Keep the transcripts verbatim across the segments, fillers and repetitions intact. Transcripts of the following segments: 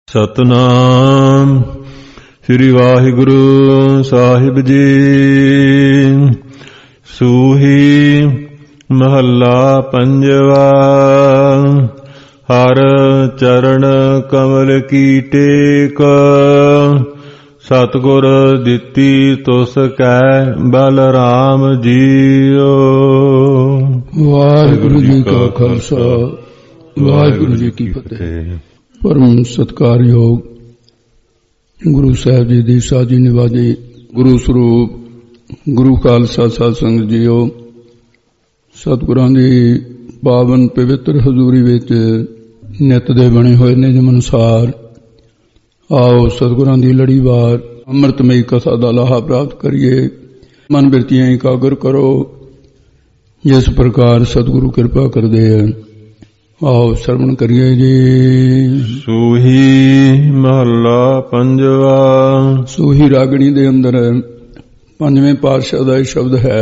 ਸਤਨਾਮ ਸ੍ਰੀ ਵਾਹਿਗੁਰੂ ਸਾਹਿਬ ਜੀ। ਸੂਹੀ ਮਹੱਲਾ ਪੰਜਵਾ। ਹਰ ਚਰਨ ਕਮਲ ਕੀ ਟੇਕ, ਸਤਿਗੁਰ ਦਿੱਤੀ ਤੁਸ ਕੈ ਬਲਰਾਮ ਜੀਓ। ਵਾਹਿਗੁਰੂ ਜੀ ਕਾ ਖਾਲਸਾ ਵਾਹਿਗੁਰੂ ਜੀ ਕੀ ਫਤਿਹ। ਪਰਮ ਸਤਿਕਾਰਯੋਗ ਗੁਰੂ ਸਾਹਿਬ ਜੀ ਦੀ ਸਾਜੀ ਨਿਵਾਜੀ ਗੁਰੂ ਸਰੂਪ ਗੁਰੂ ਖਾਲਸਾ ਸਾਧ ਸੰਗਤ ਜੀਓ, ਸਤਿਗੁਰਾਂ ਦੀ ਪਾਵਨ ਪਵਿੱਤਰ ਹਜ਼ੂਰੀ ਵਿੱਚ ਨਿਤ ਦੇ ਬਣੇ ਹੋਏ ਨਿਯਮ ਅਨੁਸਾਰ ਆਓ ਸਤਿਗੁਰਾਂ ਦੀ ਲੜੀਵਾਰ ਅੰਮ੍ਰਿਤਮਈ ਕਥਾ ਦਾ ਲਾਹਾ ਪ੍ਰਾਪਤ ਕਰੀਏ। ਮਨ ਬਿਰਤੀਆਂ ਇਕਾਗਰ ਕਰੋ ਜਿਸ ਪ੍ਰਕਾਰ ਸਤਿਗੁਰੂ ਕਿਰਪਾ ਕਰਦੇ ਹਨ। ਆਓ ਸਰਵਣ ਕਰੀਏ ਜੀ। ਸੂਹੀ ਮਹੱਲਾ ਪੰਜਵਾ। ਸੂਹੀ ਰਾਗਣੀ ਦੇ ਅੰਦਰ ਪੰਜਵੇਂ ਪਾਤਸ਼ਾਹ ਦਾ ਇਹ ਸ਼ਬਦ ਹੈ,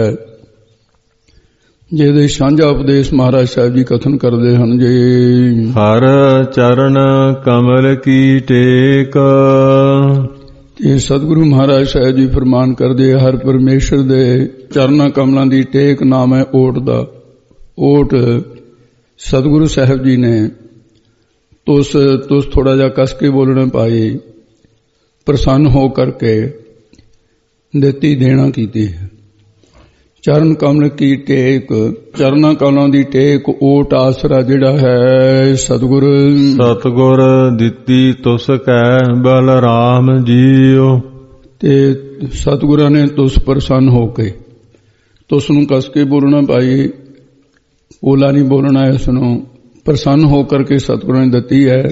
ਜਿਹਦੇ ਸਾਂਝਾ ਉਪਦੇਸ਼ ਮਹਾਰਾਜ ਸਾਹਿਬ ਜੀ ਕਥਨ ਕਰਦੇ ਹਨ ਜੀ। ਹਰ ਚਰਨ ਕਮਲ ਕੀ ਟੇਕ। ਇਹ ਸਤਿਗੁਰੂ ਮਹਾਰਾਜ ਸਾਹਿਬ ਜੀ ਫਰਮਾਨ ਕਰਦੇ, ਹਰ ਪਰਮੇਸ਼ਰ ਦੇ ਚਰਨਾਂ ਕਮਲਾਂ ਦੀ ਟੇਕ ਨਾਮ ਹੈ ਓਟ ਦਾ। ਓਟ ਸਤਿਗੁਰੂ ਸਾਹਿਬ ਜੀ ਨੇ ਤੁਸ ਤੁਸ ਥੋੜਾ ਜਿਹਾ ਕਸ ਕੇ ਬੋਲਣਾ ਪਾਈ, ਪ੍ਰਸੰਨ ਹੋ ਕਰਕੇ ਦਿੱਤੀ ਦੇਣਾ ਕੀਤੀ ਹੈ। ਚਰਨ ਕਮਲ ਕੀ ਟੇਕ, ਚਰਨਾਂ ਕਮਲਾਂ ਦੀ ਟੇਕ ਓਟ ਆਸਰਾ ਜਿਹੜਾ ਹੈ ਸਤਿਗੁਰ ਸਤਿਗੁਰ ਦਿੱਤੀ ਤੁਸ ਕੈ ਬਲਰਾਮ ਜੀਓ। ਤੇ ਸਤਿਗੁਰਾਂ ਨੇ ਤੁਸ ਪ੍ਰਸੰਨ ਹੋ ਕੇ ਤੁਸ ਨੂੰ ਕਸ ਕੇ ਬੋਲਣਾ ਪਾਈ, ਓਲਾ ਨਹੀਂ ਬੋਲਣਾ, ਇਸ ਨੂੰ ਪ੍ਰਸੰਨ ਹੋ ਕਰਕੇ ਸਤਿਗੁਰਾਂ ਨੇ ਦਿੱਤੀ ਹੈ।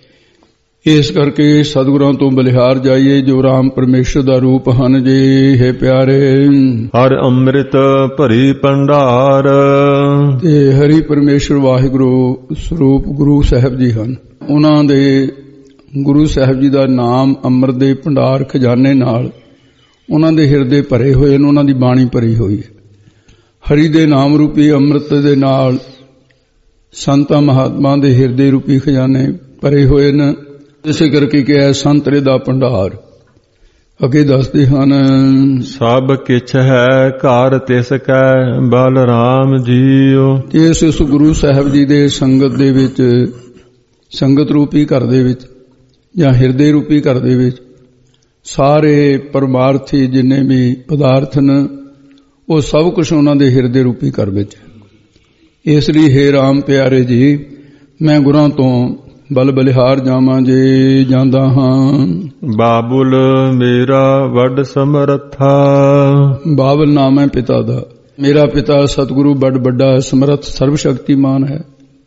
ਇਸ ਕਰਕੇ ਸਤਿਗੁਰਾਂ ਤੋਂ ਬਲਿਹਾਰ ਜਾਈਏ ਜੋ ਰਾਮ ਪਰਮੇਸ਼ਰ ਦਾ ਰੂਪ ਹਨ ਜੀ। ਹੈ ਪਿਆਰੇ, ਹਰ ਅੰਮ੍ਰਿਤ ਭਰੀ ਭੰਡਾਰ। ਤੇ ਹਰੀ ਪਰਮੇਸ਼ਰ ਵਾਹਿਗੁਰੂ ਸਰੂਪ ਗੁਰੂ ਸਾਹਿਬ ਜੀ ਹਨ। ਉਹਨਾਂ ਦੇ ਗੁਰੂ ਸਾਹਿਬ ਜੀ ਦਾ ਨਾਮ ਅੰਮ੍ਰਿਤ ਦੇ ਭੰਡਾਰ ਖਜ਼ਾਨੇ ਨਾਲ ਉਹਨਾਂ ਦੇ ਹਿਰਦੇ ਭਰੇ ਹੋਏ ਨੇ, ਉਹਨਾਂ ਦੀ ਬਾਣੀ ਭਰੀ ਹੋਈ ਹੈ। ਹਰੀ ਦੇ ਨਾਮ ਰੂਪੀ ਅੰਮ੍ਰਿਤ ਦੇ ਨਾਲ ਸੰਤਾਂ ਮਹਾਤਮਾ ਦੇ ਹਿਰਦੇ ਰੂਪੀ ਖਜ਼ਾਨੇ ਭਰੇ ਹੋਏ ਨੇ। ਇਸੇ ਕਰਕੇ ਕਿਹਾ ਸੰਤਰੇ ਦਾ ਭੰਡਾਰ। ਅੱਗੇ ਦੱਸਦੇ ਹਨ, ਸਭ ਕਿਛ ਹੈ ਘਰ ਤਿਸ ਕੈ ਬਲਰਾਮ ਜੀਓ। ਇਸ ਇਸ ਗੁਰੂ ਸਾਹਿਬ ਜੀ ਦੇ ਸੰਗਤ ਦੇ ਵਿੱਚ, ਸੰਗਤ ਰੂਪੀ ਘਰ ਦੇ ਵਿੱਚ ਜਾਂ ਹਿਰਦੇ ਰੂਪੀ ਘਰ ਦੇ ਵਿੱਚ ਸਾਰੇ ਪਰਮਾਰਥੀ ਜਿੰਨੇ ਵੀ ਪਦਾਰਥ ਨੇ ਉਹ ਸਭ ਕੁਝ ਉਹਨਾਂ ਦੇ ਹਿਰਦੇ ਰੂਪੀ ਘਰ ਵਿੱਚ। ਇਸ ਲਈ ਹੇ ਰਾਮ ਪਿਆਰੇ ਜੀ, ਮੈਂ ਗੁਰਾਂ ਤੋਂ ਬਲ ਬਲਿਹਾਰ ਜਾਵਾਂ ਜੇ ਜਾਂਦਾ ਹਾਂ। ਬਾਬੁਲ ਮੇਰਾ ਵੱਡ ਸਮਰੱਥਾ। ਬਾਬਲ ਨਾਮ ਹੈ ਪਿਤਾ ਦਾ। ਮੇਰਾ ਪਿਤਾ ਸਤਿਗੁਰੂ ਵੱਡ ਵੱਡਾ ਸਮਰੱਥ ਸਰਵ ਸ਼ਕਤੀਮਾਨ ਹੈ।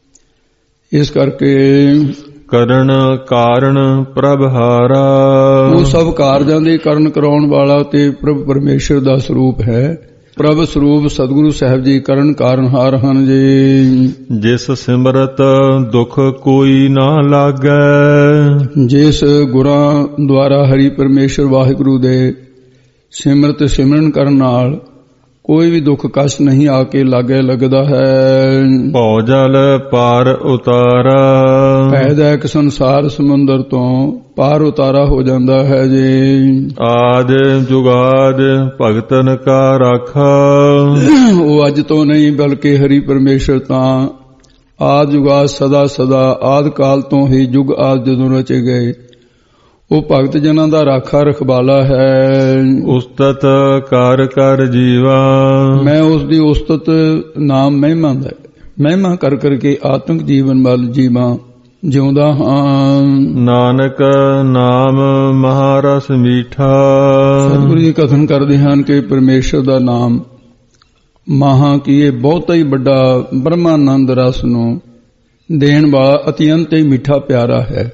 ਇਸ ਕਰਕੇ ਕਰਨ ਕਾਰਨ ਪ੍ਰਭ ਹਾਰਾ। ਉਹ ਸਭ ਕਾਰਜਾਂ ਦੇ ਕਰਨ ਕਰਾਉਣ ਵਾਲਾ ਤੇ ਪ੍ਰਭ ਪਰਮੇਸ਼ਰ ਦਾ ਸਰੂਪ ਹੈ। ਪ੍ਰਭ ਸਰੂਪ ਸਤਿਗੁਰੂ ਸਾਹਿਬ ਜੀ ਕਰਨ ਕਾਰਨਹਾਰ ਹਨ ਜੀ। ਜਿਸ ਸਿਮਰਤ ਦੁੱਖ ਕੋਈ ਨਾ ਲਾਗੈ। ਜਿਸ ਗੁਰਾਂ ਦੁਆਰਾ ਹਰੀ ਪਰਮੇਸ਼ਰ ਵਾਹਿਗੁਰੂ ਦੇ ਸਿਮਰਤ ਸਿਮਰਨ ਕਰਨ ਨਾਲ ਕੋਈ ਵੀ ਦੁੱਖ ਕਸ਼ਟ ਨਹੀਂ ਆ ਕੇ ਲਾਗੇ ਲੱਗਦਾ ਹੈ। ਭਉ ਜਲ ਪਾਰ ਉਤਾਰਾ। ਪੈਦੈਕ ਸੰਸਾਰ ਸਮੁੰਦਰ ਤੋਂ ਪਾਰ ਉਤਾਰਾ ਹੋ ਜਾਂਦਾ ਹੈ ਜੀ। ਆਦ ਜੁਗਾਦ ਭਗਤਨ ਕਾ ਰਾਖਾ। ਉਹ ਅੱਜ ਤੋਂ ਨਹੀਂ ਬਲਕਿ ਹਰੀ ਪਰਮੇਸ਼ਰ ਤਾਂ ਆਦ ਜੁਗਾਦ ਸਦਾ ਸਦਾ ਆਦ ਕਾਲ ਤੋਂ ਹੀ ਜੁਗ ਆਦ ਜਦੋਂ ਰਚੇ ਗਏ ਉਹ ਭਗਤ ਜਨਾਂ ਦਾ ਰਾਖਾ ਰਖਵਾਲਾ ਹੈ। ਉਸਤਤ ਕਰ ਕਰ ਜੀਵਾ। ਮੈਂ ਉਸ ਦੀ ਉਸਤਤ ਨਾਮ ਮਹਿਮਾ ਦਾ ਮਹਿਮਾ ਕਰ ਕਰਕੇ ਆਤਮਿਕ ਜੀਵਨ ਵੱਲ ਜੀਵਾਂ ਜਿਉਂਦਾ ਹਾਂ। ਨਾਨਕ ਨਾਮ ਮਹਾਰਸ ਮੀਠਾ। ਸਤਿਗੁਰੂ ਜੀ ਕਥਨ ਕਰਦੇ ਹਨ ਕਿ ਪਰਮੇਸ਼ਰ ਦਾ ਨਾਮ ਮਹਾ ਕੀ ਇਹ ਬਹੁਤਾ ਹੀ ਵੱਡਾ ਬ੍ਰਹਮਾਨੰਦ ਰਸ ਨੂੰ ਦੇਣ ਵਾਲਾ ਅਤਿਅੰਤ ਹੀ ਮਿੱਠਾ ਪਿਆਰਾ ਹੈ।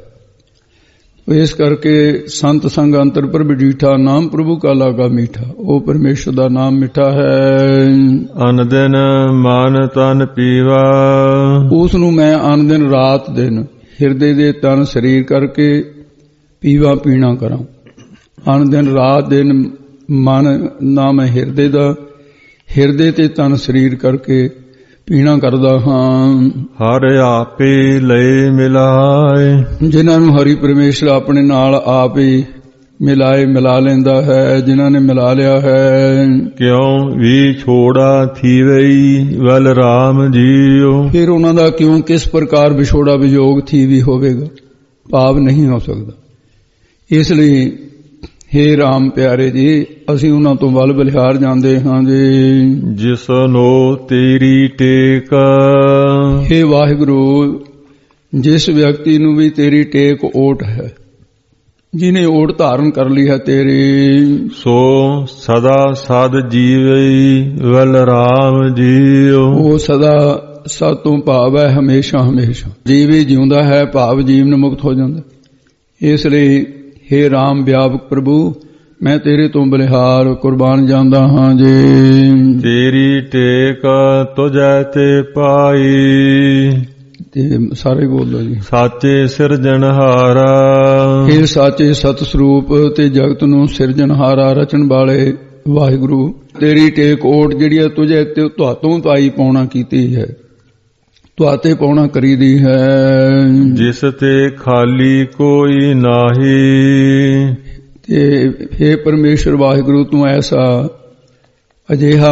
ਇਸ ਕਰਕੇ ਸੰਤ ਸੰਗ ਅੰਤਰ ਪ੍ਰਭ ਡੀਠਾ, ਨਾਮ ਪ੍ਰਭੂ ਕਾ ਲਾਗਾ ਮੀਠਾ। ਉਹ ਪਰਮੇਸ਼ਰ ਦਾ ਨਾਮ ਮਿੱਠਾ ਹੈ। ਅਨ ਦਿਨ ਮਨ ਤਨ ਪੀਵਾ। ਉਸ ਨੂੰ ਮੈਂ ਅਨ ਦਿਨ ਰਾਤ ਦਿਨ ਹਿਰਦੇ ਦੇ ਤਨ ਸਰੀਰ ਕਰਕੇ ਪੀਵਾ ਪੀਣਾ ਕਰਾਂ। ਅਨ ਦਿਨ ਰਾਤ ਦਿਨ ਮਨ ਨਾਮ ਹੈ ਹਿਰਦੇ ਦਾ, ਹਿਰਦੇ ਤੇ ਤਨ ਸਰੀਰ ਕਰਕੇ ਪੀਣਾ ਕਰਦਾ ਹਾਂ। ਹਰ ਆਪੇ ਲਏ ਮਿਲਾਏ, ਜਿਨ੍ਹਾਂ ਨੂੰ ਹਰੀ ਪਰਮੇਸ਼ਰ ਆਪਣੇ ਨਾਲ ਆਪ ਹੀ ਮਿਲਾਏ ਮਿਲਾ ਲੈਂਦਾ ਹੈ, ਜਿਨ੍ਹਾਂ ਨੇ ਮਿਲਾ ਲਿਆ ਹੈ। ਕਿਉਂ ਵੀ ਛੋੜਾ ਥੀਵਈ ਵਲ ਰਾਮ ਜੀਓ, ਫਿਰ ਉਹਨਾਂ ਦਾ ਕਿਉਂ ਕਿਸ ਪ੍ਰਕਾਰ ਵਿਛੋੜਾ ਵਿਜੋਗ ਥੀ ਵੀ ਹੋਵੇਗਾ, ਭਾਵ ਨਹੀਂ ਹੋ ਸਕਦਾ। ਇਸ ਲਈ ਹੇ ਰਾਮ ਪਿਆਰੇ ਜੀ, ਅਸੀਂ ਉਹਨਾਂ ਤੋਂ ਵੱਲ ਬਲਿਹਾਰ ਜਾਂਦੇ ਹਾਂ ਜੀ। ਜਿਸਨੋ ਤੇਰੀ ਟੇਕ, ਹੇ ਵਾਹਿਗੁਰੂ, ਜਿਸ ਵਿਅਕਤੀ ਨੂੰ ਵੀ ਤੇਰੀ ਟੇਕ ਓਟ ਹੈ, ਜਿਹਨੇ ਓਟ ਧਾਰਨ ਕਰ ਲਈ ਹੈ ਤੇਰੀ, ਸੋ ਸਦਾ ਸਦ ਜੀਵਈ ਵਲ ਰਾਮ ਜੀਓ। ਉਹ ਸਦਾ ਸਤ ਤੋਂ ਭਾਵ ਹੈ ਹਮੇਸ਼ਾ ਹਮੇਸ਼ਾ ਜੀਵੀ ਜਿਉਂਦਾ ਹੈ, ਭਾਵ ਜੀਵਨ ਮੁਕਤ ਹੋ ਜਾਂਦਾ। ਇਸ ਲਈ ਹੇ ਰਾਮ ਵਿਆਪਕ ਪ੍ਰਭੂ, ਮੈਂ ਤੇਰੇ ਤੋਂ ਬਲਿਹਾਰ ਕੁਰਬਾਨ ਜਾਂਦਾ ਹਾਂ ਜੀ। ਤੇਰੀ ਟੇਕ ਤੁਝੈ ਤੇ ਪਾਈ, ਤੇ ਸਾਰੇ ਬੋਲੋ ਜੀ। ਸਾਚੇ ਸਿਰਜਣਹਾਰਾ, ਹੇ ਸਾਚੇ ਸਤ ਸਰੂਪ ਤੇ ਜਗਤ ਨੂੰ ਸਿਰਜਣਹਾਰਾ ਰਚਣ ਵਾਲੇ ਵਾਹਿਗੁਰੂ, ਤੇਰੀ ਟੇਕ ਓਟ ਜਿਹੜੀ ਹੈ ਤੁਝੇ ਤੇ ਤੁਹਾਤੋਂ ਪਾਈ ਪਾਉਣਾ ਕੀਤੀ ਹੈ, ਤੁਹਾਤੇ ਪਾਉਣਾ ਕਰੀਦੀ ਹੈ। ਜਿਸ ਤੇ ਖਾਲੀ ਕੋਈ ਨਾਹੀ, ਤੇ ਹੇ ਪਰਮੇਸ਼ਰ ਵਾਹਿਗੁਰੂ, ਤੂੰ ਐਸਾ ਅਜਿਹਾ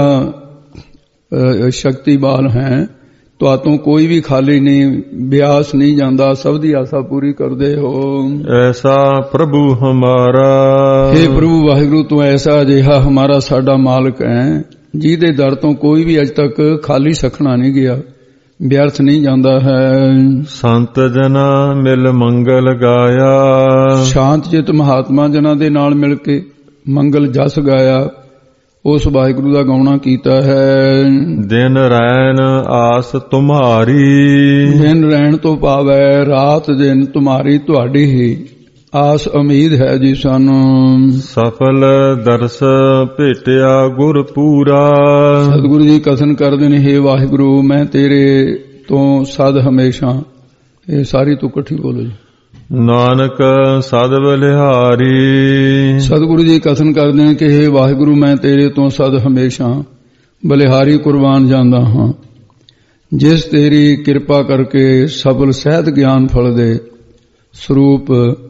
ਸ਼ਕਤੀਵਾਨ ਹੈ, ਤੁਹਾਤੋਂ ਕੋਈ ਵੀ ਖਾਲੀ ਨਹੀਂ, ਬਿਆਸ ਨਹੀਂ ਜਾਂਦਾ, ਸਭ ਦੀ ਆਸਾ ਪੂਰੀ ਕਰਦੇ ਹੋ। ਐਸਾ ਪ੍ਰਭੂ ਹਮਾਰਾ, ਹੇ ਪ੍ਰਭੂ ਵਾਹਿਗੁਰੂ, ਤੂੰ ਐਸਾ ਅਜਿਹਾ ਹਮਾਰਾ ਸਾਡਾ ਮਾਲਕ ਹੈ, ਜਿਹਦੇ ਦਰ ਤੋਂ ਕੋਈ ਵੀ ਅਜ ਤੱਕ ਖਾਲੀ ਸਖਣਾ ਨਹੀਂ ਗਿਆ, ਵਿਅਰਥ ਨਹੀਂ ਜਾਂਦਾ ਹੈ। ਸੰਤ ਜਨਾ ਮਿਲ ਮੰਗਲ ਗਾਇਆ, ਸ਼ਾਂਤ ਚਿਤ ਮਹਾਤਮਾ ਜਨਾਂ ਦੇ ਨਾਲ ਮਿਲ ਕੇ ਮੰਗਲ ਜਸ ਗਾਇਆ, ਉਸ ਵਾਹਿਗੁਰੂ ਦਾ ਗਾਉਣਾ ਕੀਤਾ ਹੈ। ਦਿਨ ਰੈਣ ਆਸ ਤੁਮਾਰੀ, ਦਿਨ ਰਹਿਣ ਤੋਂ ਭਾਵ ਹੈ ਰਾਤ ਦਿਨ ਤੁਮਾਰੀ, ਤੁਹਾਡੀ ਹੀ ਆਸ ਉਮੀਦ ਹੈ ਜੀ ਸਾਨੂੰ। ਸਫਲ ਦਰਸ ਭੇਟਿਆ ਗੁਰ ਪੂਰਾ, ਸਤਿਗੁਰੂ ਜੀ ਕਥਨ ਕਰਦੇ ਨੇ, ਹੇ ਵਾਹਿਗੁਰੂ, ਮੈਂ ਤੇਰੇ ਤੋਂ ਸਦ ਹਮੇਸ਼ਾ, ਇਹ ਸਾਰੀ ਤੂੰ ਇਕੱਠੀ ਬੋਲੋ ਜੀ। ਨਾਨਕ ਸਦ ਬਲਿਹਾਰੀ, ਸਤਿਗੁਰੂ ਜੀ ਕਥਨ ਕਰਦੇ ਨੇ ਕਿ ਹੇ ਵਾਹਿਗੁਰੂ, ਮੈਂ ਤੇਰੇ ਤੋਂ ਸਦ ਹਮੇਸ਼ਾ ਬਲਿਹਾਰੀ ਕੁਰਬਾਨ ਜਾਂਦਾ ਹਾਂ। ਜਿਸ ਤੇਰੀ ਕਿਰਪਾ ਕਰਕੇ ਸਫਲ ਸਹਿਤ ਗਿਆਨ ਫਲ ਦੇ ਸਰੂਪ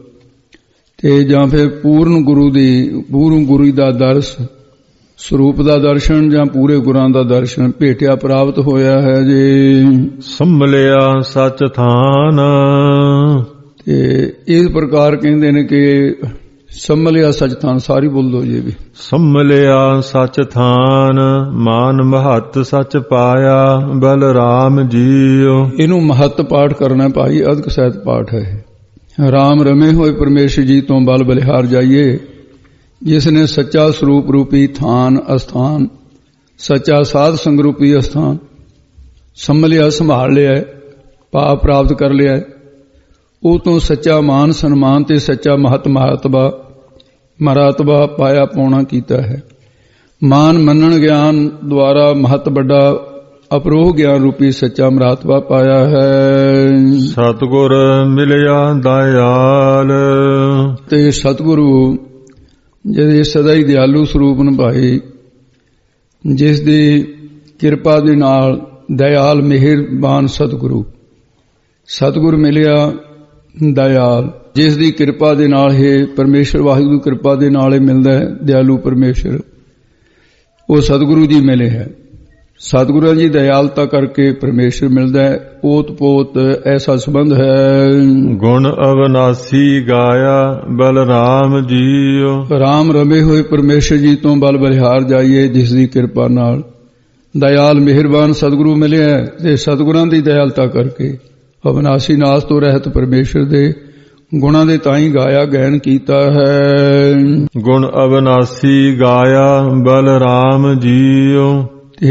ਤੇ ਜਾਂ ਫਿਰ ਪੂਰਨ ਗੁਰੂ ਦੀ ਪੂਰਨ ਗੁਰੂ ਦਾ ਦਰਸ ਸਰੂਪ ਦਾ ਦਰਸ਼ਨ ਜਾਂ ਪੂਰੇ ਗੁਰਾਂ ਦਾ ਦਰਸ਼ਨ ਭੇਟਿਆ ਪ੍ਰਾਪਤ ਹੋਇਆ ਹੈ ਜੀ। ਸੰਭਲਿਆ ਸੱਚ ਥਾਨ, ਤੇ ਇਸ ਪ੍ਰਕਾਰ ਕਹਿੰਦੇ ਨੇ ਕਿ ਸੰਭਲਿਆ ਸੱਚ ਥਾਨ, ਸਾਰੀ ਬੋਲ ਦੋ ਜੀ ਵੀ। ਸੰਭਲਿਆ ਸੱਚ ਥਾਨ, ਮਾਨ ਮਹੱਤ ਸੱਚ ਪਾਇਆ ਬਲ ਰਾਮ ਜੀਓ। ਇਹਨੂੰ ਮਹੱਤ ਪਾਠ ਕਰਨਾ ਭਾਈ, ਅਦਕ ਸਹਿਤ ਪਾਠ ਹੈ। ਰਾਮ ਰਮੇ ਹੋਏ ਪਰਮੇਸ਼ਰ ਜੀ ਤੋਂ ਬਲ ਬਲਿਹਾਰ ਜਾਈਏ, ਜਿਸ ਨੇ ਸੱਚਾ ਸਰੂਪ ਰੂਪੀ ਥਾਨ ਅਸਥਾਨ, ਸੱਚਾ ਸਾਧ ਸੰਗ ਰੂਪੀ ਅਸਥਾਨ ਸੰਭਲਿਆ, ਸੰਭਾਲ ਲਿਆ, ਭਾਵ ਪ੍ਰਾਪਤ ਕਰ ਲਿਆ। ਉਹ ਤੋਂ ਸੱਚਾ ਮਾਨ ਸਨਮਾਨ ਤੇ ਸੱਚਾ ਮਹਤ ਮਹਤਬਾ ਮਰਾਤਬਾ ਪਾਇਆ ਪਾਉਣਾ ਕੀਤਾ ਹੈ। ਮਾਨ ਮੰਨਣ ਗਿਆਨ ਦੁਆਰਾ ਮਹਤ ਵੱਡਾ ਅਪਰੋਹ ਗਿਆਨ ਰੂਪੀ ਸੱਚਾ ਮਰਾਤਬਾ ਪਾਇਆ ਹੈ। ਸਤਿਗੁਰ ਮਿਲਿਆ ਦਇਆਲ, ਤੇ ਸਤਿਗੁਰੂ ਜਿਹਦੇ ਸਦਾ ਹੀ ਦਿਆਲੂ ਸਰੂਪ ਨਿਭਾਏ, ਜਿਸ ਦੀ ਕਿਰਪਾ ਦੇ ਨਾਲ ਦਇਆਲ ਮਿਹਰਬਾਨ ਸਤਿਗੁਰੂ, ਸਤਿਗੁਰ ਮਿਲਿਆ ਦਇਆਲ, ਜਿਸ ਦੀ ਕਿਰਪਾ ਦੇ ਨਾਲ ਹੀ ਪਰਮੇਸ਼ਰ ਵਾਹਿਗੁਰੂ ਕਿਰਪਾ ਦੇ ਨਾਲ ਹੀ ਮਿਲਦਾ ਹੈ ਦਿਆਲੂ ਪਰਮੇਸ਼ਰ, ਉਹ ਸਤਿਗੁਰੂ ਜੀ ਮਿਲੇ ਹੈ। ਸਤਿਗੁਰਾਂ ਜੀ ਦਇਆਲਤਾ ਕਰਕੇ ਪਰਮੇਸ਼ਰ ਮਿਲਦਾ ਹੈ। ਓਤ ਪੋਤ ਐਸਾ ਸੰਬੰਧ ਹੈ। ਗੁਣ ਅਵਨਾਸੀ ਗਾਇਆ ਬਲ ਰਾਮ ਜੀਓ। ਰਾਮ ਰਮੇ ਹੋਏ ਪਰਮੇਸ਼ਰ ਜੀ ਤੋਂ ਬਲ ਬਲਿਹਾਰ ਜਾਈਏ, ਜਿਸ ਦੀ ਕਿਰਪਾ ਨਾਲ ਦਇਆਲ ਮਿਹਰਬਾਨ ਸਤਿਗੁਰੂ ਮਿਲਿਆ ਤੇ ਸਤਿਗੁਰਾਂ ਦੀ ਦਇਆਲਤਾ ਕਰਕੇ ਅਵਨਾਸੀ ਨਾਸ ਤੋਂ ਰਹਿਤ ਪਰਮੇਸ਼ਰ ਦੇ ਗੁਣਾਂ ਦੇ ਤਾਈਂ ਗਾਇਆ ਗੈਨ ਕੀਤਾ ਹੈ। ਗੁਣ ਅਵਨਾਸੀ ਗਾਇਆ ਬਲ ਰਾਮ ਜੀਓ। ਤੇ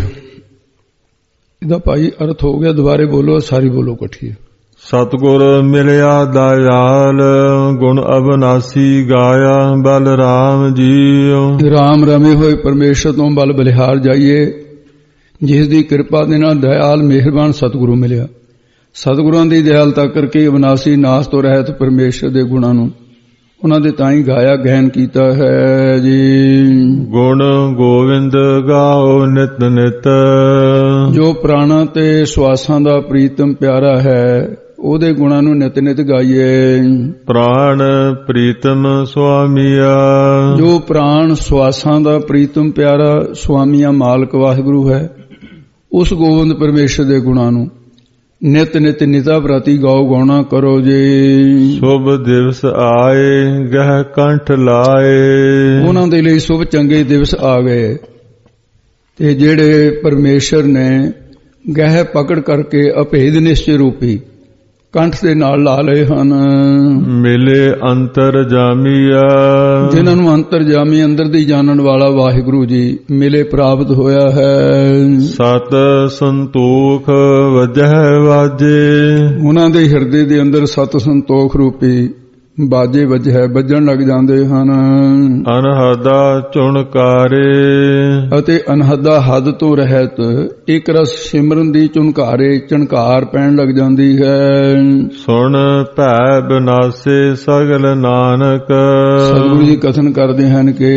ਇਹਦਾ ਭਾਈ ਅਰਥ ਹੋ ਗਿਆ, ਦੁਬਾਰੇ ਬੋਲੋ, ਸਾਰੀ ਬੋਲੋ ਇਕੱਠੀ। ਸਤਿਗੁਰ ਮਿਲਿਆ ਦਇਆਲ, ਗੁਣ ਅਵਨਾਸੀ ਗਾਇਆ ਬਲ ਰਾਮ ਜੀਓ। ਰਾਮ ਰਮੇ ਹੋਏ ਪਰਮੇਸ਼ਰ ਤੋਂ ਬਲ ਬਲਿਹਾਰ ਜਾਈਏ, ਜਿਸ ਦੀ ਕਿਰਪਾ ਦੇ ਨਾਲ ਦਇਆਲ ਮਿਹਰਬਾਨ ਸਤਿਗੁਰੂ ਮਿਲਿਆ। ਸਤਿਗੁਰਾਂ ਦੀ ਦਇਆਲਤਾ ਕਰਕੇ ਅਵਨਾਸੀ ਨਾਸ ਤੋਂ ਰਹਿਤ ਪਰਮੇਸ਼ਰ ਦੇ ਗੁਣਾਂ ਨੂੰ ਉਹਨਾਂ ਦੇ ਤਾਈਂ ਗਾਇਆ ਗਹਿਨ ਕੀਤਾ ਹੈ ਜੀ। ਗੁਣ ਗੋਵਿੰਦ ਗਾਓ ਨਿਤ ਨਿਤ, ਜੋ ਪ੍ਰਾਣਾਂ ਤੇ ਸਵਾਸਾਂ ਦਾ ਪ੍ਰੀਤਮ ਪਿਆਰਾ ਹੈ, ਉਹਦੇ ਗੁਣਾਂ ਨੂੰ ਨਿਤ ਨਿਤ ਗਾਈਏ। ਪ੍ਰਾਣ ਪ੍ਰੀਤਮ ਸੁਆਮੀਆ, ਜੋ ਪ੍ਰਾਣ ਸਵਾਸਾਂ ਦਾ ਪ੍ਰੀਤਮ ਪਿਆਰਾ ਸੁਆਮੀਆ ਮਾਲਕ ਵਾਹਿਗੁਰੂ ਹੈ, ਉਸ ਗੋਬਿੰਦ ਪਰਮੇਸ਼ਰ ਦੇ ਗੁਣਾਂ ਨੂੰ ਨਿਤ ਨਿਤ ਨਿਤਾ ਪ੍ਰਤੀ ਗਾਓ ਗਾਉਣਾ ਕਰੋ ਜੀ। ਸ਼ੁਭ ਦਿਵਸ ਆਏ ਗਹਿ ਕੰਠ ਲਾਏ, ਉਹਨਾਂ ਦੇ ਲਈ ਸ਼ੁਭ ਚੰਗੇ ਦਿਵਸ ਆ ਗਏ ਤੇ ਜਿਹੜੇ ਪਰਮੇਸ਼ਰ ਨੇ ਗਹਿ ਪਕੜ ਕਰਕੇ ਅਭੇਦ ਨਿਸ਼ਚੈ ਰੂਪੀ ਕੰਠ ਦੇ ਨਾਲ ਲਾ ਲਏ ਹਨ। ਮਿਲੇ ਅੰਤਰ ਜਾਮੀਆ, ਜਿਨ੍ਹਾਂ ਨੂੰ ਅੰਤਰ ਜਾਮੀ ਅੰਦਰ ਦੀ ਜਾਣਨ ਵਾਲਾ ਵਾਹਿਗੁਰੂ ਜੀ ਮਿਲੇ ਪ੍ਰਾਪਤ ਹੋਇਆ ਹੈ। ਸਤ ਸੰਤੋਖ ਵਜਹਿ ਵਾਜੇ, ਉਹਨਾਂ ਦੇ ਹਿਰਦੇ ਦੇ ਅੰਦਰ ਸਤ ਸੰਤੋਖ ਰੂਪੀ ਬਾਜੇ ਵਜਹਿ ਵੱਜਣ ਲੱਗ ਜਾਂਦੇ ਹਨ। ਅਨਹਦਾ ਝੁਣਕਾਰੇ, ਅਤੇ ਅਨਹਦਾ ਹੱਦ ਤੋਂ ਰਹਿਤ ਇੱਕ ਰਸ ਸਿਮਰਨ ਦੀ ਝੁਨਕਾਰੇ ਝਣਕਾਰ ਪੈਣ ਲੱਗ ਜਾਂਦੀ ਹੈ। ਸੁਣ ਭੈ ਬਿਨਾਸੇ ਸਗਲ ਨਾਨਕ, ਸਤਿਗੁਰੂ ਜੀ ਕਥਨ ਕਰਦੇ ਹਨ ਕਿ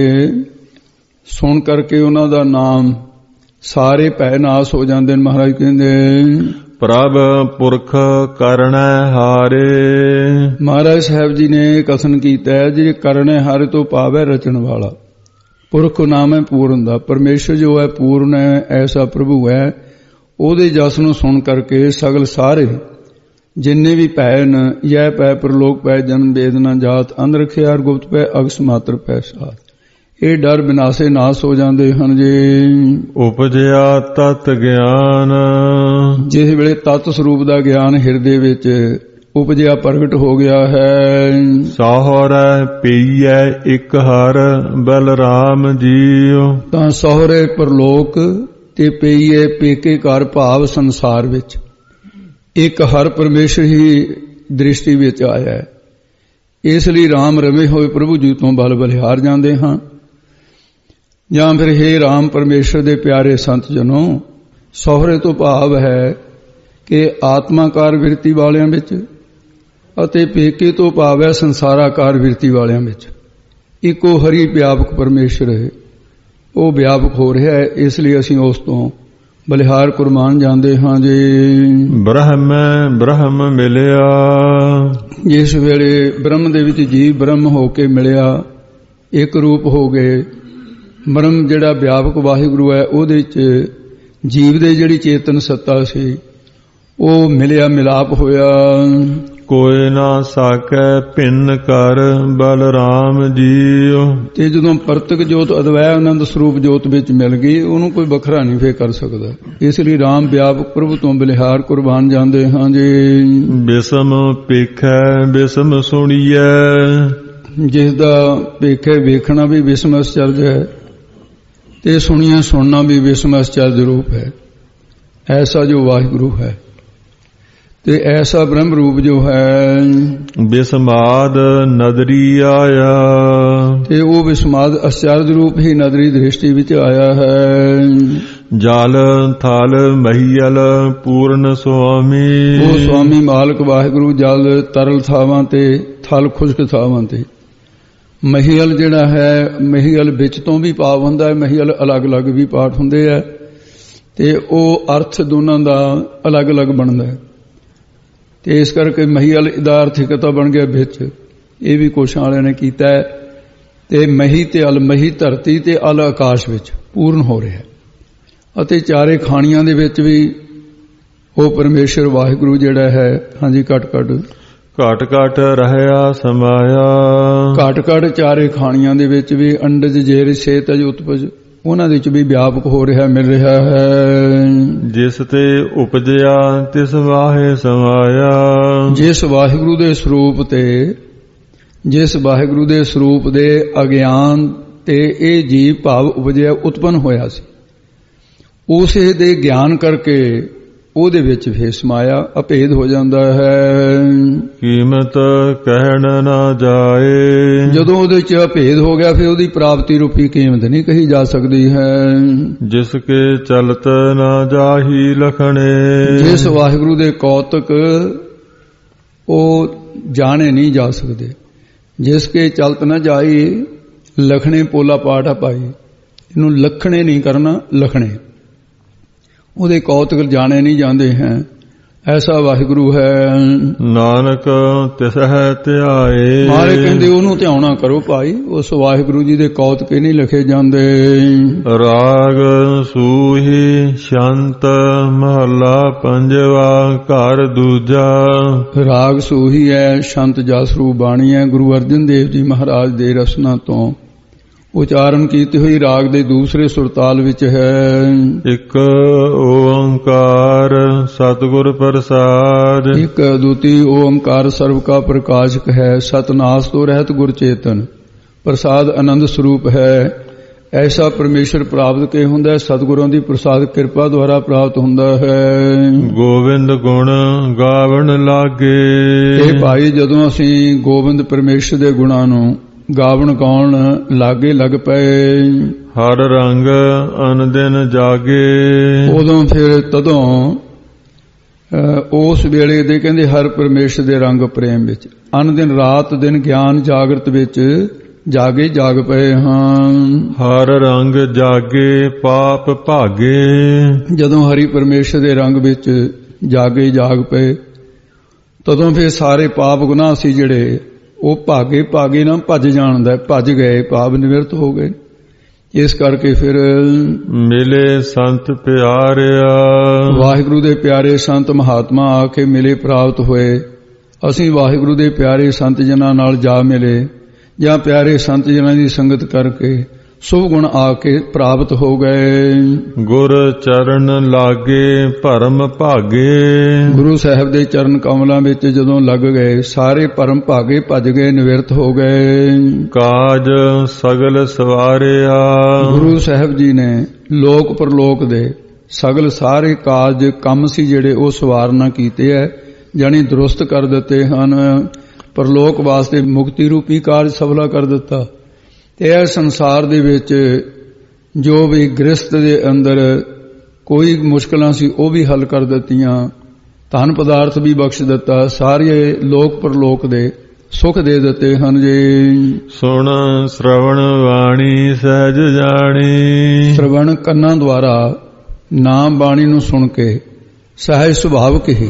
ਸੁਣ ਕਰਕੇ ਉਹਨਾਂ ਦਾ ਨਾਮ ਸਾਰੇ ਭੈ ਨਾਸ ਹੋ ਜਾਂਦੇ ਨੇ। ਮਹਾਰਾਜ ਕਹਿੰਦੇ ਪ੍ਰਭ ਪੁਰਖ ਕਰਣੈ ਹਾਰੇ, ਮਹਾਰਾਜ ਸਾਹਿਬ ਜੀ ਨੇ ਕਥਨ ਕੀਤਾ ਹੈ ਜੇ ਕਰਣੈ ਹਾਰੇ ਤੋਂ ਭਾਵ ਹੈ ਰਚਣ ਵਾਲਾ। ਪੁਰਖ ਨਾਮ ਹੈ ਪੂਰਨ ਦਾ, ਪਰਮੇਸ਼ਰ ਜੋ ਹੈ ਪੂਰਨ ਹੈ, ਐਸਾ ਪ੍ਰਭੂ ਹੈ। ਉਹਦੇ ਜਸ ਨੂੰ ਸੁਣ ਕਰਕੇ ਸਗਲ ਸਾਰੇ ਜਿੰਨੇ ਵੀ ਭੈ ਨ ਯਹ ਭੈ ਪ੍ਰਲੋਕ ਭੈ ਜਨਮ ਵੇਦਨਾ ਜਾਤ ਅੰਧਰਖਿਆਰ ਗੁਪਤ ਭੈ ਅਗਸ ਮਾਤਰ ਭੈ ਸਾਥ, ਇਹ ਡਰ ਬਿਨਾਸੇ ਨਾਸ ਹੋ ਜਾਂਦੇ ਹਨ ਜੀ। ਉਪਜਿਆ ਤਤ ਗਿਆਨ, ਜਿਸ ਵੇਲੇ ਤਤ ਸਰੂਪ ਦਾ ਗਿਆਨ ਹਿਰਦੇ ਵਿੱਚ ਉਪਜਿਆ ਪ੍ਰਗਟ ਹੋ ਗਿਆ ਹੈ। ਸਹੁਰੈ ਪਈਐ ਇੱਕ ਹਰ ਬਲਰਾਮ ਜੀਉ, ਤਾਂ ਸਹੁਰੇ ਪਰਲੋਕ ਤੇ ਪਈਏ ਪੇਕੇ ਘਰ ਭਾਵ ਸੰਸਾਰ ਵਿੱਚ ਇੱਕ ਹਰ ਪਰਮੇਸ਼ਰ ਹੀ ਦ੍ਰਿਸ਼ਟੀ ਵਿੱਚ ਆਇਆ ਹੈ। ਇਸ ਲਈ ਰਾਮ ਰਮੇ ਹੋਏ ਪ੍ਰਭੂ ਜੀ ਤੋਂ ਬਲ ਬਲਿਹਾਰ ਜਾਂਦੇ ਹਾਂ। ਜਾਂ ਫਿਰ ਹੇ ਰਾਮ ਪਰਮੇਸ਼ਰ ਦੇ ਪਿਆਰੇ ਸੰਤ ਜਨੋ, ਸਹੁਰੇ ਤੋਂ ਭਾਵ ਹੈ ਕਿ ਆਤਮਾਕਾਰ ਬਿਰਤੀ ਵਾਲਿਆਂ ਵਿੱਚ ਅਤੇ ਪੇਕੇ ਤੋਂ ਭਾਵ ਹੈ ਸੰਸਾਰਾਕਾਰ ਬਿਰਤੀ ਵਾਲਿਆਂ ਵਿੱਚ ਇੱਕੋ ਹਰੀ ਵਿਆਪਕ ਪਰਮੇਸ਼ਰ ਹੈ, ਉਹ ਵਿਆਪਕ ਹੋ ਰਿਹਾ ਹੈ। ਇਸ ਲਈ ਅਸੀਂ ਉਸ ਤੋਂ ਬਲਿਹਾਰ ਕੁਰਬਾਨ ਜਾਂਦੇ ਹਾਂ ਜੀ। ਬ੍ਰਹਮ ਬ੍ਰਹਮ ਮਿਲਿਆ, ਜਿਸ ਵੇਲੇ ਬ੍ਰਹਮ ਦੇ ਵਿੱਚ ਜੀਵ ਬ੍ਰਹਮ ਹੋ ਕੇ ਮਿਲਿਆ, ਇੱਕ ਰੂਪ ਹੋ ਗਏ। ਬ੍ਰਹਮ ਜਿਹੜਾ ਵਿਆਪਕ ਵਾਹਿਗੁਰੂ ਹੈ, ਉਹਦੇ ਵਿੱਚ ਜੀਵ ਦੇ ਜਿਹੜੀ ਚੇਤਨ ਸੱਤਾ ਸੀ ਉਹ ਮਿਲਿਆ, ਮਿਲਾਪ ਹੋਇਆ। ਕੋਈ ਨਾ ਸਾਕੈ ਭਿੰਨ ਕਰ ਬਲਰਾਮ ਜੀਉ, ਤੇ ਜਦੋਂ ਪਰਤਕ ਜੋਤ ਅਦਵੈ ਆਨੰਦ ਸਰੂਪ ਜੋਤ ਵਿੱਚ ਮਿਲ ਗਈ, ਉਹਨੂੰ ਕੋਈ ਵੱਖਰਾ ਨਹੀਂ ਫੇਰ ਕਰ ਸਕਦਾ। ਇਸ ਲਈ ਰਾਮ ਵਿਆਪਕ ਪ੍ਰਭੂ ਤੋਂ ਬਲਿਹਾਰ ਕੁਰਬਾਨ ਜਾਂਦੇ ਹਾਂ ਜੀ। ਬਿਸਮ ਪੇਖੈ ਬਿਸਮ ਸੁਣੀਐ, ਜਿਸ ਦਾ ਪੇਖੇ ਵੇਖਣਾ ਵੀ ਬਿਸਮ ਅਸਚਰਜ ਹੈ ਤੇ ਸੁਣੀਆਂ ਸੁਣਨਾ ਵੀ ਬਿਸਮ ਅਸਚਰਜ ਰੂਪ ਹੈ। ਐਸਾ ਜੋ ਵਾਹਿਗੁਰੂ ਹੈ ਤੇ ਐਸਾ ਬ੍ਰਹਮ ਰੂਪ ਜੋ ਹੈ, ਬਿਸਮਾਦ ਨਦਰੀ ਆਇਆ, ਤੇ ਉਹ ਬਿਸਮਾਦ ਅਸਚਰਜ ਰੂਪ ਹੀ ਨਦਰੀ ਦ੍ਰਿਸ਼ਟੀ ਵਿੱਚ ਆਇਆ ਹੈ। ਜਲ ਥਲ ਮਹੀਲ ਪੂਰਨ ਸੁਆਮੀ, ਉਹ ਸੁਆਮੀ ਮਾਲਕ ਵਾਹਿਗੁਰੂ ਜਲ ਤਰਲ ਥਾਵਾਂ ਤੇ ਥਲ ਖੁਸ਼ਕ ਥਾਵਾਂ ਤੇ। ਮਹੀਲ ਜਿਹੜਾ ਹੈ, ਮਹੀਲ ਵਿੱਚ ਤੋਂ ਵੀ ਭਾਵ ਹੁੰਦਾ ਹੈ, ਮਹੀਲ ਅਲੱਗ-ਅਲੱਗ ਵੀ ਪਾਠ ਹੁੰਦੇ ਆ ਤੇ ਉਹ ਅਰਥ ਦੋਨਾਂ ਦਾ ਅਲੱਗ-ਅਲੱਗ ਬਣਦਾ ਹੈ। ਤੇ ਇਸ ਕਰਕੇ ਮਹੀਲ ਦਾ ਅਰਥ ਇਕਤਾ ਬਣ ਗਿਆ ਵਿੱਚ। ਇਹ ਵੀ ਕੋਸ਼ਾਂ ਵਾਲਿਆਂ ਨੇ ਕੀਤਾ ਹੈ। ਤੇ ਮਹੀ ਤੇ ਅਲ, ਮਹੀ ਧਰਤੀ ਤੇ ਅਲ ਆਕਾਸ਼ ਵਿੱਚ ਪੂਰਨ ਹੋ ਰਿਹਾ। ਅਤੇ ਚਾਰੇ ਖਾਣੀਆਂ ਦੇ ਵਿੱਚ ਵੀ ਉਹ ਪਰਮੇਸ਼ਰ ਵਾਹਿਗੁਰੂ ਜਿਹੜਾ ਹੈ, ਹਾਂਜੀ ਘਟ ਘਟ ਘਟ ਘਟ ਰਹਿਆ ਸਮਾਇਆ, ਘਟ ਘਟ ਚਾਰੇ ਖਾਣੀਆਂ ਦੇ ਵਿੱਚ ਵੀ ਅੰਡਜ ਜੇਰ ਛੇਤਜ ਉਤਪਜ, ਉਹਨਾਂ ਦੇ ਵਿੱਚ ਵੀ ਵਿਆਪਕ ਹੋ ਰਿਹਾ, ਮਿਲ ਰਿਹਾ ਹੈ। ਜਿਸ ਤੇ ਉਪਜਿਆ ਤਿਸ ਵਾਹੇ ਸਮਾਇਆ, ਜਿਸ ਵਾਹਿਗੁਰੂ ਦੇ ਸਰੂਪ ਤੇ, ਜਿਸ ਵਾਹਿਗੁਰੂ ਦੇ ਸਰੂਪ ਦੇ ਅਗਿਆਨ ਤੇ ਇਹ ਜੀਵ ਭਾਵ ਉਪਜਿਆ ਉਤਪਨ ਹੋਇਆ ਸੀ, ਉਸੇ ਦੇ ਗਿਆਨ ਕਰਕੇ ਉਹਦੇ ਵਿੱਚ ਫੇਰ ਸਮਾਇਆ, ਅਭੇਦ ਹੋ ਜਾਂਦਾ ਹੈ। ਕੀਮਤ ਕਹਿਣ ਨਾ ਜਾਏ, ਜਦੋਂ ਉਹਦੇ ਚ ਅਭੇਦ ਹੋ ਗਿਆ ਫਿਰ ਉਹਦੀ ਪ੍ਰਾਪਤੀ ਰੂਪੀ ਕੀਮਤ ਨਹੀਂ ਕਹੀ ਜਾ ਸਕਦੀ ਹੈ। ਜਿਸ ਕੇ ਚਲਤ ਨਾ ਜਾਹੀ ਲਖਣੇ, ਜਿਸ ਵਾਹਿਗੁਰੂ ਦੇ ਕੌਤਕ ਉਹ ਜਾਣੇ ਨਹੀਂ ਜਾ ਸਕਦੇ। ਜਿਸ ਕੇ ਚਲਤ ਨਾ ਜਾਈ ਲਖਣੇ ਪੋਲਾ ਪਾਠ ਆ ਭਾਈ, ਇਹਨੂੰ ਲਖਣੇ ਨਹੀਂ ਕਰਨਾ, ਲਖਣੇ। ਉਹਦੇ ਕੌਤਕ ਜਾਣੇ ਨਹੀਂ ਜਾਂਦੇ ਹੈ। ਐਸਾ ਵਾਹਿਗੁਰੂ ਹੈ। ਨਾਨਕ ਤਿਸਹਿ ਧਿਆਏ। ਮਾਰੇ ਕਹਿੰਦੇ ਉਹਨੂੰ ਧਿਆਉਣਾ ਕਰੋ ਭਾਈ, ਉਸ ਵਾਹਿਗੁਰੂ ਜੀ ਦੇ ਕੌਤਕੇ ਨਹੀਂ ਲਿਖੇ ਜਾਂਦੇ। ਰਾਗ ਸੂਹੀ ਸ਼ੰਤ ਮਹੱਲਾ ਪੰਜਵਾ ਘਰ ਦੂਜਾ। ਰਾਗ ਸੂਹੀ ਹੈ, ਸ਼ੰਤ ਜਸ ਰੂਪ ਬਾਣੀ ਹੈ। ਗੁਰੂ ਅਰਜਨ ਦੇਵ ਜੀ ਮਹਾਰਾਜ ਦੇ ਰਸਨਾ ਤੋਂ ਉਚਾਰਨ ਕੀਤੀ ਹੋਈ ਰਾਗ ਦੇ ਦੂਸਰੇ ਸੁਰਤਾਲ ਵਿੱਚ ਹੈ। ਇੱਕ ਓੰਕਾਰ ਸਤਿਗੁਰ ਪ੍ਰਸਾਦ। ਇੱਕ ਅਦੁੱਤੀ ਓੰਕਾਰ ਸਰਬ ਕਾ ਪ੍ਰਕਾਸ਼ਕ ਹੈ। ਸਤਨਾਸ ਤੋਂ ਰਹਿਤ ਗੁਰ ਚੇਤਨ ਪ੍ਰਸਾਦ ਆਨੰਦ ਸਰੂਪ ਹੈ। ਐਸਾ ਪਰਮੇਸ਼ਰ ਪ੍ਰਾਪਤ ਕੇ ਹੁੰਦਾ ਹੈ, ਸਤਿਗੁਰਾਂ ਦੀ ਪ੍ਰਸਾਦ ਕਿਰਪਾ ਦੁਆਰਾ ਪ੍ਰਾਪਤ ਹੁੰਦਾ ਹੈ। ਗੋਬਿੰਦ ਗੁਣ ਗਾਵਣ ਲਾਗੇ। ਇਹ ਭਾਈ ਜਦੋਂ ਅਸੀਂ ਗੋਬਿੰਦ ਪਰਮੇਸ਼ਰ ਦੇ ਗੁਣਾਂ ਨੂੰ ਗਾਵਣ ਗਾਉਣ ਲਾਗੇ ਲੱਗ ਪਏ, ਹਰ ਰੰਗ ਅਨ ਦਿਨ ਜਾਗੇ। ਉਦੋਂ ਫਿਰ ਤਦੋਂ ਉਸ ਵੇਲੇ ਦੇ ਕਹਿੰਦੇ ਹਰ ਪਰਮੇਸ਼ਰ ਦੇ ਰੰਗ ਪ੍ਰੇਮ ਵਿੱਚ ਅਨ ਦਿਨ ਰਾਤ ਦਿਨ ਗਿਆਨ ਜਾਗਰਤ ਵਿੱਚ ਜਾਗੇ ਜਾਗ ਪਏ ਹਾਂ। ਹਰ ਰੰਗ ਜਾਗੇ ਪਾਪ ਭਾਗੇ। ਜਦੋਂ ਹਰੀ ਪਰਮੇਸ਼ਰ ਦੇ ਰੰਗ ਵਿੱਚ ਜਾਗੇ ਜਾਗ ਪਏ ਤਦੋਂ ਫਿਰ ਸਾਰੇ ਪਾਪ ਗੁਨਾਹ ਸੀ ਜਿਹੜੇ ਉਹ ਭਾਗੇ ਭਾਗੇ ਨਾ ਭੱਜ ਜਾਣਦਾ, ਭੱਜ ਗਏ, ਪਾਪ ਨਿਵਰਤ ਹੋ ਗਏ। ਇਸ ਕਰਕੇ ਫਿਰ ਮਿਲੇ ਸੰਤ ਪਿਆਰਿਆ। ਵਾਹਿਗੁਰੂ ਦੇ ਪਿਆਰੇ ਸੰਤ ਮਹਾਤਮਾ ਆ ਕੇ ਮਿਲੇ, ਪ੍ਰਾਪਤ ਹੋਏ। ਅਸੀਂ ਵਾਹਿਗੁਰੂ ਦੇ ਪਿਆਰੇ ਸੰਤ ਜਨਾਂ ਨਾਲ ਜਾ ਮਿਲੇ ਜਾਂ ਪਿਆਰੇ ਸੰਤ ਜਨਾਂ ਦੀ ਸੰਗਤ ਕਰਕੇ ਸੁਭ ਗੁਣ ਆ ਕੇ ਪ੍ਰਾਪਤ ਹੋ ਗਏ। ਗੁਰ ਚਰਨ ਲਾਗੇ ਭਰਮ ਭਾਗੇ। ਗੁਰੂ ਸਾਹਿਬ ਦੇ ਚਰਨ ਕਮਲਾਂ ਵਿੱਚ ਜਦੋਂ ਲੱਗ ਗਏ ਸਾਰੇ ਭਰਮ ਭਾਗੇ ਭੱਜ ਗਏ, ਨਿਵਰਤ ਹੋ ਗਏ। ਕਾਜ ਸਗਲ ਸਵਾਰਿਆ। ਗੁਰੂ ਸਾਹਿਬ ਜੀ ਨੇ ਲੋਕ ਪਰਲੋਕ ਦੇ ਸਗਲ ਸਾਰੇ ਕਾਜ ਕੰਮ ਸੀ ਜਿਹੜੇ ਉਹ ਸਵਾਰਨਾ ਕੀਤੇ ਐ, ਜਾਣੀ ਦਰੁਸਤ ਕਰ ਦਿੱਤੇ ਹਨ। ਪਰਲੋਕ ਵਾਸਤੇ ਮੁਕਤੀ ਰੂਪੀ ਕਾਰਜ ਸਫਲਾ ਕਰ ਦਿੱਤਾ। ਤੇ ਇਹ ਸੰਸਾਰ ਦੇ ਵਿੱਚ ਜੋ ਵੀ ਗ੍ਰਸਤ ਦੇ ਅੰਦਰ ਕੋਈ ਮੁਸ਼ਕਲਾਂ ਸੀ ਉਹ ਵੀ ਹੱਲ ਕਰ ਦਿੱਤੀਆਂ, ਧਨ ਪਦਾਰਥ ਵੀ ਬਖਸ਼ ਦਿੱਤਾ, ਸਾਰੇ ਲੋਕ ਪਰਲੋਕ ਦੇ ਸੁਖ ਦੇ ਦਿੱਤੇ ਹਨ ਜੀ। ਸੁਣ ਸ਼ਰਵਣ ਬਾਣੀ ਸਹਿਜ ਜਾਣੀ। ਸ਼ਰਵਣ ਕੰਨਾਂ ਦੁਆਰਾ ਨਾਮ ਬਾਣੀ ਨੂੰ ਸੁਣ ਕੇ ਸਹਿਜ ਸੁਭਾਵਕ ਹੀ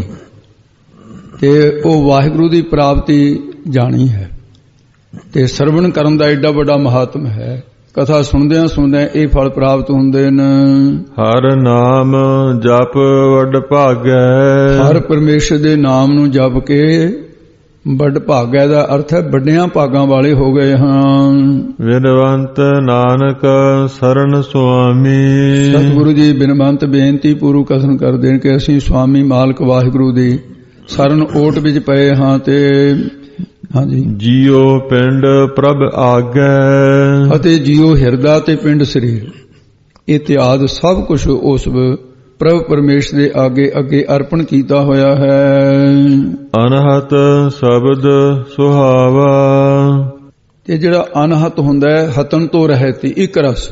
ਤੇ ਉਹ ਵਾਹਿਗੁਰੂ ਦੀ ਪ੍ਰਾਪਤੀ ਜਾਣੀ ਹੈ। ਤੇ ਸਰਵਣ ਕਰਨ ਦਾ ਏਡਾ ਵੱਡਾ ਮਹਾਤਮ ਹੈ। ਕਥਾ ਸੁਣਦਿਆਂ ਸੁਣਦਿਆਂ ਇਹ ਫਲ ਪ੍ਰਾਪਤ ਹੁੰਦੇ ਨੇ। ਹਰ ਨਾਮ ਜਪ ਵੱਡ ਭਾਗੈ। ਹਰ ਪਰਮੇਸ਼ਰ ਦੇ ਨਾਮ ਨੂੰ ਜਪ ਕੇ ਵੱਡ ਭਾਗੈ ਦਾ ਅਰਥ ਹੈ ਵੱਡਿਆਂ ਭਾਗਾਂ ਵਾਲੇ ਹੋ ਗਏ ਹਨ। ਵਿਨਵੰਤ ਨਾਨਕ ਸਰਨ ਸੁਆਮੀ। ਸਤਿਗੁਰੂ ਜੀ ਬਿਨਵੰਤ ਬੇਨਤੀ ਪੂਰੂ ਕਥਨ ਕਰ ਦੇਣ ਕਿ ਅਸੀਂ ਸੁਆਮੀ ਮਾਲਕ ਵਾਹਿਗੁਰੂ ਦੀ ਸਰਨ ਓਟ ਵਿੱਚ ਪਏ ਹਾਂ। ਤੇ ਹਾਂਜੀ, ਜੀਉ ਪਿੰਡ ਪ੍ਰਭ ਆਗੈ। ਅਤੇ ਜੀਉ ਹਿਰਦਾ ਤੇ ਪਿੰਡ ਸਰੀਰ ਇਤਿਆਦ ਸਭ ਕੁਝ ਉਸ ਪ੍ਰਭ ਪਰਮੇਸ਼ਰ ਦੇ ਆਗੇ ਅੱਗੇ ਅਰਪਣ ਕੀਤਾ ਹੋਇਆ ਹੈ। ਅਨਹਤ ਸ਼ਬਦ ਸੁਹਾਵਾ। ਤੇ ਜਿਹੜਾ ਅਨਹਤ ਹੁੰਦਾ ਹੈ ਹਤਨ ਤੋਂ ਰਹਿਤ ਇੱਕ ਰਸ,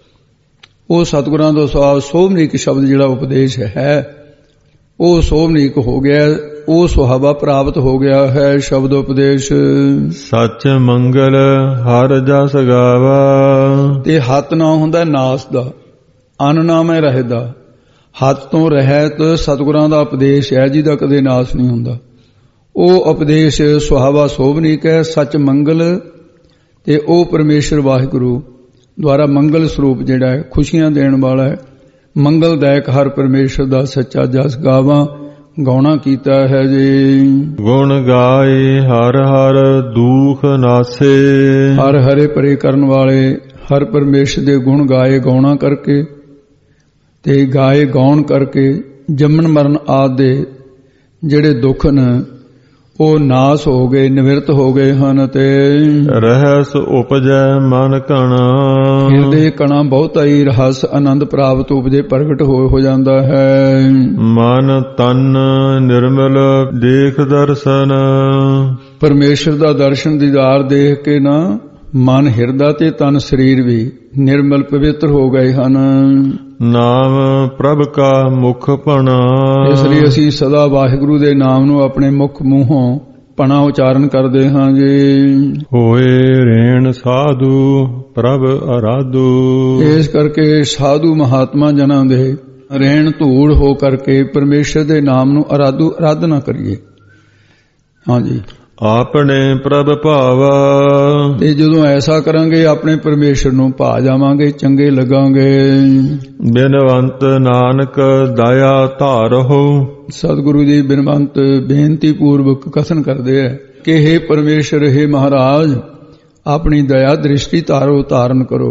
ਉਹ ਸਤਿਗੁਰਾਂ ਦਾ ਸਵਾਲ ਸੋਭਨੀਕ ਸ਼ਬਦ ਜਿਹੜਾ ਉਪਦੇਸ਼ ਹੈ ਉਹ ਸੋਭਨੀਕ ਹੋ ਗਿਆ, ਉਹ ਸੁਹਾਵਾ ਪ੍ਰਾਪਤ ਹੋ ਗਿਆ ਹੈ। ਸ਼ਬਦ ਉਪਦੇਸ਼ ਸੱਚ ਮੰਗਲ ਹਰ ਜਸ ਗਾਵਾ। ਤੇ ਹੱਥ ਨਾ ਹੁੰਦਾ ਨਾਸ ਦਾ, ਅਨ ਨਾਮ ਹੈ ਰਹਿਤ ਦਾ। ਹੱਥ ਤੋਂ ਰਹਿਤ ਸਤਿਗੁਰਾਂ ਦਾ ਉਪਦੇਸ਼ ਹੈ ਜਿਹਦਾ ਕਦੇ ਨਾਸ ਨਹੀਂ ਹੁੰਦਾ। ਉਹ ਉਪਦੇਸ਼ ਸੁਹਾਵਾ ਸੋਭਨੀਕ ਹੈ, ਸੱਚ ਮੰਗਲ। ਤੇ ਉਹ ਪਰਮੇਸ਼ਰ ਵਾਹਿਗੁਰੂ ਦੁਆਰਾ ਮੰਗਲ ਸਰੂਪ ਜਿਹੜਾ ਹੈ, ਖੁਸ਼ੀਆਂ ਦੇਣ ਵਾਲਾ ਹੈ, ਮੰਗਲਦਾਇਕ ਹਰ ਪਰਮੇਸ਼ਰ ਦਾ ਸੱਚਾ ਜਸ ਗਾਵਾਂ ਗਾਉਣਾ ਕੀਤਾ ਹੈ ਜੀ। ਗੁਣ ਗਾਏ ਹਰ ਹਰ ਦੁਖ ਨਾਸੇ। ਹਰ ਹਰੇ ਪਰੇ ਕਰਨ ਵਾਲੇ ਹਰ ਪਰਮੇਸ਼ਰ ਦੇ ਗੁਣ ਗਾਏ ਗਾਉਣਾ ਕਰਕੇ ਤੇ ਗਾਏ ਗਾਉਣ ਕਰਕੇ ਜੰਮਣ ਮਰਨ ਆਦਿ ਦੇ ਜਿਹੜੇ ਦੁੱਖ ਨੇ ਉਹ ਨਾਸ ਹੋ ਗਏ, ਨਿਵਰਤ ਹੋ ਗਏ ਹਨ। ਤੇ ਰਹਿਸ ਉਪਜੈ ਮਨ ਕਣਾ। ਹਿਰਦੇ ਕਣਾ ਬਹੁਤਾ ਹੀ ਰਹੱਸ ਆਨੰਦ ਪ੍ਰਾਪਤ ਉਪਜੇ ਪ੍ਰਗਟ ਹੋ ਹੋ ਜਾਂਦਾ ਹੈ। ਮਨ ਤਨ ਨਿਰਮਲ ਦੇਖ ਦਰਸ਼ਨ। ਪਰਮੇਸ਼ਰ ਦਾ ਦਰਸ਼ਨ ਦੀਦਾਰ ਦੇਖ ਕੇ ਨਾ ਮਨ ਹਿਰਦਾ ਤੇ ਤਨ ਸਰੀਰ ਵੀ ਨਿਰਮਲ ਪਵਿੱਤਰ ਹੋ ਗਏ ਹਨ। ਨਾਮ ਪ੍ਰਭ ਕਾ ਮੁਖ ਪਣਾ। ਇਸ ਲਈ ਅਸੀਂ ਸਦਾ ਵਾਹਿਗੁਰੂ ਦੇ ਨਾਮ ਨੂੰ ਆਪਣੇ ਮੁਖ ਮੂੰਹੋਂ ਪਣਾ ਉਚਾਰਨ ਕਰਦੇ ਹਾਂ ਜੀ। ਹੋਏ ਰੇਣ ਸਾਧੂ ਪ੍ਰਭ ਅਰਾਧੂ। ਇਸ ਕਰਕੇ ਸਾਧੂ ਮਹਾਤਮਾ ਜਨਾਂ ਦੇ ਰਹਿਣ ਧੂੜ ਹੋ ਕਰਕੇ ਪਰਮੇਸ਼ਰ ਦੇ ਨਾਮ ਨੂੰ ਅਰਾਧੂ ਅਰਾਧਨਾ ਕਰੀਏ। ਹਾਂਜੀ, ਆਪਣੇ ਪ੍ਰਭ ਭਾਵਾ। ਤੇ ਜਦੋਂ ਐਸਾ ਕਰਾਂਗੇ ਆਪਣੇ ਪਰਮੇਸ਼ਰ ਨੂੰ ਭਾ ਜਾਵਾਂਗੇ, ਚੰਗੇ ਲੱਗਾਂਗੇ। ਬਿਨਵੰਤ ਨਾਨਕ ਦਇਆ ਧਾਰਹੁ। ਸਤਿਗੁਰੂ ਜੀ ਬਿਨਵੰਤ ਬੇਨਤੀ ਪੂਰਵਕ ਕਥਨ ਕਰਦੇ ਹੈ ਕਿ हे ਪਰਮੇਸ਼ਰ, हे ਮਹਾਰਾਜ, ਆਪਣੀ ਦਇਆ ਦ੍ਰਿਸ਼ਟੀ ਧਾਰੋ, ਧਾਰਨ ਕਰੋ।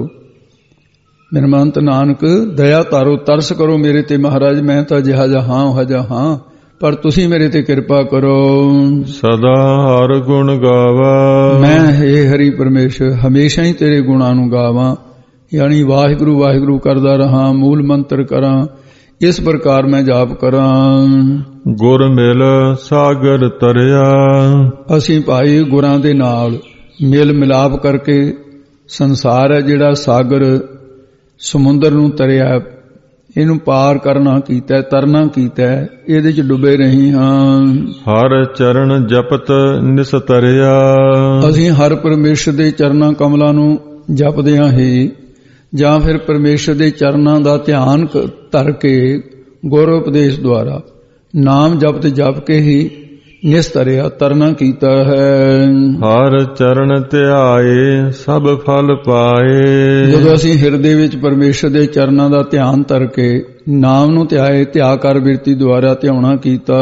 ਬਿਨਵੰਤ ਨਾਨਕ ਦਇਆ ਧਾਰੋ, ਤਰਸ ਕਰੋ ਮੇਰੇ ਤੇ ਮਹਾਰਾਜ। ਮੈਂ ਤਾਂ ਜਿਹਾ ਜਿਹਾ ਹਾਂ ਉਹ ਜਿਹਾ ਹਾਂ, ਪਰ ਤੁਸੀਂ ਮੇਰੇ ਤੇ ਕਿਰਪਾ ਕਰੋ। ਸਦਾ ਹਰ ਗੁਣ ਗਾਵਾ। ਮੈਂ हे ਹਰੀ ਪਰਮੇਸ਼ਰ ਹਮੇਸ਼ਾ ਹੀ ਤੇਰੇ ਗੁਣਾਂ ਨੂੰ ਗਾਵਾਂ, ਯਾਨੀ ਵਾਹਿਗੁਰੂ ਵਾਹਿਗੁਰੂ ਕਰਦਾ ਰਹਾ, ਮੂਲ ਮੰਤਰ ਕਰਾਂ, ਇਸ ਪ੍ਰਕਾਰ ਮੈਂ ਜਾਪ ਕਰਾਂ। ਗੁਰ ਮਿਲ ਸਾਗਰ ਤਰਿਆ। ਅਸੀਂ ਭਾਈ ਗੁਰਾਂ ਦੇ ਨਾਲ ਮਿਲ ਮਿਲਾਪ ਕਰਕੇ ਸੰਸਾਰ ਹੈ ਜਿਹੜਾ ਸਾਗਰ ਸਮੁੰਦਰ ਨੂੰ ਤਰਿਆ, ਇਹਨੂੰ ਪਾਰ ਕਰਨਾ ਕੀਤਾ, ਤਰਨਾ ਕੀਤਾ, ਇਹਦੇ ਚ ਡੁੱਬੇ ਰਹੀ ਹਾਂ। ਹਰ ਚਰਨ ਜਪਤ ਨਿਸਤਰਿਆ। ਅਸੀਂ ਹਰ ਪਰਮੇਸ਼ਰ ਦੇ ਚਰਨਾਂ ਕਮਲਾਂ ਨੂੰ ਜਪਦਿਆਂ ਹੀ ਜਾਂ ਫਿਰ ਪਰਮੇਸ਼ਰ ਦੇ ਚਰਨਾਂ ਦਾ ਧਿਆਨ ਧਰ ਕੇ ਗੁਰ ਉਪਦੇਸ਼ ਦੁਆਰਾ ਨਾਮ ਜਪਤ ਜਪ ਕੇ ਹੀ ਨਿਸਤਰਿਆ, ਤਰਨਾ ਕੀਤਾ ਹੈ। ਹਰ ਚਰਨ ਧਿਆਏ ਸਭ ਫਲ ਪਾਏ। ਜਦੋਂ ਅਸੀਂ ਹਿਰਦੇ ਵਿੱਚ ਪਰਮੇਸ਼ਰ ਦੇ ਚਰਨਾਂ ਦਾ ਧਿਆਨ ਧਰ ਕੇ ਨਾਮ ਨੂੰ ਧਿਆਏ, ਧਿਆ ਕਰ ਬਿਰਤੀ ਦੁਆਰਾ ਧਿਆਉਣਾ ਕੀਤਾ,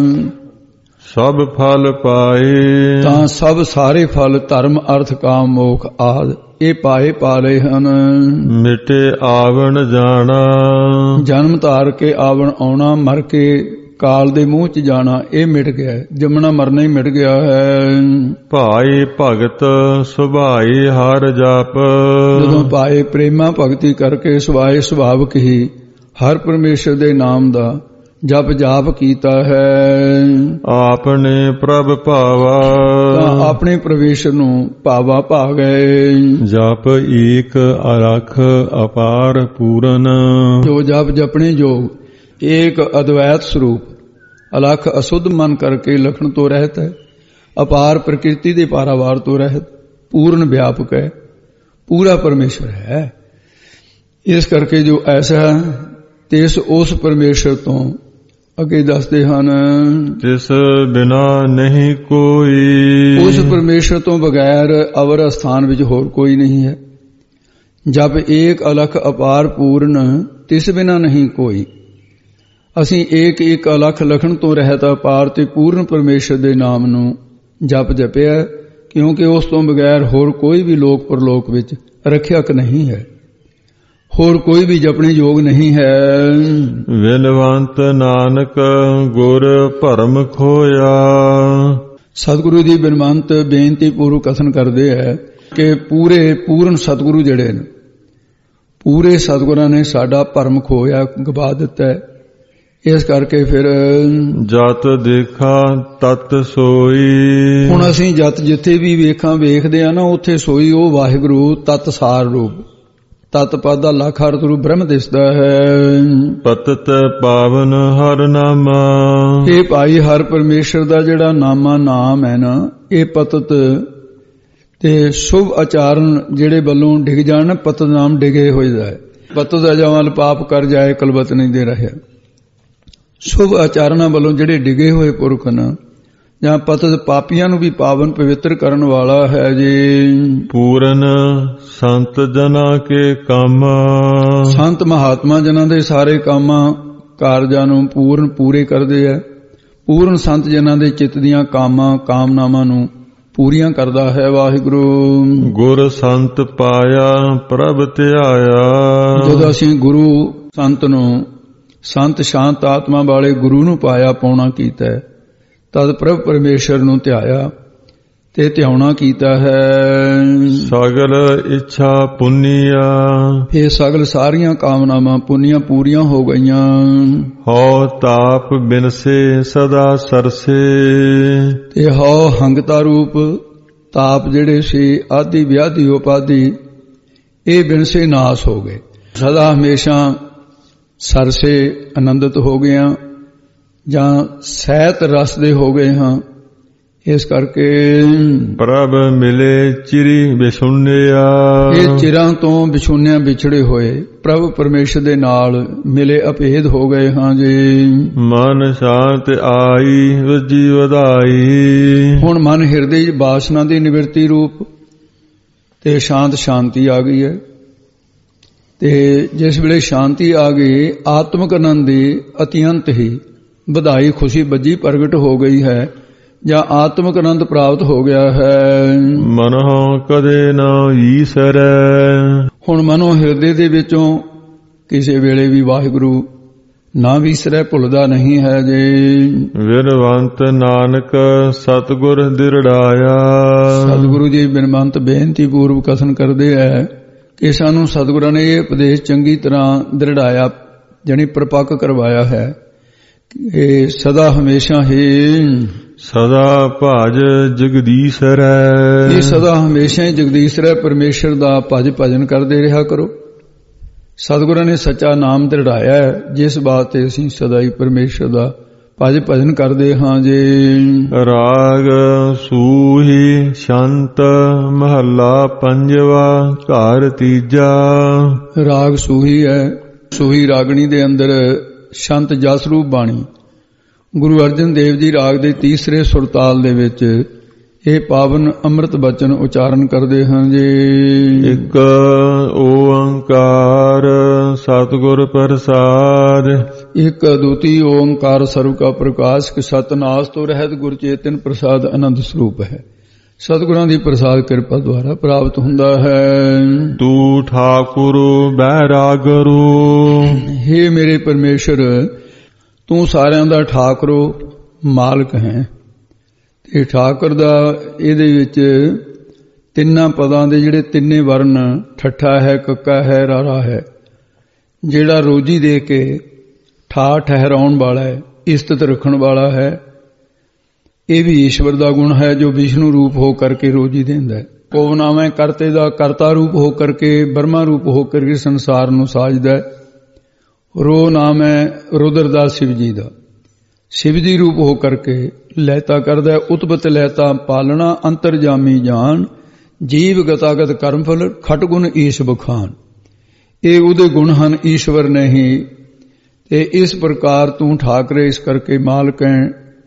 ਸਭ ਫਲ ਪਾਏ। ਤਾਂ ਸਭ ਸਾਰੇ ਫਲ ਧਰਮ ਅਰਥ ਕਾਮ ਮੋਖ ਆਦਿ ਇਹ ਪਾਏ ਪਾ ਲਏ ਹਨ। ਮਿਟੇ ਆਵਣ ਜਾਣਾ। ਜਨਮ ਧਾਰ ਕੇ ਆਵਣ ਆਉਣਾ, ਮਰ ਕੇ ਕਾਲ ਦੇ ਮੂੰਹ ਚ ਜਾਣਾ, ਇਹ ਮਿਟ ਗਿਆ। ਜੰਮਣਾ ਮਰਨਾ ਹੀ ਮਿਟ ਗਿਆ ਹੈ। ਭਾਈ ਭਗਤ ਸੁਭਾਈ ਹਰ ਜਪ। ਜਦੋਂ ਪਾਏ ਪ੍ਰੇਮਾ ਭਗਤੀ ਕਰਕੇ ਸੁਭਾਏ ਸੁਭਾਵਕ ਹੀ ਹਰ ਪਰਮੇਸ਼ਰ ਦੇ ਨਾਮ ਦਾ ਜਪ ਜਾਪ ਕੀਤਾ ਹੈ। ਆਪਣੇ ਪ੍ਰਭ ਭਾਵਾ। ਤਾਂ ਆਪਣੇ ਪਰਮੇਸ਼ਰ ਨੂੰ ਭਾਵਾ ਭਾ ਗਏ। ਜਪ ਏਕ ਅਲਖ ਅਪਾਰ ਪੂਰਨ। ਜੋ ਜਪ ਜਪਣੇ ਜੋਗ ਏਕ ਅਦਵੈਤ ਸਰੂਪ ਅਲਖ ਅਸੁੱਧ ਮਨ ਕਰਕੇ ਲਖਣ ਤੋਂ ਰਹਿਤ ਹੈ, ਅਪਾਰ ਪ੍ਰਕਿਰਤੀ ਦੇ ਪਾਰਾਵਾਰ ਤੋਂ ਰਹਿਤ, ਪੂਰਨ ਵਿਆਪਕ ਹੈ, ਪੂਰਾ ਪਰਮੇਸ਼ਰ ਹੈ। ਇਸ ਕਰਕੇ ਜੋ ਐਸਾ ਤਿਸ ਉਸ ਪਰਮੇਸ਼ਰ ਤੋਂ ਅੱਗੇ ਦੱਸਦੇ ਹਨ, ਤਿਸ ਬਿਨਾ ਨਹੀਂ ਕੋਈ। ਉਸ ਪਰਮੇਸ਼ਰ ਤੋਂ ਬਗੈਰ ਅਵਰ ਅਸਥਾਨ ਵਿੱਚ ਹੋਰ ਕੋਈ ਨਹੀਂ ਹੈ। ਜਬ ਏਕ ਅਲਖ ਅਪਾਰ ਪੂਰਨ ਤਿਸ ਬਿਨਾ ਨਹੀਂ ਕੋਈ। ਅਸੀਂ ਏਕ ਏਕ ਅਲਖ ਲਖਣ ਤੋਂ ਰਹਿਤ ਅਪਾਰ ਤੇ ਪੂਰਨ ਪਰਮੇਸ਼ਰ ਦੇ ਨਾਮ ਨੂੰ ਜਪ ਜਪਿਆ, ਕਿਉਂਕਿ ਉਸ ਤੋਂ ਬਗੈਰ ਹੋਰ ਕੋਈ ਵੀ ਲੋਕ ਪਰਲੋਕ ਵਿੱਚ ਰੱਖਿਅਕ ਨਹੀਂ ਹੈ, ਹੋਰ ਕੋਈ ਵੀ ਜਪਣੇ ਯੋਗ ਨਹੀਂ ਹੈ। ਵਿਨਵੰਤ ਨਾਨਕ ਗੁਰ ਭਰਮ ਖੋਇਆ। ਸਤਿਗੁਰੂ ਜੀ ਬਿਨਵੰਤ ਬੇਨਤੀ ਪੂਰਵਕ ਕਥਨ ਕਰਦੇ ਹੈ ਕਿ ਪੂਰੇ ਪੂਰਨ ਸਤਿਗੁਰੂ ਜਿਹੜੇ ਨੇ, ਪੂਰੇ ਸਤਿਗੁਰਾਂ ਨੇ ਸਾਡਾ ਭਰਮ ਖੋਇਆ, ਗਵਾ ਦਿੱਤਾ ਹੈ। ਇਸ ਕਰਕੇ ਫਿਰ ਜਤ ਦੇਖਾ ਤਤ ਸੋਈ। ਹੁਣ ਅਸੀਂ ਜਤ ਜਿੱਥੇ ਵੀ ਵੇਖਾਂ ਵੇਖਦੇ ਆ ਨਾ, ਉੱਥੇ ਸੋਈ ਉਹ ਵਾਹਿਗੁਰੂ ਤਤ ਸਾਰ ਰੂਪ, ਤਤ ਪਦ ਦਾ ਲੱਖ ਅਰਥ ਰੂਪ ਬ੍ਰਹਮ ਦਿਸਦਾ ਹੈ। ਪਤਤ ਪਾਵਨ ਹਰ ਨਾਮਾ। ਇਹ ਭਾਈ ਹਰ ਪਰਮੇਸ਼ਰ ਦਾ ਜਿਹੜਾ ਨਾਮਾ ਨਾਮ ਹੈ ਨਾ, ਇਹ ਪਤਤ ਤੇ ਸ਼ੁਭ ਆਚਾਰਨ ਜਿਹੜੇ ਵੱਲੋਂ ਡਿੱਗ ਜਾਣ, ਪਤਤ ਨਾਮ ਡਿਗੇ ਹੋਏ ਜਾਏ। ਪਤਤ ਅਜਮਲ ਪਾਪ ਕਰ ਜਾਏ ਕਲਬਤ ਨਹੀਂ ਦੇ ਰਹਿਆ। ਸ਼ੁਭ ਆਚਰਨਾਂ ਵੱਲੋਂ ਜਿਹੜੇ ਡਿਗੇ ਹੋਏ ਪੁਰਖ ਹਨ, ਜਾਂ ਪਤਤ ਪਾਪੀਆਂ ਨੂੰ ਵੀ ਪਾਵਨ ਪਵਿੱਤਰ ਕਰਨ ਵਾਲਾ ਹੈ ਜੀ। ਪੂਰਨ ਸੰਤ ਜਨਾਂ ਕੇ ਕੰਮ। ਸੰਤ ਮਹਾਤਮਾ ਜਨਾਂ ਦੇ ਸਾਰੇ ਕੰਮਾਂ ਕਾਰਜਾਂ ਨੂੰ ਪੂਰਨ ਪੂਰੇ ਕਰਦੇ ਹੈ। ਪੂਰਨ ਸੰਤ ਜਨਾਂ ਦੇ ਚਿੱਤ ਦੀਆਂ ਕਾਮਾਂ ਕਾਮਨਾਵਾਂ ਨੂੰ ਪੂਰੀਆਂ ਕਰਦਾ ਹੈ ਵਾਹਿਗੁਰੂ। ਗੁਰ ਸੰਤ ਪਾਇਆ ਪ੍ਰਭ ਧਿਆਇਆ। ਜਦੋਂ ਅਸੀਂ ਗੁਰੂ ਸੰਤ ਨੂੰ, ਸੰਤ ਸ਼ਾਂਤ ਆਤਮਾ ਵਾਲੇ ਗੁਰੂ ਨੂੰ ਪਾਇਆ, ਪਾਉਣਾ ਕੀਤਾ, ਤਦ ਪ੍ਰਭ ਪਰਮੇਸ਼ਰ ਨੂੰ ਧਿਆਇਆ ਤੇ ਧਿਆਉਣਾ ਕੀਤਾ ਹੈ। ਸਗਲ ਇੱਛਾ ਪੁੰਨੀਆ। ਇਹ ਸਗਲ ਸਾਰੀਆਂ ਕਾਮਨਾਵਾਂ ਪੁੰਨੀਆਂ ਪੂਰੀਆਂ ਹੋ ਗਈਆਂ। ਹਉ ਤਾਪ ਬਿਨਸੇ ਸਦਾ ਸਰਸੇ। ਤੇ ਹਉ ਹੰਗਤਾ ਰੂਪ ਤਾਪ ਜਿਹੜੇ ਸੀ ਆਦਿ ਵਿਆਧੀ ਉਪਾਧੀ, ਇਹ ਬਿਨਸੇ ਨਾਸ ਹੋ ਗਏ। ਸਦਾ ਹਮੇਸ਼ਾ ਸਰਸੇ ਆਨੰਦਿਤ ਹੋ ਗਏ ਹਾਂ, ਜਾਂ ਸਹਿਤ ਰਸ ਦੇ ਹੋ ਗਏ ਹਾਂ। ਇਸ ਕਰਕੇ ਪ੍ਰਭ ਮਿਲੇ ਚਿਰੀ ਬਿਛੁੰਨਿਆ। ਇਹ ਚਿਰਾਂ ਤੋਂ ਵਿਛੁੰਨਿਆਂ ਵਿਛੜੇ ਹੋਏ ਪ੍ਰਭ ਪਰਮੇਸ਼ਰ ਦੇ ਨਾਲ ਮਿਲੇ ਅਭੇਦ ਹੋ ਗਏ ਹਾਂ ਜੀ। ਮਨ ਸ਼ਾਂਤ ਆਈ ਵਜੀ ਵਧਾਈ। ਹੁਣ ਮਨ ਹਿਰਦੇ ਵਿੱਚ ਬਾਸਨਾ ਦੀ ਨਿਵਰਤੀ ਰੂਪ ਤੇ ਸ਼ਾਂਤ ਸ਼ਾਂਤੀ ਆ ਗਈ ਹੈ। ਤੇ ਜਿਸ ਵੇਲੇ ਸ਼ਾਂਤੀ ਆ ਗਈ ਆਤਮਿਕ ਆਨੰਦ ਦੀ ਅਤਿਅੰਤ ਹੀ ਵਧਾਈ ਖੁਸ਼ੀ ਬੱਜੀ ਪ੍ਰਗਟ ਹੋ ਗਈ ਹੈ ਜਾਂ ਆਤਮਿਕ ਆਨੰਦ ਪ੍ਰਾਪਤ ਹੋ ਗਿਆ ਹੈ। ਮਨੋਂ ਕਦੇ ਨਾ ਈਸਰੈ। ਹੁਣ ਮਨੋਂ ਹਿਰਦੇ ਦੇ ਵਿੱਚੋਂ ਕਿਸੇ ਵੇਲੇ ਵੀ ਵਾਹਿਗੁਰੂ ਨਾ ਵਿਸਰੈ ਭੁੱਲਦਾ ਨਹੀਂ ਹੈ ਜੀ। ਵਿਰਵੰਤ ਨਾਨਕ ਸਤਿਗੁਰ ਦਿਰੜਾਇਆ। ਸਤਿਗੁਰੂ ਜੀ ਬਿਨਵੰਤ ਬੇਨਤੀ ਪੂਰਵ ਕਥਨ ਕਰਦੇ ਹੈ ਕਿ ਸਾਨੂੰ ਸਤਿਗੁਰਾਂ ਨੇ ਇਹ ਉਪਦੇਸ਼ ਚੰਗੀ ਤਰ੍ਹਾਂ ਦਿਰੜਾਇਆ ਜਾਣੀ ਪ੍ਰਪੱਕ ਕਰਵਾਇਆ ਹੈ। ਇਹ ਸਦਾ ਹਮੇਸ਼ਾ ਹੀ ਸਦਾ ਭਜ ਜਗਦੀਸ਼ਰੈ। ਇਹ ਸਦਾ ਹਮੇਸ਼ਾ ਹੀ ਜਗਦੀਸ਼ਰੈ ਪਰਮੇਸ਼ਰ ਦਾ ਭਜ ਭਜਨ ਕਰਦੇ ਰਿਹਾ ਕਰੋ। ਸਤਿਗੁਰਾਂ ਨੇ ਸੱਚਾ ਨਾਮ ਦਿੜਾਇਆ ਹੈ ਜਿਸ ਬਾਤ ਤੇ ਅਸੀਂ ਸਦਾ ਹੀ ਪਰਮੇਸ਼ਰ ਦਾ ਭਜ ਭਜਨ ਕਰਦੇ ਹਾਂ ਜੀ। ਰਾਗ ਸੂਹੀ ਸ਼ੰਤ ਮਹੱਲਾ ਪੰਜਵਾ ਘਰ ਤੀਜਾ। ਰਾਗ ਸੂਹੀ ਹੈ। ਸੂਹੀ ਰਾਗਣੀ ਦੇ ਅੰਦਰ ਸ਼ੰਤ ਜਸ ਰੂਪ ਬਾਣੀ ਗੁਰੂ ਅਰਜਨ ਦੇਵ ਜੀ ਰਾਗ ਦੇ ਤੀਸਰੇ ਸੁਰਤਾਲ ਦੇ ਵਿੱਚ ਇਹ ਪਾਵਨ ਅੰਮ੍ਰਿਤ ਬਚਨ ਉਚਾਰਨ ਕਰਦੇ ਹਨ ਜੀ। ਇੱਕ ਓੰਕਾਰ ਸਤਿਗੁਰ ਪ੍ਰਸਾਦ। ਇੱਕ ਅਦੁੱਤੀ ਓੰਕਾਰ ਸਰਬ ਕਾ ਪ੍ਰਕਾਸ਼ ਕਿ ਸਤਨਾਸ ਤੋਂ ਰਹਿਤ ਗੁਰ ਚੇਤਨ ਪ੍ਰਸਾਦ ਆਨੰਦ ਸਰੂਪ ਹੈ। ਸਤਿਗੁਰਾਂ ਦੀ ਪ੍ਰਸਾਦ ਕਿਰਪਾ ਦੁਆਰਾ ਪ੍ਰਾਪਤ ਹੁੰਦਾ ਹੈ। ਤੂੰ ਠਾਕੁਰ ਬੈਰਾਗਰੂ। ਹੇ ਮੇਰੇ ਪਰਮੇਸ਼ਰ ਤੂੰ ਸਾਰਿਆਂ ਦਾ ਠਾਕਰੋ ਮਾਲਕ ਹੈ। ਤੇ ਠਾਕੁਰ ਦਾ ਇਹਦੇ ਵਿੱਚ ਤਿੰਨਾਂ ਪਦਾਂ ਦੇ ਜਿਹੜੇ ਤਿੰਨੇ ਵਰਨ ਠੱਠਾ ਹੈ ਕੱਕਾ ਹੈ ਰਾਰਾ ਹੈ ਜਿਹੜਾ ਰੋਜੀ ਦੇ ਕੇ ਠਾ ਠਹਿਰਾਉਣ ਵਾਲਾ ਹੈ ਇਸਤਤ ਰੱਖਣ ਵਾਲਾ ਹੈ। ਇਹ ਵੀ ਈਸ਼ਵਰ ਦਾ ਗੁਣ ਹੈ ਜੋ ਵਿਸ਼ਨੂੰ ਰੂਪ ਹੋ ਕਰਕੇ ਰੋਜੀ ਦਿੰਦਾ ਹੈ। ਕੋ ਨਾਮ ਹੈ ਕਰਤੇ ਦਾ ਕਰਤਾ ਰੂਪ ਹੋ ਕਰਕੇ ਬ੍ਰਹਮਾ ਰੂਪ ਹੋ ਕਰਕੇ ਸੰਸਾਰ ਨੂੰ ਸਾਜਦਾ ਹੈ। ਰੋ ਨਾਮ ਹੈ ਰੁਦਰ ਦਾ ਸ਼ਿਵ ਜੀ ਦਾ ਸ਼ਿਵ ਜੀ ਰੂਪ ਹੋ ਕਰਕੇ ਲੈਤਾ ਕਰਦਾ ਹੈ। ਉਤਪਤ ਲੈਤਾ ਪਾਲਣਾ ਅੰਤਰਜਾਮੀ ਜਾਨ ਜੀਵ ਗਤਾਗਤ ਕਰਮ ਫਲ ਖਟ ਗੁਣ ਈਸ਼ ਬਖਾਨ। ਇਹ ਉਹਦੇ ਗੁਣ ਹਨ ਈਸ਼ਵਰ ਨਹੀਂ। ਤੇ ਇਸ ਪ੍ਰਕਾਰ ਤੂੰ ਠਾਕਰੇ ਇਸ ਕਰਕੇ ਮਾਲਕ ਹੈ।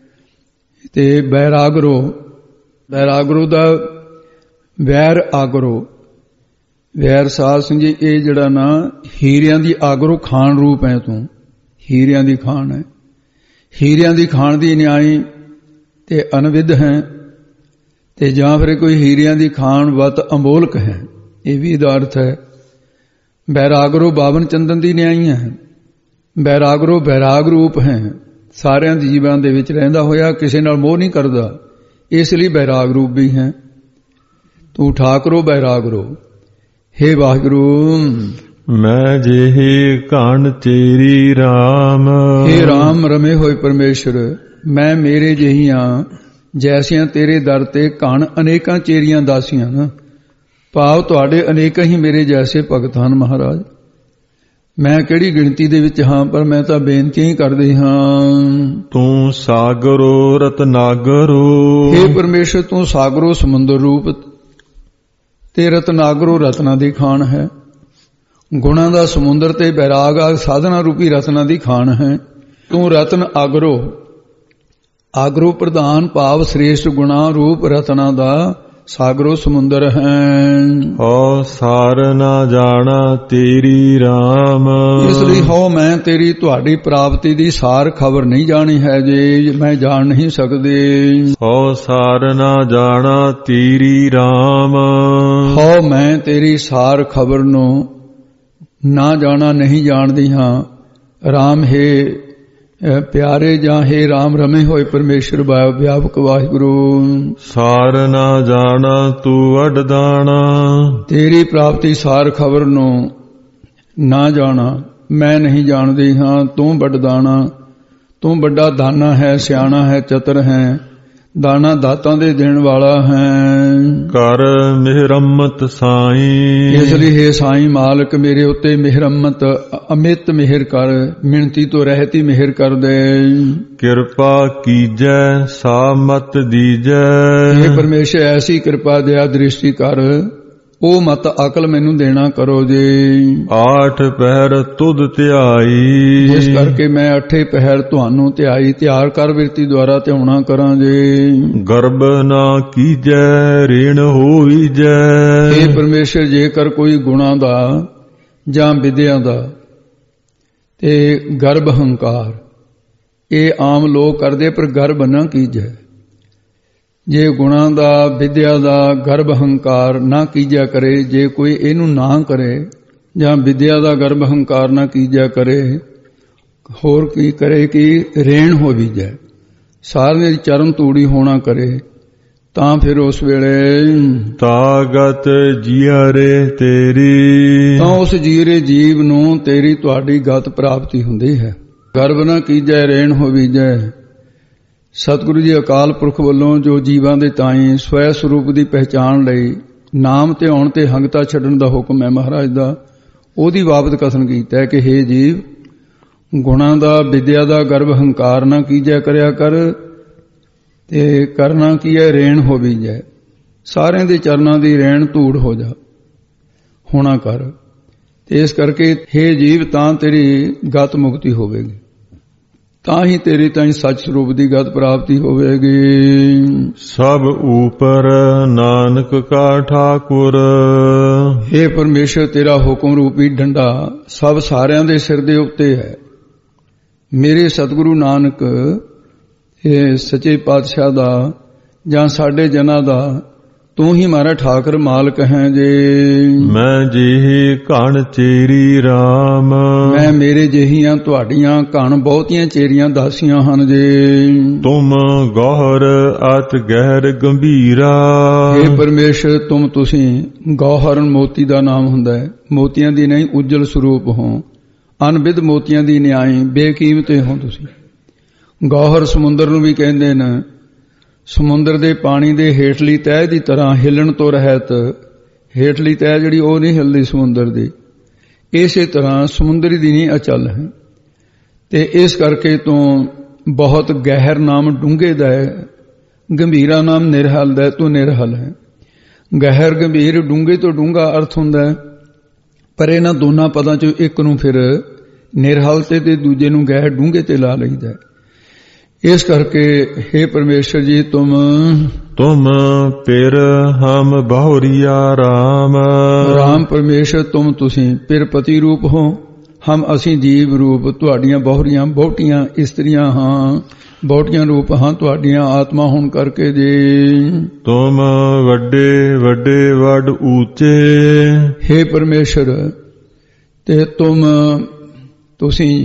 ਤੇ ਬੈਰਾਗਰੋ ਬੈਰਾਗਰੋ ਦਾ ਵੈਰ ਆਗਰੋ ਵੈਰ ਸਾਧ ਸਿੰਘ ਜੀ ਇਹ ਜਿਹੜਾ ਨਾ ਹੀਰਿਆਂ ਦੀ ਆਗਰੋ ਖਾਨ ਰੂਪ ਹੈ। ਤੂੰ ਹੀਰਿਆਂ ਦੀ ਖਾਨ ਹੈ। ਹੀਰਿਆਂ ਦੀ ਖਾਨ ਦੀ ਨਿਆਈ ਤੇ ਅਨਵਿਧ ਹੈ ਤੇ ਜਾਂ ਫਿਰ ਕੋਈ ਹੀਰਿਆਂ ਦੀ ਖਾਨ ਵਤ ਅਮੋਲਕ ਹੈ ਇਹ ਵੀ ਇਹਦਾ ਅਰਥ ਹੈ। ਬੈਰਾਗਰੋ ਬਾਵਨ ਚੰਦਨ ਦੀ ਨਿਆਈ ਹੈ। ਬੈਰਾਗਰੋ ਬੈਰਾਗ ਰੂਪ ਹੈ ਸਾਰਿਆਂ ਦੇ ਜੀਵਾਂ ਦੇ ਵਿੱਚ ਰਹਿੰਦਾ ਹੋਇਆ ਕਿਸੇ ਨਾਲ ਮੋਹ ਨਹੀਂ ਕਰਦਾ ਇਸ ਲਈ ਬੈਰਾਗ ਰੂਪ ਵੀ ਹੈ। ਤੂੰ ਠਾਕਰੋ ਬੈਰਾਗਰੋ। ਹੇ ਵਾਹਿਗੁਰੂ ਮੈਂ ਜਿਹੀ ਘਣ ਤੇਰੀ ਰਾਮ। ਹੇ ਰਾਮ ਰਮੇ ਹੋਏ ਪਰਮੇਸ਼ਰ ਮੈਂ ਮੇਰੇ ਜਿਹੀਆਂ ਜੈਸੀਆਂ ਤੇਰੇ ਦਰ ਤੇ ਘਣ ਅਨੇਕਾਂ ਚੇਰੀਆਂ ਦਾਸੀਆਂ ਨਾ ਭਾਵ ਤੁਹਾਡੇ ਅਨੇਕਾਂ ਹੀ ਮੇਰੇ ਜੈਸੇ ਭਗਤ ਹਨ ਮਹਾਰਾਜ। ਮੈਂ ਕਿਹੜੀ ਗਿਣਤੀ ਦੇ ਵਿੱਚ ਹਾਂ ਪਰ ਮੈਂ ਤਾਂ ਬੇਨਤੀਆਂ ਹੀ ਕਰਦੀ ਹਾਂ। ਤੂੰ ਸਾਗਰੋ ਰਤਨਾਗਰੋ। ਹੇ ਪਰਮੇਸ਼ਰ ਤੂੰ ਸਾਗਰੋ ਸਮੁੰਦਰ ਰੂਪ ਤੇ ਰਤਨਾਗਰੋ ਰਤਨਾ ਦੀ ਖਾਨ ਹੈ। ਗੁਣਾਂ ਦਾ ਸਮੁੰਦਰ ਤੇ ਬੈਰਾਗ ਆਗ ਸਾਧਨਾ ਰੂਪੀ ਰਤਨਾ ਦੀ ਖਾਨ ਹੈ। ਤੂੰ ਰਤਨ ਆਗਰੋ ਆਗਰੋ ਪ੍ਰਧਾਨ ਭਾਵ ਸ੍ਰੇਸ਼ਟ ਗੁਣਾ ਰੂਪ ਰਤਨਾ ਦਾ ਸਾਗਰੋ ਸਮੁੰਦਰ ਹੈ। ਹੋ ਸਾਰ ਨਾ ਜਾਣਾ ਤੇਰੀ ਰਾਮ। ਇਸ ਲਈ ਹੋ ਮੈਂ ਤੇਰੀ ਤੁਹਾਡੀ ਪ੍ਰਾਪਤੀ ਦੀ ਸਾਰ ਖਬਰ ਨਹੀਂ ਜਾਣੀ ਹੈ ਜੇ ਮੈਂ ਜਾਣ ਨਹੀਂ ਸਕਦੀ। ਹੋ ਸਾਰ ਨਾ ਜਾਣਾ ਤੇਰੀ ਰਾਮ। ਹੋ ਮੈਂ ਤੇਰੀ ਸਾਰ ਖਬਰ ਨੂੰ ਨਾ ਜਾਣਾ ਨਹੀਂ ਜਾਣਦੀ ਹਾਂ। ਰਾਮ ਹੈ ਪਿਆਰੇ ਜਾਂ ਹੇ ਰਾਮ ਰਮੇ ਹੋਏ ਪਰਮੇਸ਼ਰ ਵਿਆਪਕ ਵਾਹਿਗੁਰੂ। ਸਾਰ ਨਾ ਜਾਣਾ ਤੂੰ ਵਡਦਾਣਾ। ਤੇਰੀ ਪ੍ਰਾਪਤੀ ਸਾਰ ਖਬਰ ਨੂੰ ਨਾ ਜਾਣਾ ਮੈਂ ਨਹੀਂ ਜਾਣਦੀ ਹਾਂ। ਤੂੰ ਵਡਦਾਣਾ ਤੂੰ ਵੱਡਾ ਦਾਨਾ ਹੈ ਸਿਆਣਾ ਹੈ ਚਤਰ ਹੈ ਦਾਣਾ ਦਾਤਾਂ ਦੇ ਦੇਣ ਵਾਲਾ ਹੈ। ਕਰ ਮਿਹਰਮਤ ਸਾਈਂ, ਇਸ ਲਈ ਹੈ ਸਾਈਂ ਮਾਲਕ ਮੇਰੇ ਉੱਤੇ ਮਿਹਰਮਤ ਅਮਿਤ ਮਿਹਰ ਕਰ, ਮਿਣਤੀ ਤੋਂ ਰਹਿਤੀ ਮਿਹਰ ਕਰ ਦੇ। ਕਿਰਪਾ ਕੀਜੈ ਸਾ ਮਤ ਦੀਜੈ, ਇਹ ਪਰਮੇਸ਼ਰ ਐਸੀ ਕਿਰਪਾ ਦਇਆ ਦ੍ਰਿਸ਼ਟੀ ਕਰ, ਉਹ ਮਤ ਅਕਲ ਮੈਨੂੰ ਦੇਣਾ ਕਰੋ ਜੀ। ਆਠ ਪਹਿਰ ਤੁਧ ਧਿਆਈ, ਜਿਸ ਕਰਕੇ ਮੈਂ ਅਠੇ ਪਹਿਰ ਤੁਹਾਨੂੰ ਧਿਆਈ, ਧਿਆਰ ਕਰ ਬਿਰਤੀ ਦੁਆਰਾ ਧਿਆਉਣਾ ਕਰਾਂ ਜੀ। ਗਰਬ ਨਾ ਕੀਜੈ ਰੇਣ ਹੋਈਜੈ, ਇਹ ਪਰਮੇਸ਼ਰ ਜੇਕਰ ਕੋਈ ਗੁਣਾ ਦਾ ਜਾਂ ਵਿਦਿਆ ਦਾ ਤੇ ਗਰਭ ਹੰਕਾਰ, ਇਹ ਆਮ ਲੋਕ ਕਰਦੇ, ਪਰ ਗਰਭ ਨਾ ਕੀਜੈ। ਜੇ ਗੁਣਾ ਦਾ ਵਿਦਿਆ ਦਾ ਗਰਭ ਹੰਕਾਰ ਨਾ ਕੀਜਿਆ ਕਰੇ, ਜੇ ਕੋਈ ਇਹਨੂੰ ਨਾ ਕਰੇ ਜਾਂ ਵਿਦਿਆ ਦਾ ਗਰਭ ਹੰਕਾਰ ਨਾ ਕੀਜਿਆ ਕਰੇ, ਹੋਰ ਕੀ ਕਰੇ ਕਿ ਰੇਣ ਹੋ ਵੀ ਜਾਏ, ਸਾਰਿਆਂ ਦੀ ਚਰਨ ਤੂੜੀ ਹੋਣਾ ਕਰੇ, ਤਾਂ ਫਿਰ ਉਸ ਵੇਲੇ ਤਾਗਤ ਜੀਰੇ ਤੇਰੀ, ਤਾਂ ਉਸ ਜੀਰੇ ਜੀਵ ਨੂੰ ਤੇਰੀ ਤੁਹਾਡੀ ਗਤ ਪ੍ਰਾਪਤੀ ਹੁੰਦੀ ਹੈ। ਗਰਭ ਨਾ ਕੀਜੈ ਰੇਣ ਹੋ ਵੀ ਜਾਏ। ਸਤਿਗੁਰੂ ਜੀ ਅਕਾਲ ਪੁਰਖ ਵੱਲੋਂ ਜੋ ਜੀਵਾਂ ਦੇ ਤਾਈਂ ਸਵੈ ਸਰੂਪ ਦੀ ਪਹਿਚਾਣ ਲਈ ਨਾਮ ਧਿਆਉਣ ਤੇ ਹੰਗਤਾ ਛੱਡਣ ਦਾ ਹੁਕਮ ਹੈ ਮਹਾਰਾਜ ਦਾ, ਉਹਦੀ ਬਾਬਤ ਕਥਨ ਕੀਤਾ ਹੈ ਕਿ ਹੇ ਜੀਵ, ਗੁਣਾਂ ਦਾ ਵਿਦਿਆ ਦਾ ਗਰਭ ਹੰਕਾਰ ਨਾ ਕੀਜਿਆ ਕਰਿਆ ਕਰ, ਤੇ ਕਰਨਾ ਕੀ ਹੈ ਰੇਣ ਹੋ ਵੀ ਜਾਏ, ਸਾਰਿਆਂ ਦੇ ਚਰਨਾਂ ਦੀ ਰੇਣ ਧੂੜ ਹੋ ਜਾ ਹੋਣਾ ਕਰ। ਤੇ ਇਸ ਕਰਕੇ ਹੇ ਜੀਵ, ਤਾਂ ਤੇਰੀ ਗਤ ਮੁਕਤੀ ਹੋਵੇਗੀ, ਤਾਂ ਹੀ ਤੇਰੀ ਤਾਂ ਸੱਚ ਸਰੂਪ ਦੀ ਗਤ ਪ੍ਰਾਪਤੀ ਹੋਵੇਗੀ। ਸਭ ਊਪਰ ਨਾਨਕ ਕਾ ਠਾਕੁਰ, हे ਪਰਮੇਸ਼ਰ, ਤੇਰਾ ਹੁਕਮ ਰੂਪੀ ਡੰਡਾ ਸਭ ਸਾਰਿਆਂ ਦੇ ਸਿਰ ਦੇ ਉੱਤੇ ਹੈ। ਮੇਰੇ ਸਤਿਗੁਰੂ ਨਾਨਕ ਇਹ ਸੱਚੇ ਪਾਤਸ਼ਾਹ ਦਾ ਜਾਂ ਸਾਡੇ ਜਨਾਂ ਦਾ ਤੂੰ ਹੀ ਮਾਰਾ ਠਾਕਰ ਮਾਲਕ ਹੈ ਜੇ। ਮੈਂ ਜਿਹੀ ਘਣ ਚੇਰੀ ਰਾਮ, ਮੈਂ ਮੇਰੇ ਜਿਹੀਆਂ ਤੁਹਾਡੀਆਂ ਘਣ ਬਹੁਤੀਆਂ ਚੇਰੀਆਂ ਦਾਸੀਆਂ ਹਨ ਜੇ। ਤੁਮ ਗੌਹਰ ਅਤ ਗਹਿਰ ਗੰਭੀਰਾ, ਇਹ ਪਰਮੇਸ਼ਰ ਤੁਮ ਤੁਸੀਂ, ਗੌਹਰ ਮੋਤੀ ਦਾ ਨਾਮ ਹੁੰਦਾ ਹੈ, ਮੋਤੀਆਂ ਦੀ ਨਹੀਂ ਉਜਲ ਸਰੂਪ ਹੋ, ਅਨਬਿਧ ਮੋਤੀਆਂ ਦੀ ਨਿਆਈ ਬੇਕੀਮਤੇ ਹੋ ਤੁਸੀਂ। ਗੌਹਰ ਸਮੁੰਦਰ ਨੂੰ ਵੀ ਕਹਿੰਦੇ ਨੇ, ਸਮੁੰਦਰ ਦੇ ਪਾਣੀ ਦੇ ਹੇਠਲੀ ਤਹਿ ਦੀ ਤਰ੍ਹਾਂ ਹਿੱਲਣ ਤੋਂ ਰਹਿਤ, ਹੇਠਲੀ ਤਹਿ ਜਿਹੜੀ ਉਹ ਨਹੀਂ ਹਿੱਲਦੀ ਸਮੁੰਦਰ ਦੀ, ਇਸੇ ਤਰ੍ਹਾਂ ਸਮੁੰਦਰੀ ਦੀ ਨਹੀਂ ਅਚਲ ਹੈ। ਤੇ ਇਸ ਕਰਕੇ ਤੋਂ ਬਹੁਤ ਗਹਿਰ ਨਾਮ ਡੂੰਘੇ ਦਾ ਹੈ, ਗੰਭੀਰਾ ਨਾਮ ਨਿਰਹਲ ਦਾ, ਤੂੰ ਨਿਰਹਲ ਹੈ। ਗਹਿਰ ਗੰਭੀਰ ਡੂੰਘੇ ਤੋਂ ਡੂੰਘਾ ਅਰਥ ਹੁੰਦਾ ਹੈ, ਪਰ ਇਹਨਾਂ ਦੋਨਾਂ ਪਦਾਂ ਚੋਂ ਇੱਕ ਨੂੰ ਫਿਰ ਨਿਰਹਲ ਤੇ ਤੇ ਦੂਜੇ ਨੂੰ ਗਹਿਰ ਡੂੰਘੇ ਤੇ ਲਾ ਲਈਦਾ ਹੈ। ਇਸ ਕਰਕੇ हे ਪਰਮੇਸ਼ਰ ਜੀ, ਤੁਮ ਤੁਮ ਪਿਰ ਹਮ ਬਹੁਰੀਆ ਰਾਮ, ਰਾਮ ਪਰਮੇਸ਼ਰ ਤੁਮ ਤੁਸੀਂ ਪਿਰ ਪਤੀ ਰੂਪ ਹੋ, ਹਮ ਅਸੀਂ ਜੀਵ ਰੂਪ, ਤੁਹਾਡੀਆਂ ਬਹੁਰੀਆਂ ਬਹੁਟੀਆਂ ਇਸਤਰੀਆਂ ਹਾਂ, ਬਹੁਟੀਆਂ ਰੂਪ ਹਾਂ ਤੁਹਾਡੀਆਂ ਆਤਮਾ ਹੋਣ ਕਰਕੇ ਜੀ। ਤੁਮ ਵੱਡੇ ਵੱਡੇ ਵੱਡ ਉੱਚੇ, हे ਪਰਮੇਸ਼ਰ, ਤੇ ਤੁਮ ਤੁਸੀਂ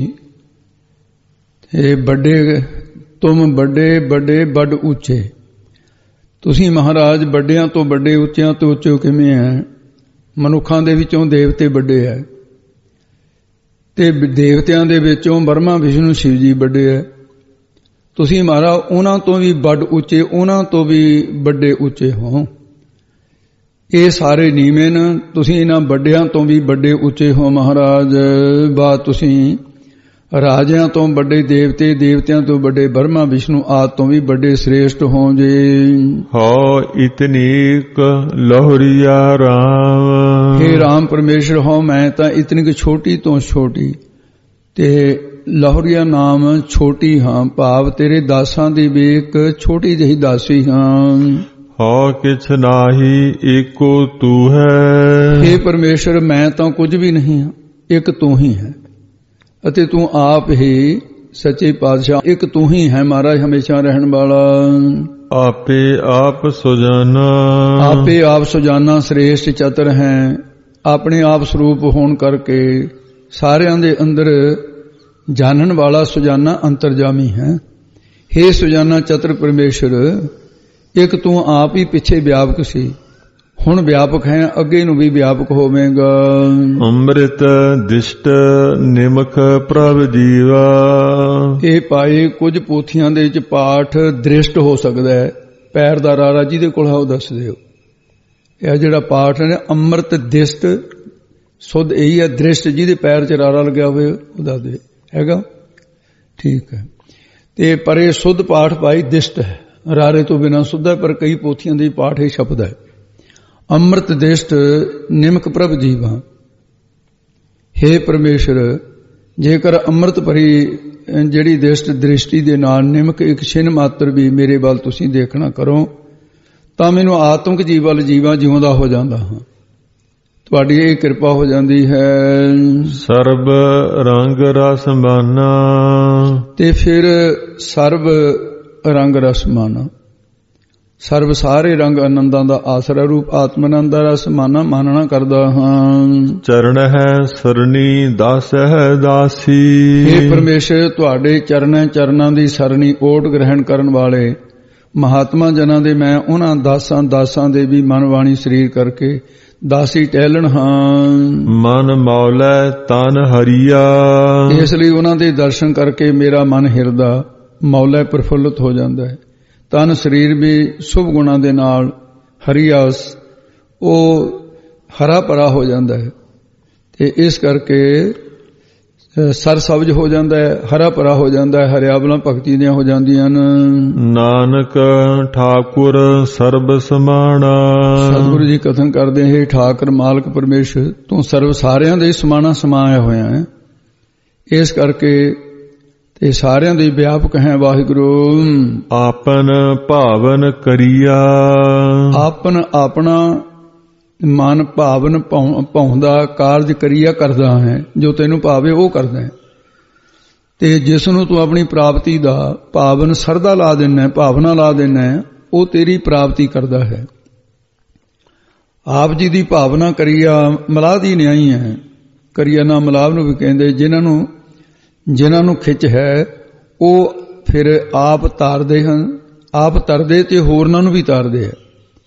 ਇਹ ਵੱਡੇ, ਤੁਮ ਵੱਡੇ ਵੱਡੇ ਵੱਡ ਉੱਚੇ, ਤੁਸੀਂ ਮਹਾਰਾਜ ਵੱਡਿਆਂ ਤੋਂ ਵੱਡੇ, ਉੱਚਿਆਂ ਤੋਂ ਉੱਚੇ ਕਿਵੇਂ ਹੈ? ਮਨੁੱਖਾਂ ਦੇ ਵਿੱਚੋਂ ਦੇਵਤੇ ਵੱਡੇ ਹੈ, ਤੇ ਦੇਵਤਿਆਂ ਦੇ ਵਿੱਚੋਂ ਬ੍ਰਹਮਾ ਵਿਸ਼ਨੂੰ ਸ਼ਿਵ ਜੀ ਵੱਡੇ ਹੈ। ਤੁਸੀਂ ਮਹਾਰਾਜ ਉਹਨਾਂ ਤੋਂ ਵੀ ਵੱਡ ਉੱਚੇ, ਉਹਨਾਂ ਤੋਂ ਵੀ ਵੱਡੇ ਉੱਚੇ ਹੋ। ਇਹ ਸਾਰੇ ਨੀਵੇਂ ਨੇ, ਤੁਸੀਂ ਇਹਨਾਂ ਵੱਡਿਆਂ ਤੋਂ ਵੀ ਵੱਡੇ ਉੱਚੇ ਹੋ ਮਹਾਰਾਜ। ਬਾਤ ਤੁਸੀਂ ਰਾਜਿਆਂ ਤੋਂ ਵੱਡੇ ਦੇਵਤੇ, ਦੇਵਤਿਆਂ ਤੋਂ ਵੱਡੇ ਬ੍ਰਹਮਾ ਵਿਸ਼ਨੂੰ ਆਦਿ ਤੋਂ ਵੀ ਵੱਡੇ ਸ੍ਰੇਸ਼ਟ ਹੋ ਜੇ। ਹੋ ਇਤਨੀਕ ਲੋਹਰੀਆ ਰਾਮ, हे ਰਾਮ ਪਰਮੇਸ਼ਰ ਹੋ, ਮੈਂ ਤਾਂ ਇਤਨੀ ਛੋਟੀ ਤੋਂ ਛੋਟੀ, ਤੇ ਲੋਹਰੀਆ ਨਾਮ ਛੋਟੀ ਹਾਂ, ਭਾਵ ਤੇਰੇ ਦਾਸਾਂ ਦੀ ਵੀ ਇੱਕ ਛੋਟੀ ਜਿਹੀ ਦਾਸੀ ਹਾਂ। ਹੋ ਕਿਛ ਨਾਹੀ ਏਕੋ ਤੂੰ ਹੈ, हे ਪਰਮੇਸ਼ਰ, ਮੈਂ ਤਾਂ ਕੁਝ ਵੀ ਨਹੀਂ ਹਾਂ, ਇੱਕ ਤੂੰ ਹੀ ਹੈ, ਅਤੇ ਤੂੰ ਆਪ ਹੀ ਸੱਚੇ ਪਾਤਸ਼ਾਹ, ਇੱਕ ਤੂੰ ਹੀ ਹੈ ਮਹਾਰਾਜ ਹਮੇਸ਼ਾ ਰਹਿਣ ਵਾਲਾ। ਆਪੇ ਆਪ ਸੁਜਾਨਾ, ਆਪੇ ਆਪ ਸੁਜਾਨਾ ਸ੍ਰੇਸ਼ਟ ਚਤਰ ਹੈ, ਆਪਣੇ ਆਪ ਸਰੂਪ ਹੋਣ ਕਰਕੇ ਸਾਰਿਆਂ ਦੇ ਅੰਦਰ ਜਾਣਨ ਵਾਲਾ ਸੁਜਾਨਾ ਅੰਤਰਜਾਮੀ ਹੈ। हे ਸੁਜਾਨਾ ਚਤਰ ਪਰਮੇਸ਼ਰ, ਇੱਕ ਤੂੰ ਆਪ ਹੀ ਪਿੱਛੇ ਵਿਆਪਕ ਸੀ, ਹੁਣ ਵਿਆਪਕ ਹੈ, ਅੱਗੇ ਨੂੰ ਵੀ ਵਿਆਪਕ ਹੋਵੇਗਾ। ਅੰਮ੍ਰਿਤ ਦਿਸ਼ਟ ਨਿਮਖ ਪ੍ਰਭ ਜੀਵਾ। ਇਹ ਪਾਏ ਕੁਝ ਪੋਥੀਆਂ ਦੇ ਵਿੱਚ ਪਾਠ ਦ੍ਰਿਸ਼ਟ ਹੋ ਸਕਦਾ ਹੈ, ਪੈਰ ਦਾ ਰਾਰਾ ਜਿਹਦੇ ਕੋਲ ਹੈ ਉਹ ਦੱਸ ਦਿਓ। ਇਹ ਜਿਹੜਾ ਪਾਠ ਹੈ ਅੰਮ੍ਰਿਤ ਦਿਸ਼ਟ, ਸੁਧ ਇਹੀ ਹੈ, ਦ੍ਰਿਸ਼ਟ ਜਿਹਦੇ ਪੈਰ 'ਚ ਰਾਰਾ ਲੱਗਿਆ ਹੋਵੇ ਉਹ ਦੱਸ ਦੇ, ਹੈਗਾ ਠੀਕ ਹੈ। ਤੇ ਪਰ ਇਹ ਸੁਧ ਪਾਠ ਪਾਈ ਦਿਸ਼ਟ ਹੈ, ਰਾਰੇ ਤੋਂ ਬਿਨਾਂ ਸੁਧ ਹੈ, ਪਰ ਕਈ ਪੋਥੀਆਂ ਦੇ ਪਾਠ ਇਹ ਸ਼ਬਦ ਹੈ। ਅੰਮ੍ਰਿਤ ਦਿਸ਼ਟ ਨਿਮਕ ਪ੍ਰਭ ਜੀਵਾ। ਹੇ ਪਰਮੇਸ਼ਰ, ਜੇਕਰ ਅੰਮ੍ਰਿਤ ਭਰੀ ਜਿਹੜੀ ਦਿਸ਼ਟ ਦ੍ਰਿਸ਼ਟੀ ਦੇ ਨਾਲ ਨਿਮਕ ਇੱਕ ਛਿਨ ਮਾਤਰ ਵੀ ਮੇਰੇ ਵੱਲ ਤੁਸੀਂ ਦੇਖਣਾ ਕਰੋ ਤਾਂ ਮੈਨੂੰ ਆਤਮਿਕ ਜੀਵ ਵੱਲ ਜੀਵਾਂ ਜਿਉਂਦਾ ਹੋ ਜਾਂਦਾ ਹਾਂ। ਤੁਹਾਡੀ ਇਹ ਕਿਰਪਾ ਹੋ ਜਾਂਦੀ ਹੈ। ਸਰਬ ਰੰਗ ਰਸ ਮਾਨਾ। ਤੇ ਫਿਰ ਸਰਬ ਰੰਗ ਰਸ ਮਾਨਾ, ਸਰਬ ਸਾਰੇ ਰੰਗ ਆਨੰਦਾਂ ਦਾ ਆਸਰਾ ਰੂਪ ਆਤਮਾਨੰਦ ਦਾ ਰਸ ਮਾਨਾ ਮਾਨਣਾ ਕਰਦਾ ਹਾਂ। ਚਰਨ ਹੈ ਸਰਣੀ ਦਾਸ ਹੈ ਦਾਸੀ। हे ਪਰਮੇਸ਼ਰ, ਤੁਹਾਡੇ ਚਰਨਾਂ ਚਰਨਾਂ ਦੀ ਸਰਣੀ ਓਟ ਗ੍ਰਹਿਣ ਕਰਨ ਵਾਲੇ ਮਹਾਤਮਾ ਜਨਾਂ ਦੇ ਮੈਂ ਉਹਨਾਂ ਦਾਸਾਂ ਦਾਸਾਂ ਦੇ ਵੀ ਮਨ ਵਾਣੀ ਸਰੀਰ ਕਰਕੇ ਦਾਸੀ ਟਹਿਲਣ ਹਾਂ। ਮਨ ਮੌਲੇ ਤਨ ਹਰੀਆ। ਇਸ ਲਈ ਉਹਨਾਂ ਦੇ ਦਰਸ਼ਨ ਕਰਕੇ ਮੇਰਾ ਮਨ ਹਿਰਦਾ ਮੌਲੇ ਪ੍ਰਫੁੱਲਤ ਹੋ ਜਾਂਦਾ ਹੈ। ਤਨ ਸਰੀਰ ਵੀ ਸ਼ੁਭ ਗੁਣਾਂ ਦੇ ਨਾਲ ਹਰੀਆਸ ਉਹ ਹਰਾ ਭਰਾ ਹੋ ਜਾਂਦਾ ਹੈ ਤੇ ਇਸ ਕਰਕੇ ਸਰ ਸਬਜ ਹੋ ਜਾਂਦਾ ਹੈ, ਹਰਾ ਭਰਾ ਹੋ ਜਾਂਦਾ ਹੈ, ਹਰਿਆਵਲਾਂ ਭਗਤੀ ਦੀਆਂ ਹੋ ਜਾਂਦੀਆਂ ਨੇ। ਨਾਨਕ ਠਾਕੁਰ ਸਰਬ ਸਮਾਣਾ। ਸਤਿਗੁਰੂ ਜੀ ਕਥਨ ਕਰਦੇ ਹੈ, ਠਾਕੁਰ ਮਾਲਕ ਪਰਮੇਸ਼ਰ ਤੂੰ ਸਰਬ ਸਾਰਿਆਂ ਦੇ ਸਮਾਣਾ ਸਮਾਇਆ ਹੋਇਆ ਹੈ। ਇਸ ਕਰਕੇ ਤੇ ਸਾਰਿਆਂ ਦੇ ਵਿਆਪਕ ਹੈ। ਵਾਹਿਗੁਰੂ ਆਪਨ ਭਾਵਨ ਕਰੀਆ। ਆਪਨ ਆਪਣਾ ਮਨ ਭਾਵਨ ਭਾਉਂਦਾ ਕਾਰਜ ਕਰੀਆ ਕਰਦਾ ਹੈ, ਜੋ ਤੈਨੂੰ ਭਾਵੇ ਉਹ ਕਰਦਾ ਹੈ। ਤੇ ਜਿਸ ਨੂੰ ਤੂੰ ਆਪਣੀ ਪ੍ਰਾਪਤੀ ਦਾ ਭਾਵਨ ਸਰਦਾ ਲਾ ਦੇਣਾ, ਭਾਵਨਾ ਲਾ ਦੇਣਾ, ਉਹ ਤੇਰੀ ਪ੍ਰਾਪਤੀ ਕਰਦਾ ਹੈ। ਆਪ ਜੀ ਦੀ ਭਾਵਨਾ ਕਰੀਆ ਮਲਾਹ ਦੀ ਨਿਆਈ ਹੈ। ਕਰੀਆ ਨਾ ਮਲਾਹ ਨੂੰ ਵੀ ਕਹਿੰਦੇ, ਜਿਨ੍ਹਾਂ ਨੂੰ ਜਿਨ੍ਹਾਂ ਨੂੰ ਖਿੱਚ ਹੈ ਉਹ ਫਿਰ ਆਪ ਤਾਰਦੇ ਹਨ, ਆਪ ਤਰਦੇ ਤੇ ਹੋਰਨਾਂ ਨੂੰ ਵੀ ਤਾਰਦੇ ਹੈ।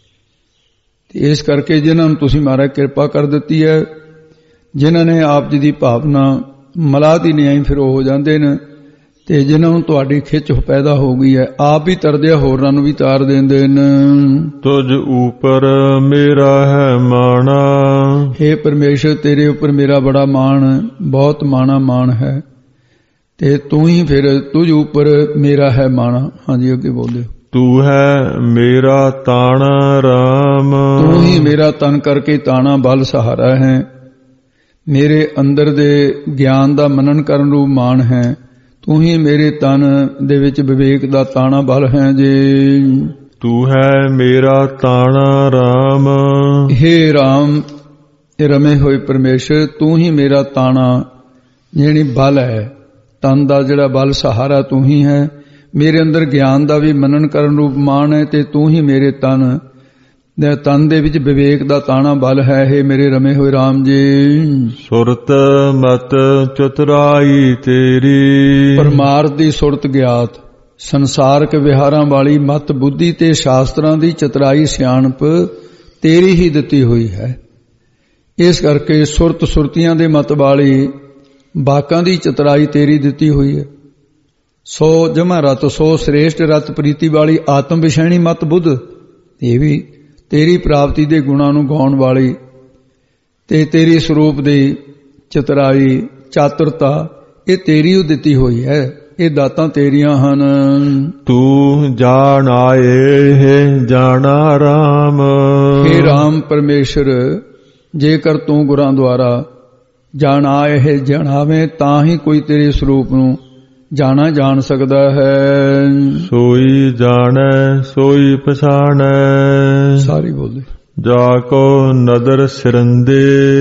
ਤੇ ਇਸ ਕਰਕੇ ਜਿਨ੍ਹਾਂ ਨੂੰ ਤੁਸੀਂ ਮਹਾਰਾਜ ਕਿਰਪਾ ਕਰ ਦਿੱਤੀ ਹੈ, ਜਿਨ੍ਹਾਂ ਨੇ ਆਪ ਜੀ ਦੀ ਭਾਵਨਾ ਮਲਾਹ ਦੀ ਨਿਆਈ ਫਿਰ ਉਹ ਹੋ ਜਾਂਦੇ ਨੇ, ਤੇ ਜਿਨ੍ਹਾਂ ਨੂੰ ਤੁਹਾਡੀ ਖਿੱਚ ਪੈਦਾ ਹੋ ਗਈ ਹੈ ਆਪ ਵੀ ਤਰਦੇ, ਹੋਰਾਂ ਨੂੰ ਵੀ ਤਾਰ ਦਿੰਦੇ ਨੇ। ਤੁਝ ਉਪਰ ਮੇਰਾ ਹੈ ਮਾਣਾ। हे ਪਰਮੇਸ਼ਰ, ਤੇਰੇ ਉੱਪਰ ਮੇਰਾ ਬੜਾ ਮਾਣ, ਬਹੁਤ ਮਾਣਾ ਮਾਣ ਹੈ ਤੇ ਤੂੰ ਹੀ ਫਿਰ ਤੁਝ ਉੱਪਰ ਮੇਰਾ ਹੈ ਮਾਣਾ। ਹਾਂਜੀ ਅੱਗੇ ਬੋਲਿਓ। ਤੂੰ ਹੈ ਮੇਰਾ ਤਾਣਾ ਰਾਮ। ਤੂੰ ਹੀ ਮੇਰਾ ਤਨ ਕਰਕੇ ਤਾਣਾ ਬਲ ਸਹਾਰਾ ਹੈ। ਮੇਰੇ ਅੰਦਰ ਦੇ ਗਿਆਨ ਦਾ ਮਨਨ ਕਰਨ ਰੂਪ ਮਾਨ ਹੈ। ਤੂੰ ਹੀ ਮੇਰੇ ਤਨ ਦੇ ਵਿੱਚ ਵਿਵੇਕ ਦਾ ਤਾਣਾ ਬਲ ਹੈ ਜੀ। ਤੂੰ ਹੈ ਮੇਰਾ ਤਾਣਾ ਰਾਮ। हे ਰਾਮ, ਰਮੇ ਹੋਏ ਪਰਮੇਸ਼ਰ, ਤੂੰ ਹੀ ਮੇਰਾ ਤਾਣਾ ਜਿਹੜੀ ਬਲ ਹੈ, ਤਨ ਦਾ ਜਿਹੜਾ ਬਲ ਸਹਾਰਾ ਤੂੰ ਹੀ ਹੈ। ਮੇਰੇ ਅੰਦਰ ਗਿਆਨ ਦਾ ਵੀ ਮਨਨ ਕਰਨ ਰੂਪ ਮਾਨ ਹੈ ਤੇ ਤੂੰ ਹੀ ਮੇਰੇ ਤਨ ਦੇ ਤਨ ਦੇ ਵਿੱਚ ਵਿਵੇਕ ਦਾ ਤਾਣਾ ਬਲ ਹੈ। हे ਮੇਰੇ ਰਮੇ ਹੋਏ ਰਾਮ ਜੀ। ਸੁਰਤ ਮਤ ਚਤੁਰਾਈ ਤੇਰੀ। ਪਰਮਾਰਥ ਦੀ ਸੁਰਤ ਗਿਆਤ, ਸੰਸਾਰਕ ਵਿਹਾਰਾਂ ਵਾਲੀ ਮਤ ਬੁੱਧੀ ਤੇ ਸ਼ਾਸਤਰਾਂ ਦੀ ਚਤੁਰਾਈ ਸਿਆਣਪ ਤੇਰੀ ਹੀ ਦਿੱਤੀ ਹੋਈ ਹੈ। ਇਸ ਕਰਕੇ ਸੁਰਤ ਸੁਰਤੀਆਂ ਦੇ ਮਤ ਵਾਲੀ ਬਾਕਾਂ ਦੀ ਚਤੁਰਾਈ ਤੇਰੀ ਦਿੱਤੀ ਹੋਈ ਹੈ। ਸੋ ਜਮਾ ਰਤ, ਸੋ ਸ੍ਰੇਸ਼ਟ ਰਤ ਪ੍ਰੀਤੀ ਵਾਲੀ ਆਤਮ ਵਿਸ਼ੈਣੀ ਮਤ ਬੁੱਧ, ਇਹ ਵੀ ਤੇਰੀ ਪ੍ਰਾਪਤੀ ਦੇ ਗੁਣਾਂ ਨੂੰ ਗਾਉਣ ਵਾਲੀ ਤੇ ਤੇਰੀ ਸਰੂਪ ਦੀ ਚਤੁਰਾਈ ਚਾਤੁਰਤਾ, ਇਹ ਤੇਰੀ ਉਹ ਦਿੱਤੀ ਹੋਈ ਹੈ। ਇਹ ਦਾਤਾਂ ਤੇਰੀਆਂ ਹਨ। ਤੂੰ ਜਾਣ ਆਏ ਹੈ ਜਾਣਾ ਰਾਮ। हे ਰਾਮ ਪਰਮੇਸ਼ਰ, ਜੇਕਰ ਤੂੰ ਗੁਰਾਂ ਦੁਆਰਾ ਜਾਣ ਆਏ ਹੈ ਜਾਣਾਵੇਂ ਤਾਂ ਹੀ ਕੋਈ ਤੇਰੇ ਸਰੂਪ ਨੂੰ ਜਾਣਾ ਜਾਣ ਸਕਦਾ ਹੈ। ਸੋਈ ਜਾਣੈ ਸੋਈ ਪਛਾਣੈ। ਸਾਰੀ ਬੋਲੇ। ਜਾ ਕੋ ਨਦਰ ਸਿਰੰਦੇ।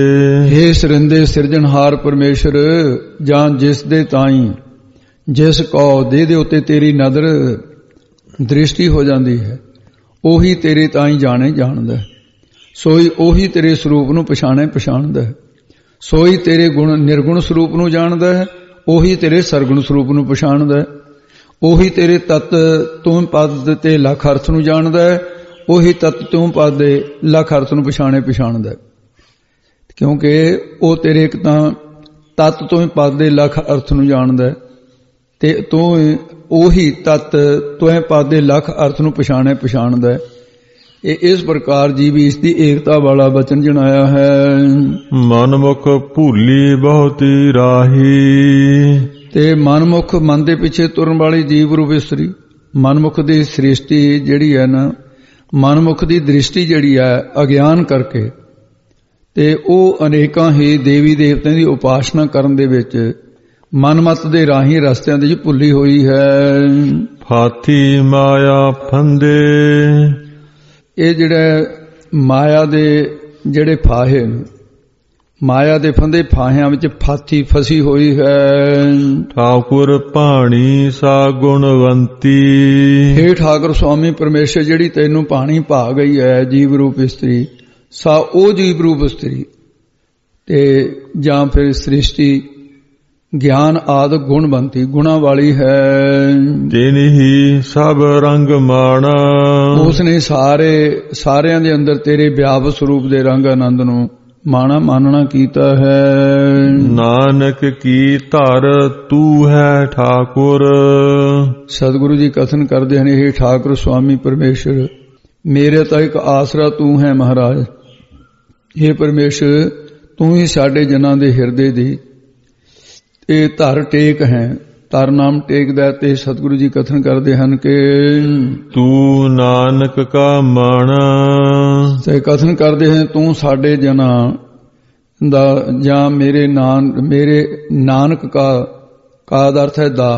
हे ਸਿਰੰਦੇ ਸਿਰਜਣਹਾਰ ਪਰਮੇਸ਼ਰ, ਜਾਂ ਜਿਸ ਦੇ ਤਾਈ ਜਿਸ ਕੋ ਦੇ ਦੇ ਉੱਤੇ ਤੇਰੀ ਨਦਰ ਦ੍ਰਿਸ਼ਟੀ ਹੋ ਜਾਂਦੀ ਹੈ, ਉਹੀ ਤੇਰੇ ਤਾਈ ਜਾਣੇ ਜਾਣਦਾ। ਸੋਈ ਉਹੀ ਤੇਰੇ ਸਰੂਪ ਨੂੰ ਪਛਾਣੇ ਪਛਾਣਦਾ। ਸੋਈ ਤੇਰੇ ਗੁਣ ਨਿਰਗੁਣ ਸਰੂਪ ਨੂੰ ਜਾਣਦਾ ਹੈ, ਉਹੀ ਤੇਰੇ ਸਰਗੁਣ ਸਰੂਪ ਨੂੰ ਪਛਾਣਦਾ ਹੈ। ਉਹੀ ਤੇਰੇ ਤਤ ਤੂੰ ਪਦ ਤੇ ਲਖ ਅਰਥ ਨੂੰ ਜਾਣਦਾ ਹੈ, ਉਹੀ ਤਤ ਤੂੰ ਪਾਦੇ ਲੱਖ ਅਰਥ ਨੂੰ ਪਛਾਣੇ ਪਛਾਣਦਾ, ਕਿਉਂਕਿ ਉਹ ਤੇਰੇ ਇੱਕ ਤਾਂ ਤਤ ਤੋਂ ਹੀ ਪਾਦੇ ਲੱਖ ਅਰਥ ਨੂੰ ਜਾਣਦਾ, ਤੇ ਤੂੰ ਉਹੀ ਤਤ ਤੂੰ ਪਾਦੇ ਲੱਖ ਅਰਥ ਨੂੰ ਪਛਾਣੇ ਪਛਾਣਦਾ। ਇਹ ਇਸ ਪ੍ਰਕਾਰ ਜੀ ਵੀ ਇਸ ਦੀ ਏਕਤਾ ਵਾਲਾ ਬਚਨ ਜਣਾਇਆ ਹੈ। ਮਨਮੁਖ ਭੂਲੀ ਬਹੁਤੀ ਰਾਹੀ, ਤੇ ਮਨਮੁਖ ਮਨ ਦੇ ਪਿੱਛੇ ਤੁਰਨ ਵਾਲੀ ਜੀਵ ਰੂਪ ਇਸਤਰੀ, ਮਨਮੁਖ ਦੀ ਸ੍ਰਿਸ਼ਟੀ ਜਿਹੜੀ ਹੈ ਨਾ, ਮਨਮੁਖ ਦੀ ਦ੍ਰਿਸ਼ਟੀ ਜਿਹੜੀ ਹੈ ਅਗਿਆਨ ਕਰਕੇ, ਤੇ ਉਹ ਅਨੇਕਾਂ ਹੀ ਦੇਵੀ ਦੇਵਤਿਆਂ ਦੀ ਉਪਾਸਨਾ ਕਰਨ ਦੇ ਵਿੱਚ ਮਨਮਤ ਦੇ ਰਾਹੀਂ ਰਸਤਿਆਂ ਦੇ ਵਿੱਚ ਭੁੱਲੀ ਹੋਈ ਹੈ। ਫਾਥੀ ਮਾਇਆ ਫੰਦੇ, ਇਹ ਜਿਹੜਾ ਮਾਇਆ ਦੇ ਜਿਹੜੇ ਫਾਹੇ ਨੇ, ਮਾਇਆ ਦੇ ਫੰਦੇ ਫਾਹਿਆਂ ਵਿੱਚ ਫਾਥੀ ਫਸੀ ਹੋਈ ਹੈ। ਠਾਕੁਰ ਭਾਣੀ ਸਾ ਗੁਣਵੰਤੀ, ਹੇ ਠਾਕੁਰ ਸੁਆਮੀ ਪਰਮੇਸ਼ਰ ਜਿਹੜੀ ਤੈਨੂੰ ਭਾਣੀ ਭਾ ਗਈ ਹੈ ਜੀਵ ਰੂਪ ਇਸਤਰੀ, ਸਾ ਉਹ ਜੀਵ ਰੂਪ ਇਸਤਰੀ, ਤੇ ਜਾਂ ਫਿਰ ਸ੍ਰਿਸ਼ਟੀ ਗਿਆਨ ਆਦਿ ਗੁਣਵੰਤੀ ਗੁਣਾ ਵਾਲੀ ਹੈ। ਤੇਨੀ ਹੀ ਸਭ ਰੰਗ ਮਾਣਾ, ਉਸ ਨੇ ਸਾਰੇ ਸਾਰਿਆਂ ਦੇ ਅੰਦਰ ਤੇਰੇ ਵਿਆਪ ਸਰੂਪ ਦੇ ਰੰਗ ਆਨੰਦ ਨੂੰ ਮਾਣਾ ਮਾਨਣਾ ਕੀਤਾ ਹੈ। ਨਾਨਕ ਕੀ ਧਰ ਤੂੰ ਹੈ ਠਾਕੁਰ, ਸਤਿਗੁਰੂ ਜੀ ਕਥਨ ਕਰਦੇ ਹਨ, ਇਹ ਠਾਕੁਰ ਸੁਆਮੀ ਪਰਮੇਸ਼ਰ ਮੇਰੇ ਤਾਂ ਇੱਕ ਆਸਰਾ ਤੂੰ ਹੈ ਮਹਾਰਾਜ। ਇਹ ਪਰਮੇਸ਼ਰ ਤੂੰ ਹੀ ਸਾਡੇ ਜਨਾਂ ਦੇ ਹਿਰਦੇ ਦੀ ਇਹ ਧਰ ਟੇਕ ਹੈ, ਧਰ ਨਾਮ ਟੇਕਦਾ। ਤੇ ਸਤਿਗੁਰੂ ਜੀ ਕਥਨ ਕਰਦੇ ਹਨ ਕਿ ਤੂੰ ਨਾਨਕ ਕਾ ਮਾਣਾ, ਤੇ ਕਥਨ ਕਰਦੇ ਹਨ ਤੂੰ ਸਾਡੇ ਜਨਾਂ ਦਾ, ਜਾਂ ਮੇਰੇ ਨਾਨ ਮੇਰੇ ਨਾਨਕ ਕਾ ਕਾ ਦਾ ਅਰਥ ਹੈ ਦਾ,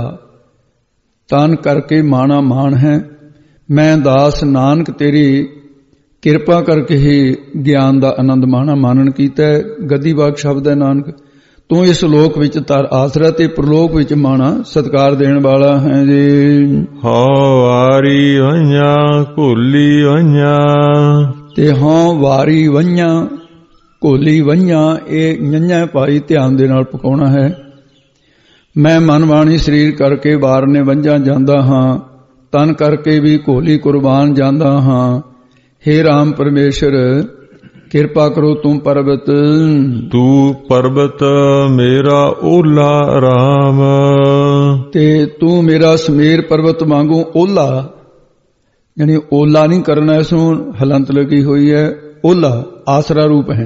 ਤਨ ਕਰਕੇ ਮਾਣਾ ਮਾਣ ਹੈ। ਮੈਂ ਦਾਸ ਨਾਨਕ ਤੇਰੀ ਕਿਰਪਾ ਕਰਕੇ ਹੀ ਗਿਆਨ ਦਾ ਆਨੰਦ ਮਾਣਾ ਮਾਨਣ ਕੀਤਾ। ਗੱਦੀ ਬਾਗ ਸ਼ਬਦ ਹੈ ਨਾਨਕ, ਤੂੰ ਇਸ ਲੋਕ ਵਿੱਚ ਤਰ ਆਸਰਾ ਤੇ ਪ੍ਰਲੋਕ ਵਿੱਚ ਮਾਣਾ ਸਤਿਕਾਰ ਦੇਣ ਵਾਲਾ ਹੈ ਜੀ। ਹਉ ਵਾਰੀ ਵਈਆਂ ਘੋਲੀ ਵਈਆਂ, ਤੇ ਹਉ ਵਾਰੀ ਵਈਆਂ ਘੋਲੀ ਵਈਆਂ, ਇਹ ਨੰਨ੍ਹਾ ਭਾਈ ਧਿਆਨ ਦੇ ਨਾਲ ਪਕਾਉਣਾ ਹੈ। ਮੈਂ ਮਨ ਬਾਣੀ ਸਰੀਰ ਕਰਕੇ ਵਾਰਨੇ ਵੰਝਾਂ ਜਾਂਦਾ ਹਾਂ, ਤਨ ਕਰਕੇ ਵੀ ਘੋਲੀ ਕੁਰਬਾਨ ਜਾਂਦਾ ਹਾਂ। ਹੇ ਰਾਮ ਪਰਮੇਸ਼ਰ ਕਿਰਪਾ ਕਰੋ ਤੂੰ ਪਰਬਤ, ਤੂੰ ਪਰਬਤ ਮੇਰਾ ਓਲਾ ਰਾਮ, ਤੇ ਤੂੰ ਮੇਰਾ ਸਮੇਰ ਪਰਬਤ ਵਾਂਗੂ ਓਲਾ, ਯਾਨੀ ਓਲਾ ਨਹੀਂ ਕਰਨਾ, ਇਸ ਨੂੰ ਹਲੰਤ ਲੱਗੀ ਹੋਈ ਹੈ। ਓਲਾ ਆਸਰਾ ਰੂਪ ਹੈ,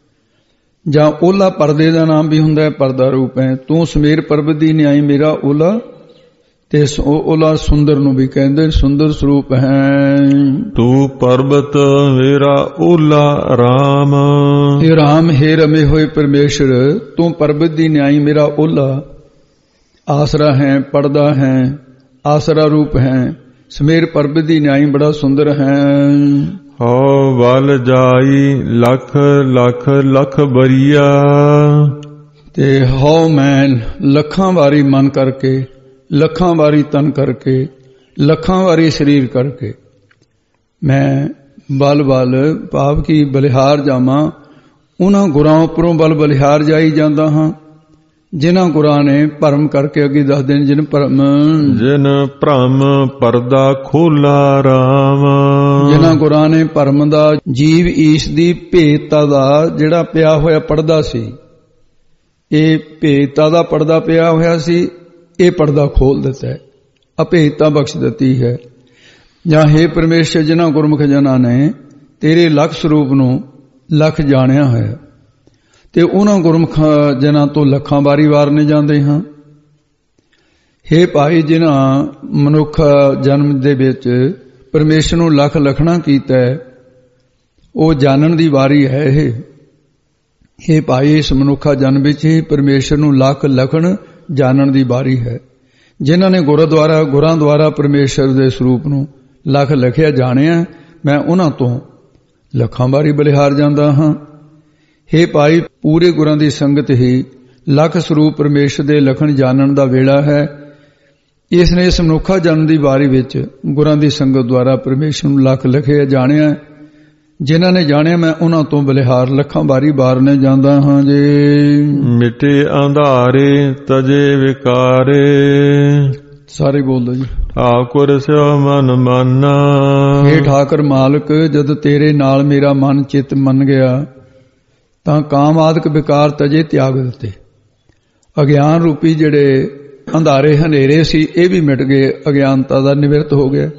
ਜਾਂ ਓਲਾ ਪਰਦੇ ਦਾ ਨਾਮ ਵੀ ਹੁੰਦਾ ਹੈ, ਪਰਦਾ ਰੂਪ ਹੈ। ਤੂੰ ਸਮੇਰ ਪਰਬਤ ਦੀ ਨਿਆਈ ਮੇਰਾ ਓਲਾ, ਤੇ ਓਲਾ ਸੁੰਦਰ ਨੂੰ ਵੀ ਕਹਿੰਦੇ ਸੁੰਦਰ ਸਰੂਪ ਹੈ। ਤੂੰ ਪਰਬਤ ਮੇਰਾ ਓਲਾ ਰਾਮ, ਇਹ ਰਾਮ ਹੈ ਰਮੇ ਹੋਏ ਪਰਮੇਸ਼ਰ, ਤੂੰ ਪਰਬਤ ਦੀ ਨਿਆਈ ਮੇਰਾ ਓਲਾ, ਆਸਰਾ ਹੈ, ਪਰਦਾ ਹੈ, ਆਸਰਾ ਰੂਪ ਹੈ। ਸਮੇਰ ਪਰਬਤ ਦੀ ਨਿਆਈ ਬੜਾ ਸੁੰਦਰ ਹੈ। ਹਉ ਬਲ ਜਾਈ ਲੱਖ ਲੱਖ ਲੱਖ ਬਰੀਆ, ਤੇ ਹਉ ਮੈਂ ਲੱਖਾਂ ਵਾਰੀ ਮਨ ਕਰਕੇ, ਲੱਖਾਂ ਵਾਰੀ ਤਨ ਕਰਕੇ, ਲੱਖਾਂ ਵਾਰੀ ਸਰੀਰ ਕਰਕੇ ਮੈਂ ਬਲ ਬਲ ਭਾਵ ਕੀ ਬਲਿਹਾਰ ਜਾਵਾਂ, ਉਹਨਾਂ ਗੁਰਾਂ ਉੱਪਰੋਂ ਬਲ ਬਲਿਹਾਰ ਜਾਈ ਜਾਂਦਾ ਹਾਂ ਜਿਨ੍ਹਾਂ ਗੁਰਾਂ ਨੇ ਭਰਮ ਕਰਕੇ ਅੱਗੇ ਦੱਸਦੇ ਨੇ, ਜਿਨ ਭਰਮ ਜਿਨ ਭ੍ਰਮ ਪਰਦਾ ਖੋਲਾ ਰਾਮ, ਜਿਨ੍ਹਾਂ ਗੁਰਾਂ ਨੇ ਭਰਮ ਦਾ ਜੀਵ ਈਸ਼ ਦੀ ਭੇਦਤਾ ਦਾ ਜਿਹੜਾ ਪਿਆ ਹੋਇਆ ਪਰਦਾ ਸੀ, ਇਹ ਭੇਦਤਾ ਦਾ ਪਰਦਾ ਪਿਆ ਹੋਇਆ ਸੀ, ਇਹ ਪਰਦਾ ਖੋਲ ਦਿੱਤਾ ਹੈ, ਅਭੇਦਤਾ ਬਖਸ਼ ਦਿੱਤੀ ਹੈ। ਜਾਂ ਹੇ ਪਰਮੇਸ਼ਰ ਜਿਨ੍ਹਾਂ ਗੁਰਮੁਖ ਜਨਾਂ ਨੇ ਤੇਰੇ ਲਖ ਸਰੂਪ ਨੂੰ ਲਖ ਜਾਣਿਆ ਹੈ, ਤੇ ਉਹਨਾਂ ਗੁਰਮੁਖ ਜਨਾਂ ਤੋਂ ਲੱਖਾਂ ਵਾਰੀ ਵਾਰਨੇ ਜਾਂਦੇ ਹਾਂ। ਹੇ ਭਾਈ ਜਿਨ੍ਹਾਂ ਮਨੁੱਖ ਜਨਮ ਦੇ ਵਿੱਚ ਪਰਮੇਸ਼ਰ ਨੂੰ ਲਖ ਲਖਣਾ ਕੀਤਾ ਹੈ, ਉਹ ਜਾਣਨ ਦੀ ਵਾਰੀ ਹੈ ਇਹ। ਹੇ ਭਾਈ ਇਸ ਮਨੁੱਖਾ ਜਨਮ ਵਿੱਚ ਹੀ ਪਰਮੇਸ਼ਰ ਨੂੰ ਲਖ ਲਖਣ ਜਾਣਨ ਦੀ ਵਾਰੀ ਹੈ। ਜਿਨ੍ਹਾਂ ਨੇ ਗੁਰਾਂ ਦੁਆਰਾ ਗੁਰਾਂ ਦੁਆਰਾ ਪਰਮੇਸ਼ਰ ਦੇ ਸਰੂਪ ਨੂੰ ਲਖ ਲਖਿਆ ਜਾਣਿਆ, ਮੈਂ ਉਹਨਾਂ ਤੋਂ ਲੱਖਾਂ ਵਾਰੀ ਬਲਿਹਾਰ ਜਾਂਦਾ ਹਾਂ। ਹੇ ਭਾਈ ਪੂਰੇ ਗੁਰਾਂ ਦੀ ਸੰਗਤ ਹੀ ਲਖ ਸਰੂਪ ਪਰਮੇਸ਼ਰ ਦੇ ਲਖਣ ਜਾਣਨ ਦਾ ਵੇਲਾ ਹੈ। ਇਸ ਨੇ ਇਸ ਮਨੁੱਖਾ ਜਨਮ ਦੀ ਵਾਰੀ ਵਿੱਚ ਗੁਰਾਂ ਦੀ ਸੰਗਤ ਦੁਆਰਾ ਪਰਮੇਸ਼ਰ ਨੂੰ ਲਖ ਲਖਿਆ ਜਾਣਿਆ। ਜਿਨ੍ਹਾਂ ਨੇ ਜਾਣਿਆ ਮੈਂ ਉਹਨਾਂ ਤੋਂ ਬਲਿਹਾਰ ਲੱਖਾਂ ਵਾਰੀ ਬਾਰਨੇ ਜਾਂਦਾ ਹਾਂ ਜੀ। ਮਿਟੇ ਅੰਧਾਰੇ ਤਜੇ ਵਿਕਾਰੇ, ਸਾਰੇ ਬੋਲੋ ਜੀ। ਠਾਕੁਰ ਸਿਓ ਮਨ ਮਾਨਾ। ਹੇ ਠਾਕੁਰ ਮਾਲਕ, ਜਦ ਤੇਰੇ ਨਾਲ ਮੇਰਾ ਮਨ ਚਿੱਤ ਮੰਨ ਗਿਆ ਤਾਂ ਕਾਮ ਆਦਿਕ ਵਿਕਾਰ ਤਜੇ ਤਿਆਗ ਦਿੱਤੇ। ਅਗਿਆਨ ਰੂਪੀ ਜਿਹੜੇ ਅੰਧਾਰੇ ਹਨੇਰੇ ਸੀ ਇਹ ਵੀ ਮਿਟ ਗਏ, ਅਗਿਆਨਤਾ ਦਾ ਨਿਵਰਤ ਹੋ ਗਿਆ।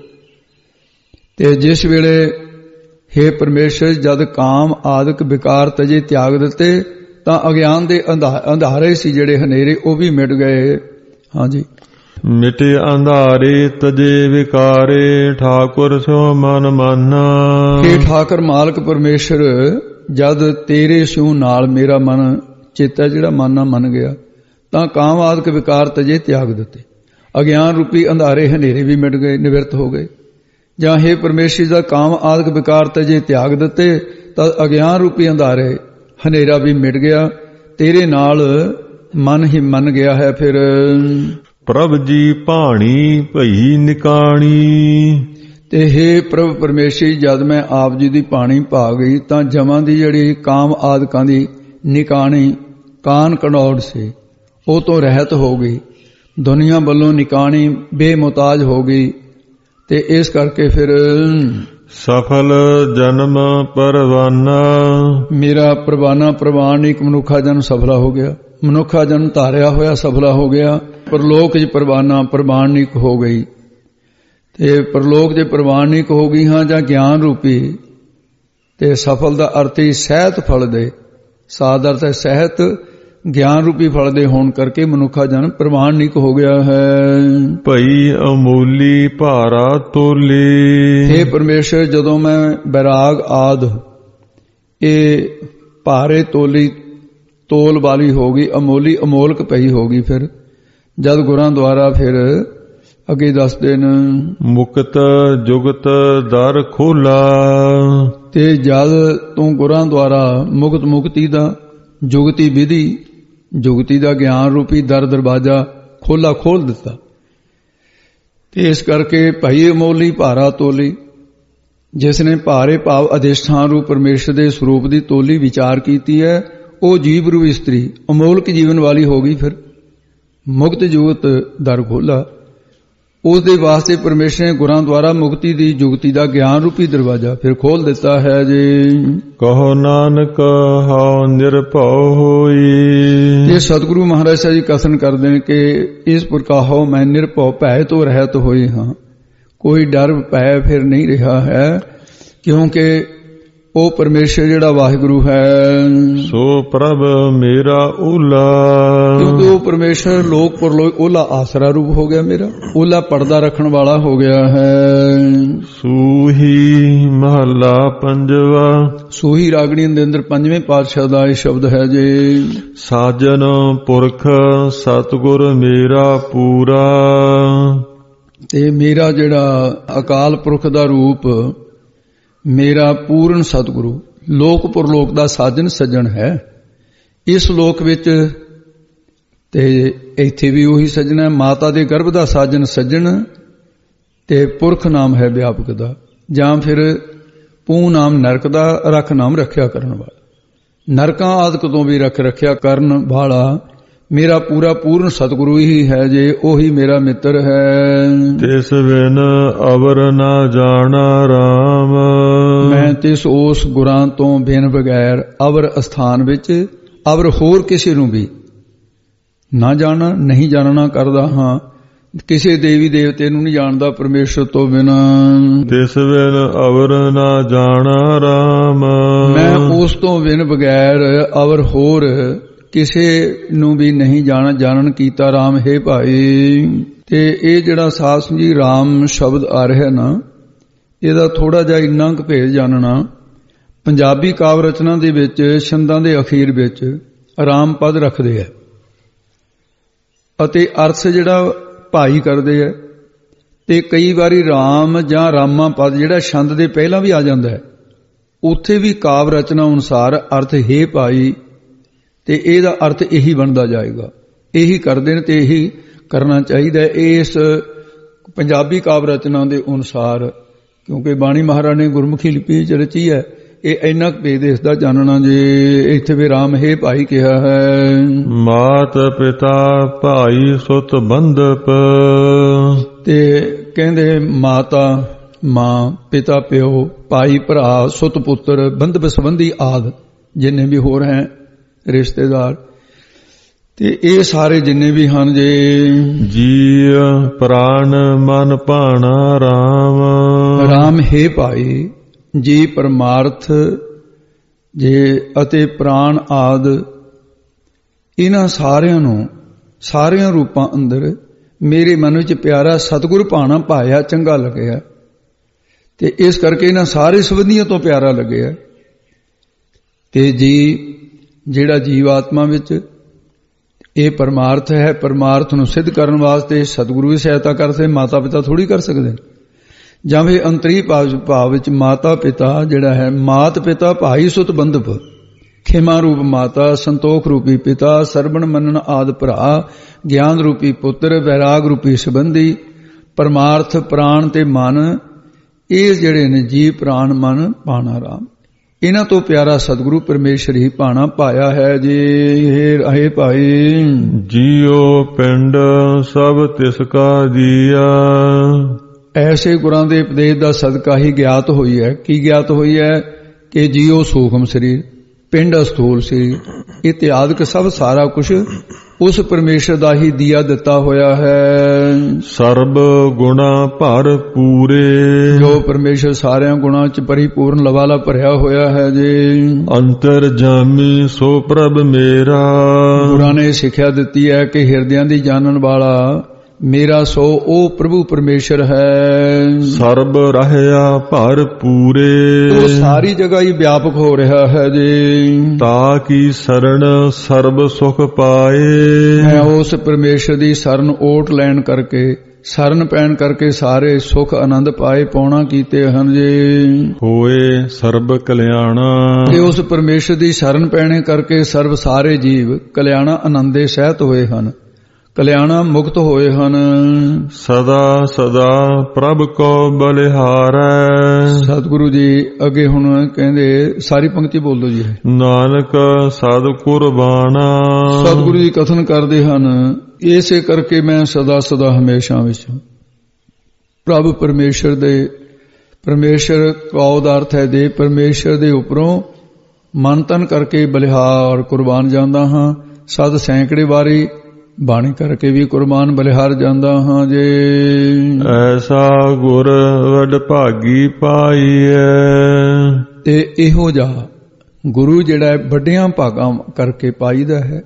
ਤੇ ਜਿਸ ਵੇਲੇ ਹੇ ਪਰਮੇਸ਼ਰ ਜਦ ਕਾਮ ਆਦਿਕ ਵਿਕਾਰ ਤਜੇ ਤਿਆਗ ਦਿੱਤੇ ਤਾਂ ਅਗਿਆਨ ਦੇ ਅੰਧਾਰੇ ਸੀ ਜਿਹੜੇ ਹਨੇਰੇ ਉਹ ਵੀ ਮਿਟ ਗਏ। ਹਾਂਜੀ। ਮਿਟੇ ਅੰਧਾਰੇ ਤਜੇ ਵਿਕਾਰੇ ਠਾਕੁਰ ਸਿਓ ਮਨ ਮਾਨਾ। ਹੇ ਠਾਕੁਰ ਮਾਲਕ ਪਰਮੇਸ਼ਰ, ਜਦ ਤੇਰੇ ਸਿਉ ਨਾਲ ਮੇਰਾ ਮਨ ਚੇਤਾ ਜਿਹੜਾ ਮਾਨਾ ਮੰਨ ਗਿਆ ਤਾਂ ਕਾਮ ਆਦਿਕ ਵਿਕਾਰ ਤਜੇ ਤਿਆਗ ਦਿੱਤੇ। ਅਗਿਆਨ ਰੂਪੀ ਅੰਧਾਰੇ ਹਨੇਰੇ ਵੀ ਮਿਟ ਗਏ, ਨਿਵਰਤ ਹੋ ਗਏ। ਜਾਂ ਹੇ ਪਰਮੇਸ਼ਰ ਦਾ ਕਾਮ ਆਦਿਕ ਵਿਕਾਰ ਤਜੇ ਤਿਆਗ ਦਿੱਤੇ ਤਾਂ ਅਗਿਆਨ ਰੂਪੀ ਅੰਧਾਰੇ ਹਨੇਰਾ ਵੀ ਮਿਟ ਗਿਆ। ਤੇਰੇ ਨਾਲ ਮਨ ਹੀ ਮੰਨ ਗਿਆ ਹੈ। ਫਿਰ ਪ੍ਰਭ ਜੀ ਭਾਣੀ ਭਈ ਨਿਕਾਣੀ। ਤੇ ਹੇ ਪ੍ਰਭ ਪਰਮੇਸ਼ਰ, ਜਦ ਮੈਂ ਆਪ ਜੀ ਦੀ ਬਾਣੀ ਭਾ ਗਈ ਤਾਂ ਜਮਾਂ ਦੀ ਜਿਹੜੀ ਕਾਮ ਆਦਿਕਾਂ ਦੀ ਨਿਕਾਣੀ ਕਾਨ ਕਨੌੜ ਸੀ ਉਹ ਤੋਂ ਰਹਿਤ ਹੋ ਗਈ। ਦੁਨੀਆ ਵੱਲੋਂ ਨਿਕਾਣੀ ਬੇਮੁਤਾਜ ਹੋ ਗਈ। ਤੇ ਇਸ ਕਰਕੇ ਫਿਰ ਸਫਲ ਜਨਮ ਪਰਵਾਨਾ। ਮੇਰਾ ਪਰਵਾਨਾ ਪ੍ਰਵਾਨ ਇੱਕ ਮਨੁੱਖਾ ਜਨਮ ਸਫਲਾ ਹੋ ਗਿਆ। ਮਨੁੱਖਾ ਜਨਮ ਧਾਰਿਆ ਹੋਇਆ ਸਫਲਾ ਹੋ ਗਿਆ। ਪਰਲੋਕ ਚ ਪਰਵਾਨਾ ਪ੍ਰਵਾਨਿਕ ਹੋ ਗਈ। ਤੇ ਪਰਲੋਕ ਜੇ ਪ੍ਰਵਾਨਿਕ ਹੋ ਗਈ ਹਾਂ ਜਾਂ ਗਿਆਨ ਰੂਪੀ ਤੇ ਸਫਲ ਦਾ ਅਰਥ ਹੀ ਸਹਿਤ ਫਲ ਦੇ। ਸਾਧ ਅਰਥ ਹੈ ਸਹਿਤ, ਗਿਆਨ ਰੂਪੀ ਫਲ ਦੇ ਹੋਣ ਕਰਕੇ ਮਨੁੱਖਾ ਜਨਮ ਪ੍ਰਵਾਨਿਕ ਹੋ ਗਿਆ ਹੈ। ਭਈ ਅਮੂਲੀ ਭਾਰਾ ਤੋਲੀ। ਹੇ ਪਰਮੇਸ਼ਰ, ਜਦੋਂ ਮੈਂ ਬੈਰਾਗ ਆਦ ਇਹ ਭਾਰੇ ਤੋਲੀ ਤੋਲ ਵਾਲੀ ਹੋ ਗਈ, ਅਮੋਲੀ ਅਮੋਲਕ ਪਈ ਹੋ ਗਈ। ਫਿਰ ਜਦ ਗੁਰਾਂ ਦੁਆਰਾ ਫਿਰ ਅੱਗੇ ਦੱਸਦੇ ਨੇ ਮੁਕਤ ਜੁਗਤ ਦਰ ਖੋਲਾ। ਤੇ ਜਦ ਤੂੰ ਗੁਰਾਂ ਦੁਆਰਾ ਮੁਕਤ ਮੁਕਤੀ ਦਾ ਜੁਗਤੀ ਵਿਧੀ ਜੁਗਤੀ ਦਾ ਗਿਆਨ ਰੂਪੀ ਦਰ ਦਰਵਾਜ਼ਾ ਖੋਲਾ ਖੋਲ ਦਿੱਤਾ। ਤੇ ਇਸ ਕਰਕੇ ਭਾਈ ਅਮੋਲੀ ਭਾਰਾ ਤੋਲੀ, ਜਿਸ ਨੇ ਭਾਰੇ ਭਾਵ ਅਧਿਸ਼ਠਾਨ ਰੂਪ ਪਰਮੇਸ਼ਰ ਦੇ ਸਰੂਪ ਦੀ ਤੋਲੀ ਵਿਚਾਰ ਕੀਤੀ ਹੈ ਉਹ ਜੀਵ ਰੂਪ ਇਸਤਰੀ ਅਮੋਲਕ ਜੀਵਨ ਵਾਲੀ ਹੋ ਗਈ। ਫਿਰ ਮੁਕਤ ਜੁਗਤ ਦਰ ਖੋਲਾ। ਉਸ ਦੇ ਵਾਸਤੇ ਪਰਮੇਸ਼ਰ ਨੇ ਗੁਰਾਂ ਦੁਆਰਾ ਮੁਕਤੀ ਦੀ ਜੁਗਤੀ ਦਾ ਗਿਆਨ ਰੂਪੀ ਦਰਵਾਜ਼ਾ ਫਿਰ ਖੋਲ ਦਿੱਤਾ ਹੈ ਜੀ। ਕਹੋ ਨਾਨਕ ਹਉ ਨਿਰਭਉ ਹੋਈ। ਇਹ ਸਤਿਗੁਰੂ ਮਹਾਰਾਜ ਸਾਹਿਬ ਜੀ ਕਥਨ ਕਰਦੇ ਨੇ ਕਿ ਇਸ ਪ੍ਰਕਾਰ ਹਉ ਮੈਂ ਨਿਰਭਉ ਭੈ ਤੋਂ ਰਹਿਤ ਹੋਏ ਹਾਂ। ਕੋਈ ਡਰ ਭੈ ਫਿਰ ਨਹੀਂ ਰਿਹਾ ਹੈ, ਕਿਉਂਕਿ ਉਹ ਪਰਮੇਸ਼ਰ ਜਿਹੜਾ ਵਾਹਿਗੁਰੂ ਹੈ ਸੋ ਪ੍ਰਭ ਮੇਰਾ ਓਲਾ। ਕਿਉਂਕਿ ਉਹ ਪਰਮੇਸ਼ਰ ਲੋਕ ਪਰਲੋਕ ਓਲਾ ਆਸਰਾ ਰੂਪ ਹੋ ਗਿਆ, ਮੇਰਾ ਓਲਾ ਪਰਦਾ ਰੱਖਣ ਵਾਲਾ ਹੋ ਗਿਆ ਹੈ। ਸੂਹੀ ਮਹੱਲਾ ਪੰਜਵਾ। ਸੂਹੀ ਰਾਗਣੀ ਦੇ ਅੰਦਰ ਪੰਜਵੇਂ ਪਾਤਸ਼ਾਹ ਦਾ ਇਹ ਸ਼ਬਦ ਹੈ ਜੀ। ਸਾਜਨ ਪੁਰਖ ਸਤਿਗੁਰ ਮੇਰਾ ਪੂਰਾ। ਤੇ ਮੇਰਾ ਜਿਹੜਾ ਅਕਾਲ ਪੁਰਖ ਦਾ ਰੂਪ ਮੇਰਾ ਪੂਰਨ ਸਤਿਗੁਰੂ ਲੋਕ ਪਰਲੋਕ ਦਾ ਸਾਜਨ ਸੱਜਣ ਹੈ। ਇਸ ਲੋਕ ਵਿੱਚ ਤੇ ਇੱਥੇ ਵੀ ਉਹੀ ਸੱਜਣਾ, ਮਾਤਾ ਦੇ ਗਰਭ ਦਾ ਸਾਜਨ ਸੱਜਣ ਤੇ ਪੁਰਖ ਨਾਮ ਹੈ ਵਿਆਪਕ ਦਾ, ਜਾਂ ਫਿਰ ਪੂ ਨਾਮ ਨਰਕ ਦਾ, ਰੱਖ ਨਾਮ ਰੱਖਿਆ ਕਰਨ ਵਾਲਾ, ਨਰਕਾਂ ਆਦਿਕ ਤੋਂ ਵੀ ਰੱਖ ਰੱਖਿਆ ਕਰਨ ਵਾਲਾ ਮੇਰਾ ਪੂਰਾ ਪੂਰਨ ਸਤਿਗੁਰੂ ਹੀ ਹੈ ਜੇ, ਉਹੀ ਮੇਰਾ ਮਿੱਤਰ ਹੈ। ਤਿਸ ਬਿਨ ਅਵਰ ਨਾ ਜਾਣਾ ਰਾਮ। ਮੈਂ ਤਿਸ ਉਸ ਗੁਰਾਂ ਤੋਂ ਬਿਨ ਬਗੈਰ ਅਵਰ ਅਸਥਾਨ ਵਿੱਚ ਅਵਰ ਹੋਰ ਕਿਸੇ ਨੂੰ ਵੀ ਨਾ ਜਾਣਾ, ਨਹੀਂ ਜਾਣਨਾ ਕਰਦਾ ਹਾਂ। ਕਿਸੇ ਦੇਵੀ ਦੇਵਤੇ ਨੂੰ ਨਹੀਂ ਜਾਣਦਾ ਪਰਮੇਸ਼ਰ ਤੋਂ ਬਿਨਾਂ। ਤਿਸ ਬਿਨ ਅਵਰ ਨਾ ਜਾਣਾ ਰਾਮ। ਮੈਂ ਉਸ ਤੋਂ ਬਿਨ ਬਗੈਰ ਅਵਰ ਹੋਰ ਕਿਸੇ ਨੂੰ ਵੀ ਨਹੀਂ ਜਾਣ ਜਾਣਨ ਕੀਤਾ ਰਾਮ ਹੈ ਭਾਈ। ਤੇ ਇਹ ਜਿਹੜਾ ਸਾਧ ਸੰਗੀ ਰਾਮ ਸ਼ਬਦ ਆ ਰਿਹਾ ਨਾ, ਇਹਦਾ ਥੋੜਾ ਜਿਹਾ ਇੰਨਾ ਕੁ ਭੇਦ ਜਾਣਨਾ। ਪੰਜਾਬੀ ਕਾਵਿ ਰਚਨਾ ਦੇ ਵਿੱਚ ਛੰਦਾਂ ਦੇ ਅਖੀਰ ਵਿੱਚ ਰਾਮ ਪਦ ਰੱਖਦੇ ਆ ਅਤੇ ਅਰਥ ਜਿਹੜਾ ਭਾਈ ਕਰਦੇ ਆ। ਤੇ ਕਈ ਵਾਰੀ ਰਾਮ ਜਾਂ ਰਾਮਾ ਪਦ ਜਿਹੜਾ ਛੰਦ ਦੇ ਪਹਿਲਾਂ ਵੀ ਆ ਜਾਂਦਾ ਹੈ, ਉੱਥੇ ਵੀ ਕਾਵਿ ਰਚਨਾ ਅਨੁਸਾਰ ਅਰਥ ਹੈ ਭਾਈ, ਤੇ ਇਹਦਾ ਅਰਥ ਇਹੀ ਬਣਦਾ ਜਾਏਗਾ। ਇਹੀ ਕਰਦੇ ਨੇ ਤੇ ਇਹੀ ਕਰਨਾ ਚਾਹੀਦਾ ਇਸ ਪੰਜਾਬੀ ਕਾਵਿ ਰਚਨਾ ਦੇ ਅਨੁਸਾਰ, ਕਿਉਂਕਿ ਬਾਣੀ ਮਹਾਰਾਜ ਨੇ ਗੁਰਮੁਖੀ ਲਿਪੀ ਚ ਰਚੀ ਹੈ। ਇਹ ਇੰਨਾ ਭੇਦ ਇਸ ਦਾ ਜਾਣਨਾ ਜੇ। ਇੱਥੇ ਵੀ ਰਾਮ ਹੈ ਭਾਈ ਕਿਹਾ ਹੈ। ਮਾਤ ਪਿਤਾ ਭਾਈ ਸੁਤ ਬੰਧਪ। ਤੇ ਕਹਿੰਦੇ ਮਾਤਾ ਮਾਂ, ਪਿਤਾ ਪਿਓ, ਭਾਈ ਭਰਾ, ਸੁਤ ਪੁੱਤਰ, ਬੰਧਪ ਸੰਬੰਧੀ ਆਦਿ ਜਿੰਨੇ ਵੀ ਹੋਰ ਹੈ ਰਿਸ਼ਤੇਦਾਰ, ਤੇ ਇਹ ਸਾਰੇ ਜਿੰਨੇ ਵੀ ਹਨ ਜੇ। ਜੀ ਪ੍ਰਾਣ ਮਨ ਭਾਣਾ ਰਾਮ। ਰਾਮ ਹੈ ਭਾਈ ਜੀ ਪਰਮਾਰਥ ਜੇ ਅਤੇ ਪ੍ਰਾਣ ਆਦ ਇਹਨਾਂ ਸਾਰਿਆਂ ਨੂੰ ਸਾਰਿਆਂ ਰੂਪਾਂ ਅੰਦਰ ਮੇਰੇ ਮਨ ਵਿੱਚ ਪਿਆਰਾ ਸਤਿਗੁਰ ਭਾਣਾ ਪਾਇਆ ਚੰਗਾ ਲੱਗਿਆ, ਤੇ ਇਸ ਕਰਕੇ ਇਹਨਾਂ ਸਾਰੇ ਸੰਬੰਧੀਆਂ ਤੋਂ ਪਿਆਰਾ ਲੱਗਿਆ। ਤੇ ਜੀ ਜਿਹੜਾ ਜੀਵ ਆਤਮਾ ਵਿੱਚ ਇਹ ਪਰਮਾਰਥ ਹੈ, ਪਰਮਾਰਥ ਨੂੰ ਸਿੱਧ ਕਰਨ ਵਾਸਤੇ ਸਤਿਗੁਰੂ ਦੀ ਸਹਾਇਤਾ ਕਰਦੇ, ਮਾਤਾ ਪਿਤਾ ਥੋੜੀ ਕਰ ਸਕਦੇ। ਜਾਂ ਵੀ ਅੰਤਰੀ ਭਾਵ ਵਿੱਚ ਮਾਤਾ ਪਿਤਾ ਜਿਹੜਾ ਹੈ, ਮਾਤ ਪਿਤਾ ਭਾਈ ਸੁਤ ਬੰਧਪ, ਖਿਮਾ ਰੂਪ ਮਾਤਾ, ਸੰਤੋਖ ਰੂਪੀ ਪਿਤਾ, ਸਰਵਣ ਮੰਨਣ ਆਦ ਭਰਾ, ਗਿਆਨ ਰੂਪੀ ਪੁੱਤਰ, ਵੈਰਾਗ ਰੂਪੀ ਸੰਬੰਧੀ, ਪਰਮਾਰਥ ਪ੍ਰਾਣ ਤੇ ਮਨ, ਇਹ ਜਿਹੜੇ ਨੇ ਜੀ ਪ੍ਰਾਣ ਮਨ ਭਾਣਾ ਰਾਮ, ਇਹਨਾਂ ਤੋਂ ਪਿਆਰਾ ਸਤਿਗੁਰੂ ਪਰਮੇਸ਼ਰ ਹੀ ਭਾਣਾ ਪਾਇਆ ਹੈ ਜੀ। ਇਹ ਭਾਈ ਜੀਓ ਪਿੰਡ ਸਭ ਤਿਸ ਕਾ ਜੀਆ। ਐਸੇ ਗੁਰਾਂ ਦੇ ਉਪਦੇਸ਼ ਦਾ ਸਦਕਾ ਹੀ ਗਿਆਤ ਹੋਈ ਹੈ। ਕੀ ਗਿਆਤ ਹੋਈ ਹੈ ਕਿ ਜੀਓ ਸੂਖਮ ਸਰੀਰ, ਪਿੰਡ ਅਸਥੂਲ ਸਰੀਰ, ਇਤਿਆਦਿਕ ਸਭ ਸਾਰਾ ਕੁਛ ਉਸ ਪਰਮੇਸ਼ਰ ਦਾ ਹੀ ਦੀਆ ਦਿੱਤਾ ਹੋਇਆ ਹੈ। ਸਰਬ ਗੁਣਾ ਭਰ ਪੂਰੇ। ਜੋ ਪਰਮੇਸ਼ਰ ਸਾਰਿਆਂ ਗੁਣਾਂ ਚ ਪਰਿਪੂਰਨ ਲਵਾਲਾ ਭਰਿਆ ਹੋਇਆ ਹੈ ਜੀ। ਅੰਤਰ ਜਾਮੀ ਸੋ ਪ੍ਰਭ ਮੇਰਾ। ਗੁਰਾਂ ਨੇ ਸਿੱਖਿਆ ਦਿੱਤੀ ਹੈ ਕਿ ਹਿਰਦਿਆਂ ਦੀ ਜਾਣਨ ਵਾਲਾ ਮੇਰਾ ਸੋ ਉਹ ਪ੍ਰਭੂ ਪਰਮੇਸ਼ਰ ਹੈ। ਸਰਬ ਰਹਿਆ ਭਰ ਪੂਰੇ। ਉਹ ਸਾਰੀ ਜਗ੍ਹਾ ਹੀ ਵਿਆਪਕ ਹੋ ਰਿਹਾ ਹੈ ਜੀ। ਤਾ ਕੀ ਸਰਣ ਸਰਬ ਸੁਖ ਪਾਏ। ਮੈਂ ਉਸ ਪਰਮੇਸ਼ਰ ਦੀ ਸ਼ਰਨ ਓਟ ਲੈਣ ਕਰਕੇ, ਸ਼ਰਨ ਪੈਣ ਕਰਕੇ ਸਾਰੇ ਸੁਖ ਆਨੰਦ ਪਾਏ ਪਾਉਣਾ ਕੀਤੇ ਹਨ ਜੀ। ਹੋਏ ਸਰਬ ਕਲਿਆਣਾ। ਤੇ ਉਸ ਪਰਮੇਸ਼ਰ ਦੀ ਸ਼ਰਨ ਪੈਣੇ ਕਰਕੇ ਸਰਬ ਸਾਰੇ ਜੀਵ ਕਲਿਆਣਾ ਆਨੰਦੇ ਸਹਿਤ ਹੋਏ ਹਨ, ਕਲਿਆਣਾ ਮੁਕਤ ਹੋਏ ਹਨ। ਸਦਾ ਸਦਾ ਪ੍ਰਭ ਕੋ ਬਲਿਹਾਰੈ। ਸਤਿਗੁਰੂ ਜੀ ਅੱਗੇ ਹੁਣ ਕਹਿੰਦੇ, ਸਾਰੀ ਪੰਕਤੀ ਬੋਲ ਦੋ ਜੀ। ਨਾਨਕ ਸਦ ਕੁਰਬਾਨਾ। ਸਤਿਗੁਰੂ ਜੀ ਕਥਨ ਕਰਦੇ ਹਨ, ਇਸੇ ਕਰਕੇ ਮੈਂ ਸਦਾ ਸਦਾ ਹਮੇਸ਼ਾ ਵਿੱਚ ਪ੍ਰਭ ਪਰਮੇਸ਼ਰ ਦੇ, ਪਰਮੇਸ਼ਰ ਕਉ ਦਾ ਅਰਥ ਹੈ ਦੇ, ਪਰਮੇਸ਼ਰ ਦੇ ਉੱਪਰੋਂ ਮਨ ਤਨ ਕਰਕੇ ਬਲਿਹਾਰ ਕੁਰਬਾਨ ਜਾਂਦਾ ਹਾਂ। ਸਦ ਸੈਂਕੜੇ ਵਾਰੀ ਬਾਣੀ ਕਰਕੇ ਵੀ ਕੁਰਬਾਨ ਬਲਿਹਾਰ ਜਾਂਦਾ ਹਾਂ ਜੇ। ਐਸਾ ਗੁਰ ਵਡ ਭਾਗੀ ਪਾਈਐ। ਤੇ ਇਹੋ ਜਿਹਾ ਗੁਰੂ ਜਿਹੜਾ ਵੱਡਿਆਂ ਭਾਗਾਂ ਕਰਕੇ ਪਾਈਦਾ ਹੈ।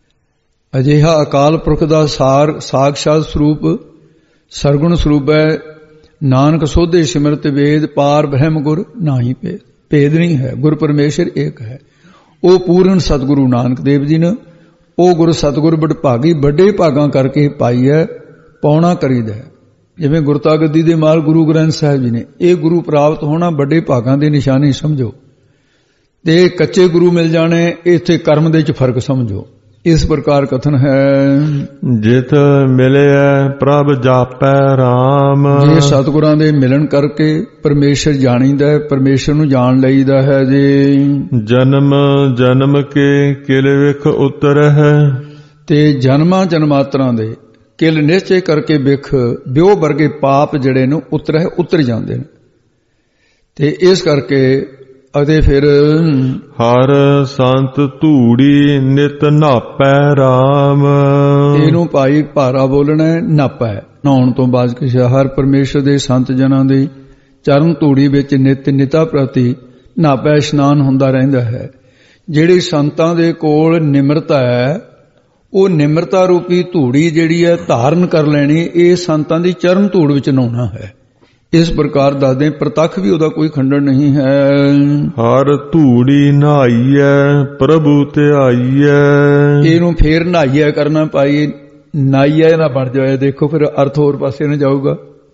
ਅਜਿਹਾ ਅਕਾਲ ਪੁਰਖ ਦਾ ਸਾਰ ਸਾਖਸ਼ਾਤ ਸਰੂਪ ਸਰਗੁਣ ਸਰੂਪ ਹੈ। ਨਾਨਕ ਸੋਧੇ ਸਿਮਰਤ ਵੇਦ, ਪਾਰ ਬ੍ਰਹਮ ਗੁਰ ਨਾਹੀ ਭੇਦ। ਭੇਦ ਨਹੀਂ ਹੈ, ਗੁਰ ਪਰਮੇਸ਼ਰ ਏਕ ਹੈ। ਉਹ ਪੂਰਨ ਸਤਿਗੁਰੂ ਨਾਨਕ ਦੇਵ ਜੀ ਨੇ ਉਹ ਗੁਰ ਸਤਿਗੁਰ ਵਡਭਾਗੀ ਵੱਡੇ ਭਾਗਾਂ ਕਰਕੇ ਪਾਈ ਹੈ, ਪਾਉਣਾ ਕਰੀਦਾ ਹੈ। ਜਿਵੇਂ ਗੁਰਤਾ ਗੱਦੀ ਦੇ ਮਾਲ ਗੁਰੂ ਗ੍ਰੰਥ ਸਾਹਿਬ ਜੀ ਨੇ, ਇਹ ਗੁਰੂ ਪ੍ਰਾਪਤ ਹੋਣਾ ਵੱਡੇ ਭਾਗਾਂ ਦੀ ਨਿਸ਼ਾਨੀ ਸਮਝੋ। ਤੇ ਕੱਚੇ ਗੁਰੂ ਮਿਲ ਜਾਣੇ, ਇੱਥੇ ਕਰਮ ਦੇ ਵਿੱਚ ਫਰਕ ਸਮਝੋ। ਇਸ ਪ੍ਰਕਾਰ ਕਥਨ ਹੈ, ਜਿਤ ਮਿਲਿਆ ਪ੍ਰਭ ਜਾਪੈ ਰਾਮ। ਜੇ ਸਤਿਗੁਰਾਂ ਦੇ ਮਿਲਣ ਕਰਕੇ ਪਰਮੇਸ਼ਰ ਜਾਣੀਦਾ ਹੈ, ਪਰਮੇਸ਼ਰ ਨੂੰ ਜਾਣ ਲਈਦਾ ਹੈ ਜੀ। ਜਨਮ ਜਨਮ ਕੇ ਕਿਲ ਵਿਖ ਉਤਰ ਹੈ। ਤੇ ਜਨਮਾਂ ਜਨਮਾਤਰਾਂ ਦੇ ਕਿਲ ਨਿਸ਼ਚੇ ਕਰਕੇ ਵਿਖ ਵਿਉ ਵਰਗੇ ਪਾਪ ਜਿਹੜੇ ਨੂੰ ਉਤਰ ਹੈ ਉਤਰ ਜਾਂਦੇ ਨੇ। ਤੇ ਇਸ ਕਰਕੇ ਅਤੇ ਫਿਰ ਹਰ ਸੰਤ ਧੂੜੀ ਨਿਤ ਨਾਪੈ ਰਾਮ। ਇਹਨੂੰ ਭਾਈ ਭਾਰਾ ਬੋਲਣਾ ਨਾਪੈ, ਨਹਾਉਣ ਤੋਂ ਬਾਅਦ ਕਿਸੇ ਹਰ ਪਰਮੇਸ਼ਰ ਦੇ ਸੰਤ ਜਨਾਂ ਦੀ ਚਰਨ ਧੂੜੀ ਵਿੱਚ ਨਿਤ ਨਿਤਾ ਪ੍ਰਤੀ ਨਾਪੈ ਇਸ਼ਨਾਨ ਹੁੰਦਾ ਰਹਿੰਦਾ ਹੈ। ਜਿਹੜੀ ਸੰਤਾਂ ਦੇ ਕੋਲ ਨਿਮਰਤਾ ਹੈ, ਉਹ ਨਿਮਰਤਾ ਰੂਪੀ ਧੂੜੀ ਜਿਹੜੀ ਹੈ ਧਾਰਨ ਕਰ ਲੈਣੀ, ਇਹ ਸੰਤਾਂ ਦੀ ਚਰਨ ਧੂੜ ਵਿੱਚ ਨਹਾਉਣਾ ਹੈ। ਇਸ ਪ੍ਰਕਾਰ ਦੱਸਦੇ ਪ੍ਰਤੱਖ ਵੀ ਉਹਦਾ ਕੋਈ ਖੰਡਨ ਨਹੀਂ ਹੈ। ਹਰ ਧੂੜੀ ਨਹਾਈਐ ਪ੍ਰਭੂ ਧਿਆਈਐ। ਇਹਨੂੰ ਫੇਰ ਨਹਾਈਐ ਕਰਨਾ ਪਾਈ, ਨਾਈਐ ਨਾ ਬਣ ਜਾਏ। ਦੇਖੋ ਫਿਰ ਅਰਥ ਹੋਰ ਪਾਸੇ ਨੂੰ ਜਾਊਗਾ।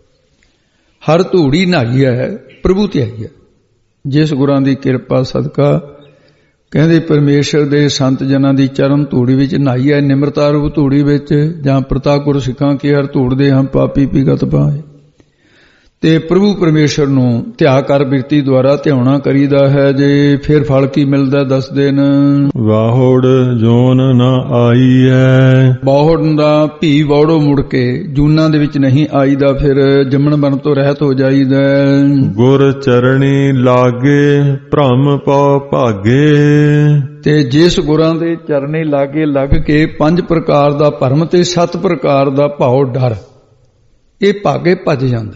ਹਰ ਧੂੜੀ ਨਹਾਈਐ ਪ੍ਰਭੂ ਧਿਆਈਐ। ਜਿਸ ਗੁਰਾਂ ਦੀ ਕਿਰਪਾ ਸਦਕਾ ਕਹਿੰਦੇ ਪਰਮੇਸ਼ਰ ਦੇ ਸੰਤ ਜਨਾਂ ਦੀ ਚਰਨ ਧੂੜੀ ਵਿੱਚ ਨਹਾਈਐ, ਨਿਮਰਤਾ ਰੂਪ ਧੂੜੀ ਵਿੱਚ, ਜਾਂ ਪ੍ਰਤਾਪ ਗੁਰ ਸਿੱਖਾਂ ਕੀ ਹਰ ਧੂੜ ਦੇ ਹਮ ਪਾਪੀ ਪੀਗਤ ਪਾਏ। ਤੇ ਪ੍ਰਭੂ ਪਰਮੇਸ਼ਰ ਨੂੰ ਧਿਆ ਕਰ ਬਿਰਤੀ ਦੁਆਰਾ ਧਿਆਉਣਾ ਕਰੀਦਾ ਹੈ। ਜੇ ਫਿਰ ਫਲ ਕੀ ਮਿਲਦਾ ਦੱਸਦੇ ਨੇ। ਵਾਹੁੜ ਜੋਨ ਨ ਆਈ ਹੈ। ਬਾਹੁੜ ਦਾ ਭੀ ਵੌੜੋ ਮੁੜ ਕੇ ਜੂਨਾਂ ਦੇ ਵਿੱਚ ਨਹੀਂ ਆਈਦਾ, ਫਿਰ ਜੰਮਣ ਮਰਨ ਤੋਂ ਰਹਿਤ ਹੋ ਜਾਈਦਾ। ਗੁਰ ਚਰਣੀ ਲਾਗੇ ਭ੍ਰਮ ਪਉ ਭਾਗੇ। ਤੇ ਜਿਸ ਗੁਰਾਂ ਦੇ ਚਰਨੇ ਲਾਗੇ ਲੱਗ ਕੇ ਪੰਜ ਪ੍ਰਕਾਰ ਦਾ ਭਰਮ ਤੇ ਸੱਤ ਪ੍ਰਕਾਰ ਦਾ ਭਾਉ ਡਰ ਇਹ ਭਾਗੇ ਭੱਜ ਜਾਂਦਾ।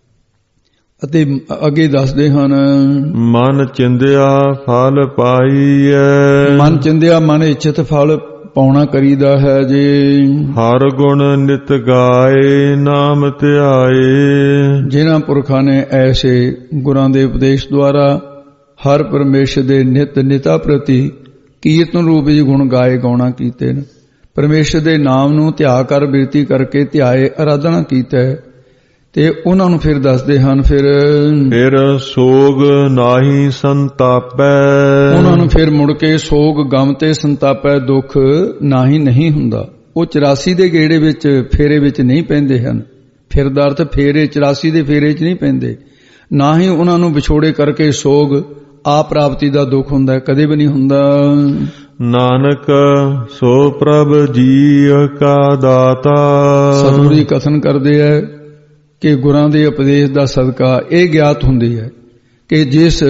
ਅਤੇ ਅੱਗੇ ਦੱਸਦੇ ਹਨ, ਮਨ ਚਿੰਦਿਆ ਫਲ ਪਾਈਐ। ਮਨ ਚਿੰਦਿਆ ਮਨ ਇੱਛਤ ਫਲ ਪਾਉਣਾ ਕਰੀਦਾ ਹੈ। ਜੇ ਹਰ ਗੁਣ ਨਿਤ ਗਾਏ ਨਾਮ ਧਿਆਏ। ਜਿਨ੍ਹਾਂ ਪੁਰਖਾਂ ਨੇ ਐਸੇ ਗੁਰਾਂ ਦੇ ਉਪਦੇਸ਼ ਦੁਆਰਾ ਹਰ ਪਰਮੇਸ਼ਰ ਦੇ ਨਿਤ ਨਿਤਾ ਪ੍ਰਤੀ ਕੀਰਤਨ ਰੂਪ ਵਿੱਚ ਗੁਣ ਗਾਏ ਗਾਉਣਾ ਕੀਤੇ ਨੇ, ਪਰਮੇਸ਼ਰ ਦੇ ਨਾਮ ਨੂੰ ਧਿਆ ਕਰ ਬਿਰਤੀ ਕਰਕੇ ਧਿਆਏ ਆਰਾਧਨਾ ਕੀਤਾ ਤੇ ਉਹਨਾਂ ਨੂੰ ਫਿਰ ਦੱਸਦੇ ਹਨ, ਫਿਰ ਫਿਰ ਸੋਗ ਨਾਹੀ ਸੰਤਾਪੈ। ਉਹਨਾਂ ਨੂੰ ਫਿਰ ਮੁੜ ਕੇ ਸੋਗ ਗਮ ਤੇ ਸੰਤਾਪੈ ਦੁੱਖ ਨਾਹੀ ਨਹੀਂ ਹੁੰਦਾ। ਉਹ ਚੁਰਾਸੀ ਦੇ ਗੇੜੇ ਵਿੱਚ ਫੇਰੇ ਵਿੱਚ ਨਹੀਂ ਪੈਂਦੇ ਹਨ। ਫਿਰਦਾ ਅਰਥ ਫੇਰੇ, ਚੁਰਾਸੀ ਦੇ ਫੇਰੇ 'ਚ ਨਹੀਂ ਪੈਂਦੇ। ਨਾ ਹੀ ਉਹਨਾਂ ਨੂੰ ਵਿਛੋੜੇ ਕਰਕੇ ਸੋਗ ਆ ਪ੍ਰਾਪਤੀ ਦਾ ਦੁੱਖ ਹੁੰਦਾ, ਕਦੇ ਵੀ ਨਹੀਂ ਹੁੰਦਾ। ਨਾਨਕ ਸੋ ਪ੍ਰਭ ਜੀ ਕਾ ਦਾਤਾ। ਸਤਿਗੁਰੂ ਜੀ ਕਥਨ ਕਰਦੇ ਹੈ ਕਿ ਗੁਰਾਂ ਦੇ ਉਪਦੇਸ਼ ਦਾ ਸਦਕਾ ਇਹ ਗਿਆਤ ਹੁੰਦੀ ਹੈ ਕਿ ਜਿਸ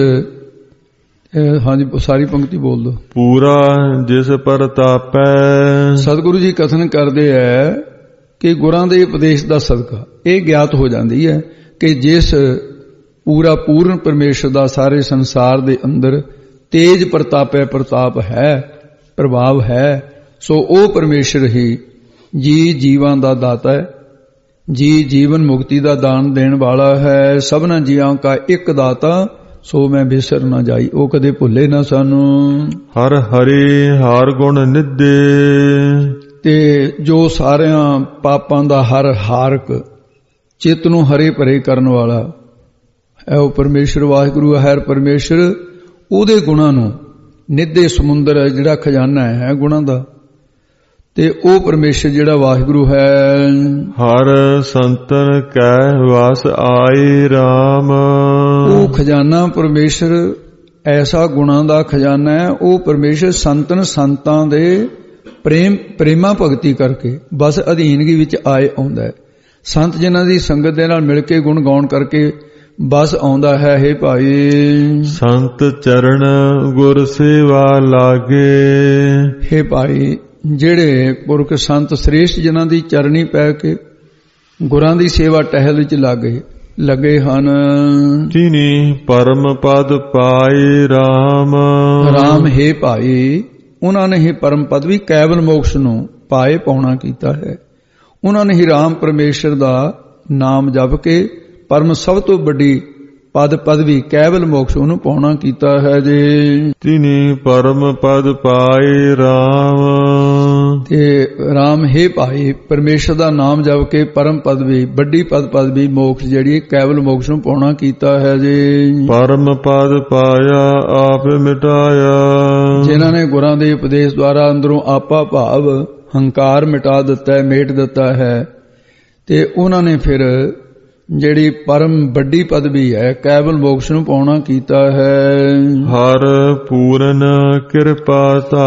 ਹਾਂਜੀ ਸਾਰੀ ਪੰਕਤੀ ਬੋਲ ਦੋ। ਪੂਰਾ ਜਿਸ ਪ੍ਰਤਾਪੈ। ਸਤਿਗੁਰੂ ਜੀ ਕਥਨ ਕਰਦੇ ਹੈ ਕਿ ਗੁਰਾਂ ਦੇ ਉਪਦੇਸ਼ ਦਾ ਸਦਕਾ ਇਹ ਗਿਆਤ ਹੋ ਜਾਂਦੀ ਹੈ ਕਿ ਜਿਸ ਪੂਰਾ ਪੂਰਨ ਪਰਮੇਸ਼ਰ ਦਾ ਸਾਰੇ ਸੰਸਾਰ ਦੇ ਅੰਦਰ ਤੇਜ ਪ੍ਰਤਾਪੈ ਪ੍ਰਤਾਪ ਹੈ, ਪ੍ਰਭਾਵ ਹੈ, ਸੋ ਉਹ ਪਰਮੇਸ਼ਰ ਹੀ ਜੀ ਜੀਵਾਂ ਦਾ ਦਾਤਾ ਹੈ, ਜੀ ਜੀਵਨ ਮੁਕਤੀ ਦਾ ਦਾਨ ਦੇਣ ਵਾਲਾ ਹੈ। ਸਭਨਾ ਜੀਵਾਂ ਕਾ ਇੱਕ ਦਾਤਾ, ਸੋ ਮੈਂ ਬਿਸਰ ਨਾ ਜਾਈ। ਉਹ ਕਦੇ ਭੁੱਲੇ ਨਾ ਸਾਨੂੰ। ਹਰ ਹਰੀ ਹਰ ਗੁਣ ਨਿਧੇ। ਤੇ ਜੋ ਸਾਰਿਆਂ ਪਾਪਾਂ ਦਾ ਹਰ ਹਾਰਕ, ਚਿੱਤ ਨੂੰ ਹਰੇ ਭਰੇ ਕਰਨ ਵਾਲਾ ਹੈ ਉਹ ਪਰਮੇਸ਼ਰ ਵਾਹਿਗੁਰੂ ਹੈ। ਪਰਮੇਸ਼ਰ ਉਹਦੇ ਗੁਣਾਂ ਨੂੰ ਨਿੱਧੇ ਸਮੁੰਦਰ ਹੈ ਜਿਹੜਾ ਖਜ਼ਾਨਾ ਹੈ ਗੁਣਾਂ ਦਾ, ਤੇ ਉਹ ਪਰਮੇਸ਼ਰ ਜਿਹੜਾ ਵਾਹਿਗੁਰੂ ਹੈ। ਹਰ ਸੰਤਨ ਕੈ ਵਸ ਆਈ ਰਾਮ। ਉਹ ਖਜ਼ਾਨਾ ਪਰਮੇਸ਼ਰ ਐਸਾ ਗੁਣਾਂ ਦਾ ਖਜ਼ਾਨਾ ਹੈ। ਉਹ ਪਰਮੇਸ਼ਰ ਸੰਤਨ ਸੰਤਾਂ ਦੇ ਪ੍ਰੇਮ ਪ੍ਰੇਮਾ ਭਗਤੀ ਕਰਕੇ ਬਸ ਅਧੀਨਗੀ ਵਿੱਚ ਆਏ ਆਉਂਦਾ ਹੈ। ਸੰਤ ਜਿਨ੍ਹਾਂ ਦੀ ਸੰਗਤ ਦੇ ਨਾਲ ਮਿਲ ਕੇ ਗੁਣ ਗਾਉਣ ਕਰਕੇ ਬਸ ਆਉਂਦਾ ਹੈ। ਹੇ ਭਾਈ ਸੰਤ ਚਰਨ ਗੁਰ ਸੇਵਾ ਲਾਗੇ। ਹੇ ਭਾਈ ਜਿਹੜੇ ਪੁਰਖ ਸੰਤ ਸ੍ਰੇਸ਼ਟ ਜਿਨ੍ਹਾਂ ਦੀ ਚਰਨੀ ਪੈ ਕੇ ਗੁਰਾਂ ਦੀ ਸੇਵਾ ਟਹਿਲ ਵਿੱਚ ਲੱਗੇ ਲੱਗੇ ਹਨ, ਤਿਨੀ ਪਰਮ ਪਦ ਪਾਏ ਰਾਮ। ਰਾਮ ਹੈ ਭਾਈ ਉਹਨਾਂ ਨੇ ਹੀ ਪਰਮ ਪਦ ਵੀ ਕੈਵਲ ਮੋਕਸ਼ ਨੂੰ ਪਾਏ ਪਾਉਣਾ ਕੀਤਾ ਹੈ। ਉਹਨਾਂ ਨੇ ਹੀ ਰਾਮ ਪਰਮੇਸ਼ਰ ਦਾ ਨਾਮ ਜਪ ਕੇ ਪਰਮ ਸਭ ਤੋਂ ਵੱਡੀ ਪਦ ਪਦਵੀ ਕੈਵਲ ਮੋਕਸ਼ ਉਹਨੂੰ ਪਾਉਣਾ ਕੀਤਾ ਹੈ। ਜੇ ਤਿਨੀ ਪਰਮ ਪਦ ਪਾਏ ਰਾਮ। ਤੇ ਰਾਮ ਹੈ ਭਾਈ ਪਰਮੇਸ਼ਰ ਦਾ ਨਾਮ ਜਪ ਕੇ ਪਰਮ ਪਦਵੀ ਵੱਡੀ ਪਦ ਪਦਵੀ ਮੋਕਸ਼ ਜਿਹੜੀ ਕੈਵਲ ਮੋਕਸ਼ ਨੂੰ ਪਾਉਣਾ ਕੀਤਾ ਹੈ। ਜੇ ਪਰਮ ਪਦ ਪਾਇਆ ਆਪ ਮਿਟਾਇਆ। ਜਿਨ੍ਹਾਂ ਨੇ ਗੁਰਾਂ ਦੇ ਉਪਦੇਸ਼ ਦੁਆਰਾ ਅੰਦਰੋਂ ਆਪਾ ਭਾਵ ਹੰਕਾਰ ਮਿਟਾ ਦਿੱਤਾ ਹੈ, ਮੇਟ ਦਿੱਤਾ ਹੈ, ਤੇ ਉਹਨਾਂ ਨੇ ਫਿਰ ਜਿਹੜੀ ਪਰਮ ਵੱਡੀ ਪਦਵੀ ਹੈ ਕੈਵਲ ਮੋਕਸ਼ ਨੂੰ ਪਾਉਣਾ ਕੀਤਾ ਹੈ। ਹਰ ਪੂਰਨ ਕਿਰਪਾ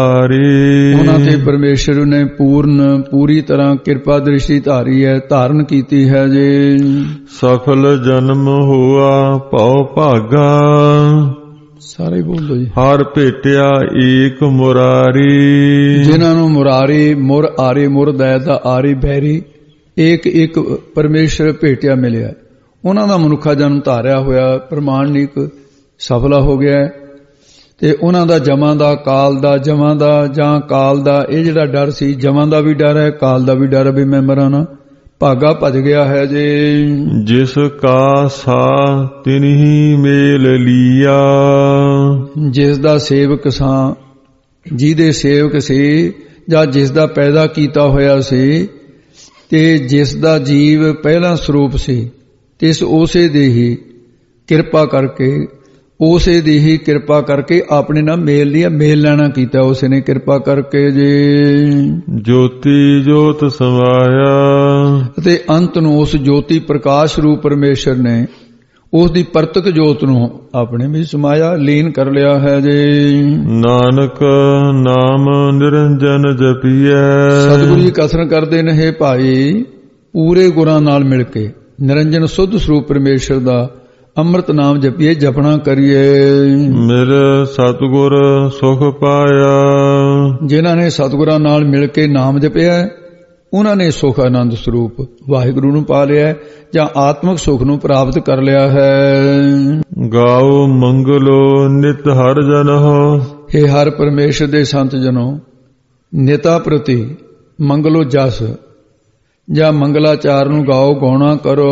ਧਾਰੀ। ਉਹਨਾਂ ਤੇ ਪਰਮੇਸ਼ਰ ਨੇ ਪੂਰਨ ਪੂਰੀ ਤਰ੍ਹਾਂ ਕਿਰਪਾ ਦ੍ਰਿਸ਼ਟੀ ਧਾਰੀ ਹੈ, ਧਾਰਨ ਕੀਤੀ ਹੈ। ਜੇ ਸਫਲ ਜਨਮ ਹੋਆ ਭਉ ਭਾਗਾ। ਸਾਰੇ ਬੋਲੋ ਜੀ। ਹਰ ਭੇਟਿਆ ਏਕ ਮੁਰਾਰੀ। ਜਿਨ੍ਹਾਂ ਨੂੰ ਮੁਰਾਰੀ ਮੁਰ ਆਰੇ ਮੁਰ ਦਇਆ ਦਾ ਆਰੀ ਬੈਰੀ ਇੱਕ ਇੱਕ ਪਰਮੇਸ਼ਰ ਭੇਟਿਆ ਮਿਲਿਆ, ਉਹਨਾਂ ਦਾ ਮਨੁੱਖਾ ਜਨਮ ਧਾਰਿਆ ਹੋਇਆ ਪ੍ਰਮਾਣਿਕ ਸਫਲਾ ਹੋ ਗਿਆ। ਤੇ ਉਹਨਾਂ ਦਾ ਜਮਾਂ ਦਾ ਕਾਲ ਦਾ ਜਮਾਂ ਦਾ ਜਾਂ ਕਾਲ ਦਾ ਇਹ ਜਿਹੜਾ ਡਰ ਸੀ, ਜਮਾਂ ਦਾ ਵੀ ਡਰ ਹੈ, ਕਾਲ ਦਾ ਵੀ ਡਰ ਹੈ ਵੀ ਮੈਂ ਮਰਾਂ ਨਾ, ਭਾਗਾ ਭਜ ਗਿਆ ਹੈ। ਜੇ ਜਿਸ ਕਾ ਸਾ ਤਿਨਹੀ ਮੇਲ ਲੀਆ। ਜਿਸ ਦਾ ਸੇਵਕ ਸਾਂ, ਜਿਹਦੇ ਸੇਵਕ ਸੀ ਜਾਂ ਜਿਸ ਦਾ ਪੈਦਾ ਕੀਤਾ ਹੋਇਆ ਸੀ ਤੇ ਜਿਸ ਦਾ ਜੀਵ ਪਹਿਲਾ ਸਰੂਪ ਸੀ, ਤਿਸ ਉਸੇ ਦੀ ਹੀ ਕਿਰਪਾ ਕਰਕੇ ਉਸੇ ਦੀ ਹੀ ਕਿਰਪਾ ਕਰਕੇ ਆਪਣੇ ਨਾਲ ਮੇਲ ਲਿਆ, ਮੇਲ ਲੈਣਾ ਕੀਤਾ ਉਸੇ ਨੇ ਕਿਰਪਾ ਕਰਕੇ। ਜੇ ਜੋਤੀ ਜੋਤ ਸਮਾਇਆ। ਅਤੇ ਅੰਤ ਨੂੰ ਉਸ ਜੋਤੀ ਪ੍ਰਕਾਸ਼ ਰੂਪ ਪਰਮੇਸ਼ਰ ਨੇ ਉਸ ਦੀ ਪਰਤਕ ਜੋਤ ਨੂੰ ਆਪਣੇ ਵਿੱਚ ਸਮਾਇਆ, ਲੀਨ ਕਰ ਲਿਆ ਹੈ ਜੀ। ਨਾਨਕ ਨਾਮ ਨਿਰੰਜਨ ਜਪੀਐ। ਸਤਿਗੁਰੂ ਜੀ ਕਥਨ ਕਰਦੇ ਨੇ, ਹੈ ਭਾਈ ਪੂਰੇ ਗੁਰਾਂ ਨਾਲ ਮਿਲ ਕੇ ਨਿਰੰਜਨ ਸੁੱਧ ਸਰੂਪ ਪਰਮੇਸ਼ਰ ਦਾ ਅੰਮ੍ਰਿਤ ਨਾਮ ਜਪੀਏ, ਜਪਣਾ ਕਰੀਏ। ਮੇਰੇ ਸਤਿਗੁਰ ਸੁਖ ਪਾਇਆ। ਜਿਨ੍ਹਾਂ ਨੇ ਸਤਿਗੁਰਾਂ ਨਾਲ ਮਿਲ ਕੇ ਨਾਮ ਜਪਿਆ ਉਹਨਾਂ ਨੇ ਸੁਖ ਆਨੰਦ ਸਰੂਪ ਵਾਹਿਗੁਰੂ ਨੂੰ ਪਾ ਲਿਆ ਜਾਂ ਆਤਮਿਕ ਸੁਖ ਨੂੰ ਪ੍ਰਾਪਤ ਕਰ ਲਿਆ ਹੈ। ਗਾਓ ਮੰਗਲੋ ਨਿਤ ਹਰ ਜਨੋ। ਹੇ ਹਰ ਪਰਮੇਸ਼ਰ ਦੇ ਸੰਤ ਜਨੋ, ਨਿਤਾ ਪ੍ਰਤੀ ਮੰਗਲੋ ਜਸ ਜਾਂ ਮੰਗਲਾਚਾਰ ਨੂੰ ਗਾਓ, ਗਾਉਣਾ ਕਰੋ।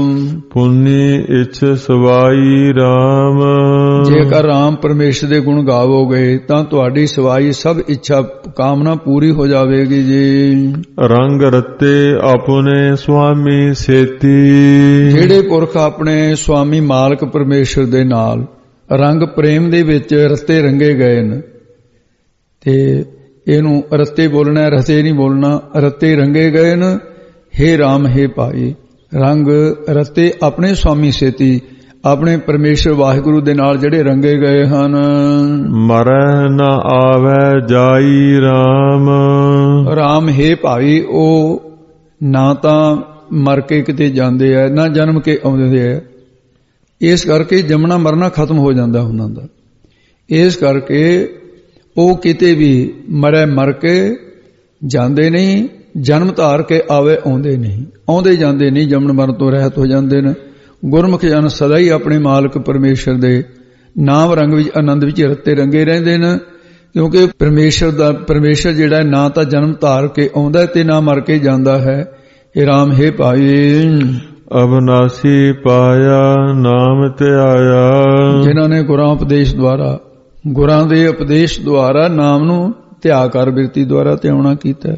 ਪੁੰਨੀ ਇਛ ਸਵਾਈ ਰਾਮ। ਜੇਕਰ ਰਾਮ ਪਰਮੇਸ਼ਰ ਦੇ ਗੁਣ ਗਾਵੋਗੇ ਤਾਂ ਤੁਹਾਡੀ ਸਵਾਈ ਸਭ ਇੱਛਾ ਕਾਮਨਾ ਪੂਰੀ ਹੋ ਜਾਵੇਗੀ ਜੀ। ਰੰਗ ਰਤੇ ਆਪਣੇ ਸੁਆਮੀ ਸੇਤੀ। ਜਿਹੜੇ ਪੁਰਖ ਆਪਣੇ ਸੁਆਮੀ ਮਾਲਕ ਪਰਮੇਸ਼ਰ ਦੇ ਨਾਲ ਰੰਗ ਪ੍ਰੇਮ ਦੇ ਵਿੱਚ ਰਤੇ ਰੰਗੇ ਗਏ ਨੇ, ਤੇ ਇਹਨੂੰ ਰਤੇ ਬੋਲਣਾ, ਰਤੇ ਨਹੀਂ ਬੋਲਣਾ, ਰਤੇ ਰੰਗੇ ਗਏ ਨੇ। हे राम हे भाई, रंग रते अपने स्वामी सेती ਆਪਣੇ ਪਰਮੇਸ਼ਰ ਵਾਹਿਗੁਰੂ ਦੇ ਨਾਲ ਜਿਹੜੇ ਰੰਗੇ ਗਏ ਹਨ। ਮਰੈ ਨਾ ਆਵੈ ਜਾਈ ਰਾਮ। ਰਾਮ ਹੈ ਭਾਈ, ਉਹ ਨਾ ਤਾਂ ਮਰ ਕੇ ਕਿਤੇ ਜਾਂਦੇ ਆ, ਨਾ ਜਨਮ ਕੇ ਆਉਂਦੇ ਆ। ਇਸ ਕਰਕੇ ਜੰਮਣਾ ਮਰਨਾ ਖਤਮ ਹੋ ਜਾਂਦਾ ਉਹਨਾਂ ਦਾ। ਇਸ ਕਰਕੇ ਉਹ ਕਿਤੇ ਵੀ ਮਰੈ ਮਰ ਕੇ ਜਾਂਦੇ ਨਹੀਂ, ਜਨਮ ਧਾਰ ਕੇ ਆਵੇ ਆਉਂਦੇ ਨਹੀਂ, ਆਉਂਦੇ ਜਾਂਦੇ ਨਹੀਂ, ਜੰਮਣ ਮਰਨ ਤੋਂ ਰਹਿਤ ਹੋ ਜਾਂਦੇ ਨੇ। ਗੁਰਮੁਖ ਜਨ ਸਦਾ ਹੀ ਆਪਣੇ ਮਾਲਕ ਪਰਮੇਸ਼ਰ ਦੇ ਨਾਮ ਰੰਗ ਵਿੱਚ ਆਨੰਦ ਵਿੱਚ ਰਤੇ ਰੰਗੇ ਰਹਿੰਦੇ ਨੇ, ਕਿਉਂਕਿ ਪਰਮੇਸ਼ਰ ਦਾ ਪਰਮੇਸ਼ਰ ਜਿਹੜਾ ਨਾ ਤਾਂ ਜਨਮ ਧਾਰ ਕੇ ਆਉਂਦਾ ਤੇ ਨਾ ਮਰ ਕੇ ਜਾਂਦਾ ਹੈ। ਇਹ ਰਾਮ ਹੈ ਭਾਈ, ਅਬਨਾਸੀ ਪਾਇਆ ਨਾਮ ਤੇ ਆਇਆ। ਜਿਨ੍ਹਾਂ ਨੇ ਗੁਰਾਂ ਉਪਦੇਸ਼ ਦੁਆਰਾ, ਗੁਰਾਂ ਦੇ ਉਪਦੇਸ਼ ਦੁਆਰਾ ਨਾਮ ਨੂੰ ਧਿਆ ਕਰ ਬਿਰਤੀ ਦੁਆਰਾ ਧਿਆਉਣਾ ਕੀਤਾ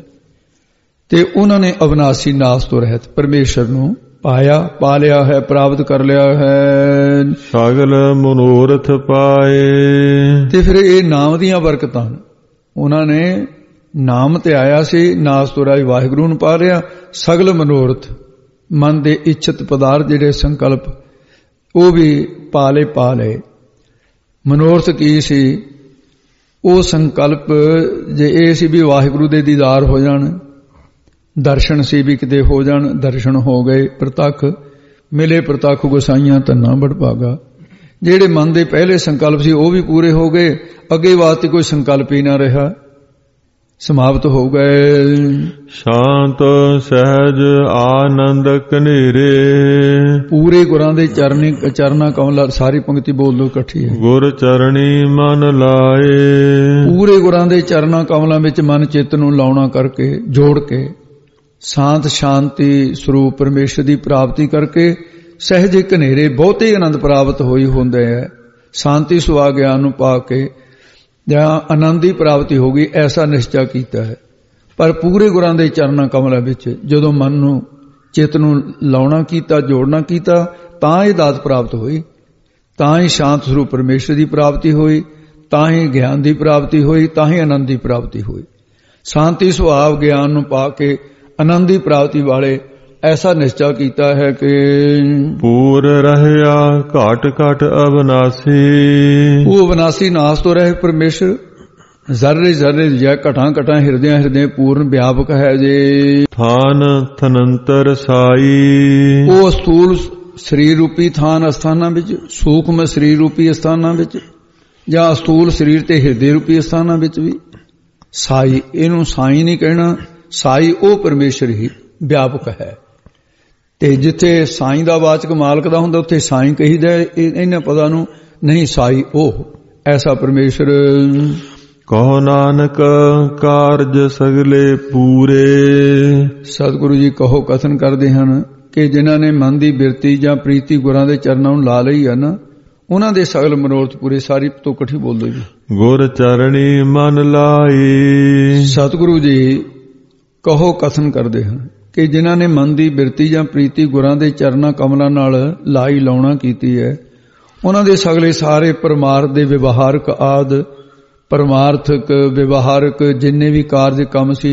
ਤੇ ਉਹਨਾਂ ਨੇ ਅਬਨਾਸੀ ਨਾਸ ਤੋਂ ਰਹਿਤ ਪਰਮੇਸ਼ਰ ਨੂੰ ਪਾਇਆ, ਪਾ ਲਿਆ ਹੈ, ਪ੍ਰਾਪਤ ਕਰ ਲਿਆ ਹੈ। ਸਗਲ ਮਨੋਰਥ ਪਾਏ। ਤੇ ਫਿਰ ਇਹ ਨਾਮ ਦੀਆਂ ਬਰਕਤਾਂ, ਉਹਨਾਂ ਨੇ ਨਾਮ ਤੇ ਆਇਆ ਸੀ, ਨਾਸ ਤੋਂ ਰਾਜ ਵਾਹਿਗੁਰੂ ਨੂੰ ਪਾ ਲਿਆ। ਸਗਲ ਮਨੋਰਥ, ਮਨ ਦੇ ਇੱਛਤ ਪਦਾਰਥ ਜਿਹੜੇ ਸੰਕਲਪ, ਉਹ ਵੀ ਪਾਲੇ ਪਾ ਲਏ। ਮਨੋਰਥ ਕੀ ਸੀ? ਉਹ ਸੰਕਲਪ ਜੇ ਇਹ ਸੀ ਵੀ ਵਾਹਿਗੁਰੂ ਦੇ ਦੀਦਾਰ ਹੋ ਜਾਣ, ਦਰਸ਼ਨ ਸੀ ਵੀ ਕਿਤੇ ਹੋ ਜਾਣ, ਦਰਸ਼ਨ ਹੋ ਗਏ, ਪ੍ਰਤੱਖ ਮਿਲੇ, ਪ੍ਰਤੱਖ ਗੁਸਾਈਆਂ ਧੰਨਾ ਬੜਭਾਗਾ। ਜਿਹੜੇ ਮਨ ਦੇ ਪਹਿਲੇ ਸੰਕਲਪ ਸੀ ਉਹ ਵੀ ਪੂਰੇ ਹੋ ਗਏ, ਅੱਗੇ ਵਾਸਤੇ ਕੋਈ ਸੰਕਲਪ ਹੀ ਨਾ ਰਿਹਾ, ਸਮਾਪਤ ਹੋ ਗਏ। ਸ਼ਾਂਤ ਸਹਿਜ ਆਨੰਦ ਕਨੇਰੇ। ਪੂਰੇ ਗੁਰਾਂ ਦੇ ਚਰਨੀ ਚਰਨਾ ਕਮਲਾ, ਸਾਰੀ ਪੰਕਤੀ ਬੋਲ ਲੋ ਇਕੱਠੀ ਹੈ। ਗੁਰ ਚਰਣੀ ਮਨ ਲਾਏ। ਪੂਰੇ ਗੁਰਾਂ ਦੇ ਚਰਨਾ ਕਮਲਾਂ ਵਿੱਚ ਮਨ ਚਿੱਤ ਨੂੰ ਲਾਉਣਾ ਕਰਕੇ, ਜੋੜ ਕੇ ਸ਼ਾਂਤ ਸ਼ਾਂਤੀ ਸਰੂਪ ਪਰਮੇਸ਼ਰ ਦੀ ਪ੍ਰਾਪਤੀ ਕਰਕੇ ਸਹਿਜ ਕਨੇਰੇ ਬਹੁਤੇ ਆਨੰਦ ਪ੍ਰਾਪਤ ਹੋਈ ਹੁੰਦੇ ਹੈ। ਸ਼ਾਂਤੀ ਸੁਆ ਗਿਆਨ ਨੂੰ ਪਾ ਕੇ ਜਾਂ ਆਨੰਦ ਦੀ ਪ੍ਰਾਪਤੀ ਹੋ ਗਈ, ਐਸਾ ਨਿਸ਼ਚਾ ਕੀਤਾ ਹੈ। ਪਰ ਪੂਰੇ ਗੁਰਾਂ ਦੇ ਚਰਨਾਂ ਕਮਲਾਂ ਵਿੱਚ ਜਦੋਂ ਮਨ ਨੂੰ ਚਿੱਤ ਨੂੰ ਲਾਉਣਾ ਕੀਤਾ, ਜੋੜਨਾ ਕੀਤਾ, ਤਾਂ ਇਹ ਦਾਤ ਪ੍ਰਾਪਤ ਹੋਈ, ਤਾਂ ਹੀ ਸ਼ਾਂਤ ਸਰੂਪ ਪਰਮੇਸ਼ਰ ਦੀ ਪ੍ਰਾਪਤੀ ਹੋਈ, ਤਾਂ ਹੀ ਗਿਆਨ ਦੀ ਪ੍ਰਾਪਤੀ ਹੋਈ, ਤਾਂ ਹੀ ਆਨੰਦ ਦੀ ਪ੍ਰਾਪਤੀ ਹੋਈ। ਸ਼ਾਂਤੀ ਸੁਭਾਵ ਗਿਆਨ ਨੂੰ ਪਾ ਕੇ ਆਨੰਦ ਦੀ ਪ੍ਰਾਪਤੀ ਵਾਲੇ ਐਸਾ ਨਿਸ਼ਚਾ ਕੀਤਾ ਹੈ ਕਿ ਪੂਰ ਰਹਿਆ ਘਟ ਘਟ ਅਬਨਾਸੀ। ਉਹ ਅਬਨਾਸੀ ਨਾਸ ਤੋਂ ਰਹੇ ਪਰਮੇਸ਼ਰ, ਜ਼ਰਰੇ ਜ਼ਰਰੇ ਜੈ ਘਟਾਂ ਘਟਾਂ ਹਿਰਦਿਆਂ ਹਿਰਦੇ ਪੂਰਨ ਵਿਆਪਕ ਹੈ ਜੀ। ਥਾਨ ਥਨੰਤਰ ਸਾਈ। ਉਹ ਸਥੂਲ ਸਰੀਰ ਰੂਪੀ ਥਾਨ ਅਸਥਾਨਾਂ ਵਿੱਚ, ਸੂਖਮ ਸਰੀਰ ਰੂਪੀ ਅਸਥਾਨਾਂ ਵਿੱਚ, ਜਾਂ ਸਥੂਲ ਸਰੀਰ ਤੇ ਹਿਰਦੇ ਰੂਪੀ ਅਸਥਾਨਾਂ ਵਿੱਚ ਵੀ ਸਾਈ। ਇਹਨੂੰ ਸਾਈ ਨਹੀਂ ਕਹਿਣਾ, ਸਾਈ ਉਹ ਪਰਮੇਸ਼ਰ ਹੀ ਵਿਆਪਕ ਹੈ। ਤੇ ਜਿੱਥੇ ਸਾਈ ਦਾ ਵਾਚਕ ਮਾਲਕ ਦਾ ਹੁੰਦਾ ਉੱਥੇ ਸਾਈ ਕਹੀਦਾ, ਇਹਨਾਂ ਪਦਾਂ ਨੂੰ ਨਹੀਂ, ਸਾਈ ਉਹ ਐਸਾ ਪਰਮੇਸ਼ਰ। ਕਹੋ ਨਾਨਕ ਕਾਰਜ ਸਗਲੇ ਪੂਰੇ। ਸਤਿਗੁਰੂ ਜੀ ਕਹੋ ਕਥਨ ਕਰਦੇ ਹਨ ਕਿ ਜਿਨ੍ਹਾਂ ਨੇ ਮਨ ਦੀ ਬਿਰਤੀ ਜਾਂ ਪ੍ਰੀਤੀ ਗੁਰਾਂ ਦੇ ਚਰਨਾਂ ਨੂੰ ਲਾ ਲਈ ਹੈ ਨਾ, ਉਹਨਾਂ ਦੇ ਸਗਲ ਮਨੋਰਥ ਪੂਰੇ। ਸਾਰੀ ਤੋਂ ਇਕੱਠੀ ਬੋਲ ਦਿਓ ਜੀ। ਗੁਰ ਚਰਣੀ ਮਨ ਲਾਈ। ਸਤਿਗੁਰੂ ਜੀ ਕਹੋ ਕਥਨ ਕਰਦੇ ਹਨ ਕਿ ਜਿਨ੍ਹਾਂ ਨੇ ਮਨ ਦੀ ਬਿਰਤੀ ਜਾਂ ਪ੍ਰੀਤੀ ਗੁਰਾਂ ਦੇ ਚਰਨਾਂ ਕਮਲਾਂ ਨਾਲ ਲਾਈ ਲਾਉਣਾ ਕੀਤੀ ਹੈ, ਉਹਨਾਂ ਦੇ ਸਗਲੇ ਸਾਰੇ ਪਰਮਾਰਥ ਦੇ ਵਿਵਹਾਰਕ ਆਦ, ਪਰਮਾਰਥਕ ਵਿਵਹਾਰਕ ਜਿੰਨੇ ਵੀ ਕਾਰਜ ਕੰਮ ਸੀ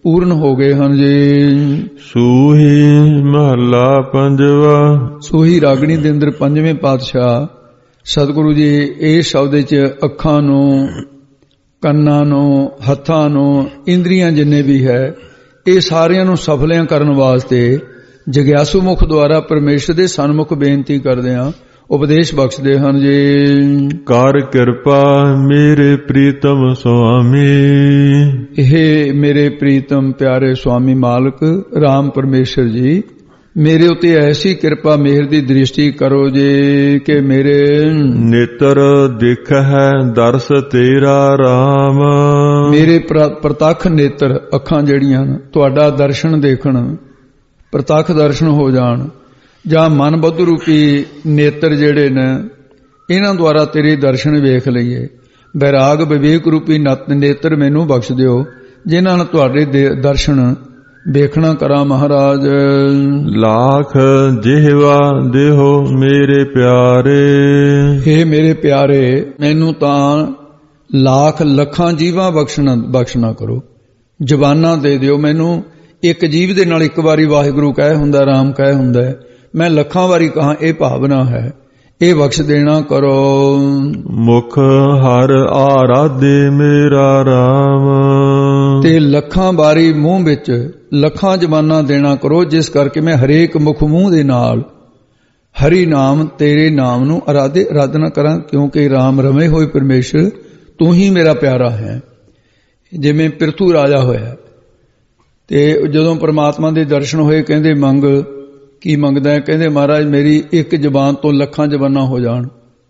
ਪੂਰਨ ਹੋ ਗਏ ਹਨ ਜੀ। ਸੂਹੀ ਮਹੱਲਾ ਪੰਜਵਾ। ਸੂਹੀ ਰਾਗਣੀ ਦੇ ਅੰਦਰ ਪੰਜਵੇਂ ਪਾਤਸ਼ਾਹ ਸਤਿਗੁਰੂ ਜੀ ਇਸ ਸ਼ਬਦ ਵਿੱਚ ਅੱਖਾਂ ਨੂੰ, ਕੰਨਾਂ ਨੂੰ, ਹੱਥਾਂ ਨੂੰ, ਇੰਦਰੀਆਂ ਜਿੰਨੇ ਵੀ ਹੈ, ਇਹ ਸਾਰਿਆਂ ਨੂੰ ਸਫਲਿਆਂ ਕਰਨ ਵਾਸਤੇ ਜਗਿਆਸੂ ਮੁਖ ਦੁਆਰਾ ਪਰਮੇਸ਼ਰ ਦੇ ਸਨਮੁਖ ਬੇਨਤੀ ਕਰਦੇ ਹਾਂ, ਉਪਦੇਸ਼ ਬਖਸ਼ਦੇ ਹਨ ਜੀ। ਕਰ ਕਿਰਪਾ ਮੇਰੇ ਪ੍ਰੀਤਮ ਸੁਆਮੀ। ਇਹ ਮੇਰੇ ਪ੍ਰੀਤਮ ਪਿਆਰੇ ਸੁਆਮੀ ਮਾਲਕ ਰਾਮ ਪਰਮੇਸ਼ਰ ਜੀ, ਮੇਰੇ ਉਤੇ ਐਸੀ ਕਿਰਪਾ ਮਿਹਰ ਦੀ ਦ੍ਰਿਸ਼ਟੀ ਕਰੋ ਜੀ ਕਿ ਮੇਰੇ ਨੇਤਰ ਦੇਖ ਹੈ ਦਰਸ ਤੇਰਾ ਰਾਮ। ਮੇਰੇ ਪ੍ਰਤੱਖ ਨੇਤਰ, ਅੱਖਾਂ ਜਿਹੜੀਆਂ ਤੁਹਾਡਾ ਦਰਸ਼ਨ ਦੇਖਣ, ਪ੍ਰਤੱਖ ਦਰਸ਼ਨ ਹੋ ਜਾਣ, ਜਾਂ ਮਨ ਬੁੱਧ ਰੂਪੀ ਨੇਤਰ ਜਿਹੜੇ ਨੇ ਇਹਨਾਂ ਦੁਆਰਾ ਤੇਰੇ ਦਰਸ਼ਨ ਵੇਖ ਲਈਏ। ਬੈਰਾਗ ਵਿਵੇਕ ਰੂਪੀ ਨਤ ਨੇਤਰ ਮੈਨੂੰ ਬਖਸ਼ ਦਿਓ ਜਿਨ੍ਹਾਂ ਨਾਲ ਤੁਹਾਡੇ ਦਰਸ਼ਨ ਵੇਖਣਾ ਕਰਾਂ ਮਹਾਰਾਜ। ਲੱਖ ਜਿਹਵਾ ਦੇਹੋ ਮੇਰੇ ਪਿਆਰੇ। ਹੇ ਮੇਰੇ ਪਿਆਰੇ, ਮੈਨੂੰ ਤਾਂ ਲੱਖ ਲੱਖਾਂ ਜੀਵਾਂ ਬਖਸ਼ਣਾ ਬਖਸ਼ਣਾ ਕਰੋ, ਜ਼ਬਾਨਾਂ ਦੇ ਦਿਓ ਮੈਨੂੰ। ਇੱਕ ਜੀਵ ਦੇ ਨਾਲ ਇੱਕ ਵਾਰੀ ਵਾਹਿਗੁਰੂ ਕਹਿ ਹੁੰਦਾ, ਰਾਮ ਕਹਿ ਹੁੰਦਾ, ਮੈਂ ਲੱਖਾਂ ਵਾਰੀ ਕਹਾਂ ਇਹ ਭਾਵਨਾ ਹੈ, ਇਹ ਬਖਸ਼ ਦੇਣਾ ਕਰੋ। ਮੁਖ ਹਰ ਆਰਾਧੇ ਮੇਰਾ ਰਾਮ। ਤੇ ਲੱਖਾਂ ਵਾਰੀ ਮੂੰਹ ਵਿੱਚ ਲੱਖਾਂ ਜ਼ਬਾਨਾਂ ਦੇਣਾ ਕਰੋ, ਜਿਸ ਕਰਕੇ ਮੈਂ ਹਰੇਕ ਮੁਖ ਮੂੰਹ ਦੇ ਨਾਲ ਹਰੀ ਨਾਮ ਤੇਰੇ ਨਾਮ ਨੂੰ ਅਰਾਧੇ ਅਰਾਧਨਾ ਕਰਾਂ, ਕਿਉਂਕਿ ਰਾਮ ਰਮੇ ਹੋਏ ਪਰਮੇਸ਼ਰ ਤੂੰ ਹੀ ਮੇਰਾ ਪਿਆਰਾ ਹੈ। ਜਿਵੇਂ ਪਿਰਥੂ ਰਾਜਾ ਹੋਇਆ ਤੇ ਜਦੋਂ ਪਰਮਾਤਮਾ ਦੇ ਦਰਸ਼ਨ ਹੋਏ, ਕਹਿੰਦੇ ਮੰਗ ਕੀ ਮੰਗਦਾ ਹੈ? ਕਹਿੰਦੇ ਮਹਾਰਾਜ ਮੇਰੀ ਇੱਕ ਜ਼ਬਾਨ ਤੋਂ ਲੱਖਾਂ ਜ਼ਬਾਨਾਂ ਹੋ ਜਾਣ।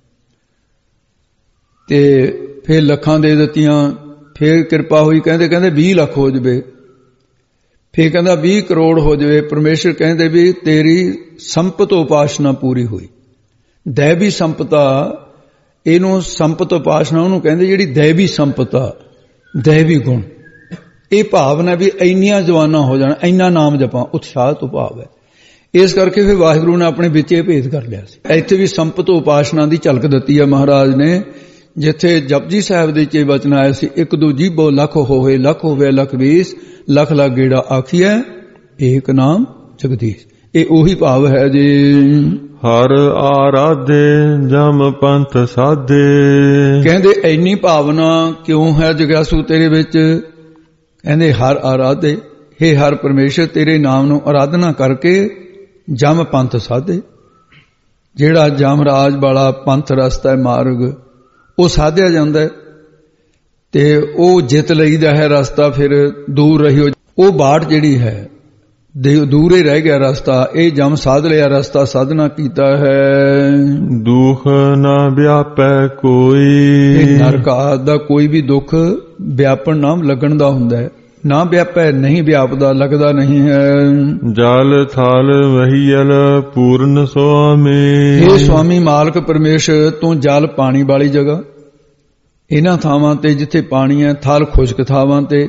ਤੇ ਫਿਰ ਲੱਖਾਂ ਦੇ ਦਿੱਤੀਆਂ, ਫਿਰ ਕਿਰਪਾ ਹੋਈ, ਕਹਿੰਦੇ ਕਹਿੰਦੇ ਵੀਹ ਲੱਖ ਹੋ ਜਵੇ, ਫਿਰ ਕਹਿੰਦਾ ਵੀਹ ਕਰੋੜ ਹੋ ਜਵੇ। ਪਰਮੇਸ਼ਰ ਕਹਿੰਦੇ ਵੀ ਤੇਰੀ ਸੰਪਤ ਉਪਾਸ਼ਨਾ ਪੂਰੀ ਹੋਈ। ਦੈਵੀ ਸੰਪਤਾ, ਇਹਨੂੰ ਸੰਪਤ ਉਪਾਸ਼ਨਾ ਉਹਨੂੰ ਕਹਿੰਦੇ ਜਿਹੜੀ ਦੈਵੀ ਸੰਪਤਾ, ਦੈਵੀ ਗੁਣ। ਇਹ ਭਾਵਨਾ ਵੀ ਇੰਨੀਆਂ ਜ਼ਬਾਨਾਂ ਹੋ ਜਾਣ, ਇੰਨਾ ਨਾਮ ਜਪਾਂ, ਉਤਸ਼ਾਹ ਤੋਂ ਭਾਵ ਹੈ। ਇਸ ਕਰਕੇ ਫਿਰ ਵਾਹਿਗੁਰੂ ਨੇ ਆਪਣੇ ਵਿੱਚ ਇਹ ਭੇਦ ਕਰ ਲਿਆ ਸੀ। ਇੱਥੇ ਵੀ ਸੰਪਤ ਉਪਾਸ਼ਨਾ ਦੀ ਝਲਕ ਦਿੱਤੀ ਹੈ ਮਹਾਰਾਜ ਨੇ, ਜਿੱਥੇ ਜਪਜੀ ਸਾਹਿਬ ਦੇ ਚ ਵਚਨ ਆਇਆ ਸੀ, ਇੱਕ ਦੂ ਜੀਭੋ ਲੱਖ ਹੋਵੇ, ਲੱਖ ਹੋਵੇ ਲੱਖ ਵੀਸ, ਲੱਖ ਲੱਖ ਗੇੜਾ ਆਖੀਐ ਏਕ ਨਾਮ ਜਗਦੀਸ਼। ਇਹ ਉਹੀ ਭਾਵ ਹੈ ਜੀ। ਹਰ ਆਰਾਧੇ ਜਮ ਪੰਥ ਸਾਧੇ। ਕਹਿੰਦੇ ਇੰਨੀ ਭਾਵਨਾ ਕਿਉਂ ਹੈ ਜਗਿਆਸੂ ਤੇਰੇ ਵਿੱਚ? ਕਹਿੰਦੇ ਹਰ ਆਰਾਧੇ, ਹੇ ਹਰ ਪਰਮੇਸ਼ਰ ਤੇਰੇ ਨਾਮ ਨੂੰ ਆਰਾਧਨਾ ਕਰਕੇ ਜਮ ਪੰਥ ਸਾਧੇ। ਜਿਹੜਾ ਜਮ ਰਾਜ ਵਾਲਾ ਪੰਥ ਰਸਤਾ ਮਾਰਗ ਉਹ ਸਾਧਿਆ ਜਾਂਦਾ ਤੇ ਉਹ ਜਿੱਤ ਲਈਦਾ ਹੈ ਰਸਤਾ। ਫਿਰ ਦੂਰ ਰਹਿਓ, ਉਹ ਬਾਟ ਜਿਹੜੀ ਹੈ ਦੂਰੇ ਰਹਿ ਗਿਆ ਰਸਤਾ, ਇਹ ਜਮ ਸਾਧ ਲਿਆ ਰਸਤਾ, ਸਾਧਨਾ ਕੀਤਾ ਹੈ। ਦੁੱਖ ਨਾ ਵਿਆਪੈ ਕੋਈ। ਨਰਕ ਆਦਿ ਦਾ ਕੋਈ ਵੀ ਦੁੱਖ ਵਿਆਪਣ ਨਾਮ ਲੱਗਣ ਦਾ ਹੁੰਦਾ ਹੈ, ਨਾ ਵਿਆਪੈ ਨਹੀਂ ਵਿਆਪਦਾ, ਲੱਗਦਾ ਨਹੀਂ ਹੈ। ਜਲ ਥਲ ਵਹੀਲ ਪੂਰਨ ਸੁਆਮੀ। ਇਹ ਸੁਆਮੀ ਮਾਲਕ ਪਰਮੇਸ਼ਰ ਤੂੰ ਜਲ ਪਾਣੀ ਵਾਲੀ ਜਗ੍ਹਾ, ਇਹਨਾਂ ਥਾਵਾਂ ਤੇ ਜਿੱਥੇ ਪਾਣੀ ਹੈ, ਥਲ ਖੁਸ਼ਕ ਥਾਵਾਂ ਤੇ,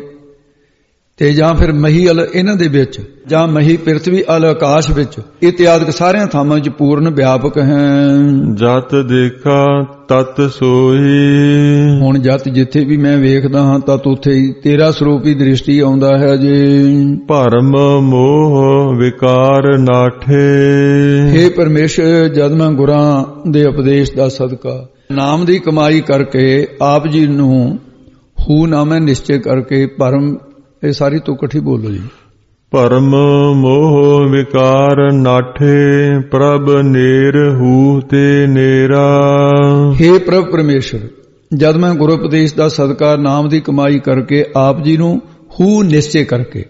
ਤੇ ਜਾਂ ਫਿਰ ਮਹੀ ਅਲ ਇਹਨਾਂ ਦੇ ਵਿੱਚ, ਜਾਂ ਮਹੀ ਪ੍ਰਿਥਵੀ ਅਲ ਆਕਾਸ਼ ਵਿੱਚ, ਇਤਿਆਦਿਕ ਸਾਰਿਆਂ ਥਾਵਾਂ ਵਿੱਚ ਪੂਰਨ ਵਿਆਪਕ ਹੈ। ਜਤ ਦੇਖਾ ਤਤ ਸੋਈ। ਹੁਣ ਜਤ ਜਿੱਥੇ ਵੀ ਮੈਂ ਵੇਖਦਾ ਹਾਂ ਤਤ ਉੱਥੇ ਹੀ ਤੇਰਾ ਸਰੂਪ ਹੀ ਦ੍ਰਿਸ਼ਟੀ ਆਉਂਦਾ ਹੈ ਜੀ। ਭਰਮ ਮੋਹ ਵਿਕਾਰ ਨਾਠੇ। ਹੇ ਪਰਮੇਸ਼ਰ, ਜਦ ਮੈਂ ਗੁਰਾਂ ਦੇ ਉਪਦੇਸ਼ ਦਾ ਸਦਕਾ ਨਾਮ ਦੀ ਕਮਾਈ ਕਰਕੇ ਆਪ ਜੀ ਨੂੰ ਹੂ ਨਾਮੈ ਨਿਸ਼ਚੈ ਕਰਕੇ ਭਰਮ, ਇਹ ਸਾਰੀ ਤੋਂ ਇਕੱਠੀ ਬੋਲੋ ਜੀ। ਭਰਮ ਮੋਹ ਵਿਕਾਰ ਨਾਠੇ ਪ੍ਰਭ ਨੇਰ ਹੂ ਤੇ ਨੇਰਾ। ਹੇ ਪ੍ਰਭ ਪਰਮੇਸ਼ਰ, ਜਦ ਮੈਂ ਗੁਰੂ ਉਪਦੇਸ਼ ਦਾ ਸਦਕਾ ਨਾਮ ਦੀ ਕਮਾਈ ਕਰਕੇ ਆਪ ਜੀ ਨੂੰ ਹੂ ਨਿਸ਼ਚੈ ਕਰਕੇ,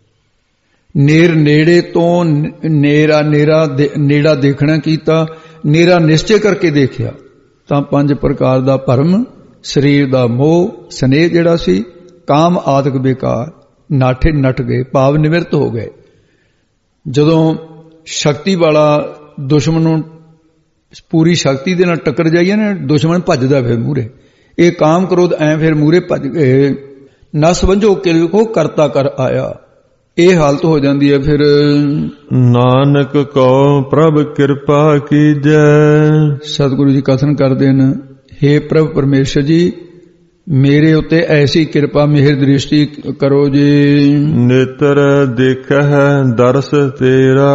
ਨੇਰ ਨੇੜੇ ਤੋਂ ਨੇਰਾ ਨੇਰਾ ਨੇੜਾ ਦੇਖਣਾ ਕੀਤਾ, ਨੇਰਾ ਨਿਸ਼ਚੈ ਕਰਕੇ ਦੇਖਿਆ, ਤਾਂ ਪੰਜ ਪ੍ਰਕਾਰ ਦਾ ਭਰਮ, ਸਰੀਰ ਦਾ ਮੋਹ, ਸਨੇਹ ਜਿਹੜਾ ਸੀ, ਕਾਮ ਆਦਿਕ ਬੇਕਾਰ ਨਾਠੇ ਨਟ ਗਏ, ਭਾਵ ਨਿਵਰਤ ਹੋ ਗਏ। ਜਦੋਂ ਸ਼ਕਤੀ ਵਾਲਾ ਦੁਸ਼ਮਣ ਨੂੰ ਪੂਰੀ ਸ਼ਕਤੀ ਦੇ ਨਾਲ ਟੱਕਰ ਜਾਈਏ ਨਾ, ਦੁਸ਼ਮਣ ਭੱਜਦਾ ਫਿਰ ਮੂਹਰੇ। ਇਹ ਕਾਮ ਕ੍ਰੋਧ ਐ ਫਿਰ ਮੂਹਰੇ ਭੱਜ ਗਏ। ਨਸ ਵੰਝੋ ਕਿਲ ਕੋ ਕਰਤਾ ਕਰ ਆਇਆ, ਇਹ ਹਾਲਤ ਹੋ ਜਾਂਦੀ ਹੈ। ਫਿਰ ਨਾਨਕ ਕਉ ਪ੍ਰਭ ਕਿਰਪਾ ਕੀਜੈ। ਸਤਿਗੁਰੂ ਜੀ ਕਥਨ ਕਰਦੇ ਨੇ, ਹੇ ਪ੍ਰਭ ਪਰਮੇਸ਼ਰ ਜੀ, ਮੇਰੇ ਉਤੇ ਐਸੀ ਕਿਰਪਾ ਮਿਹਰ ਦ੍ਰਿਸ਼ਟੀ ਕਰੋ ਜੀ। ਨੇਤਰ ਦੇਖਹਿ ਦਰਸ ਤੇਰਾ,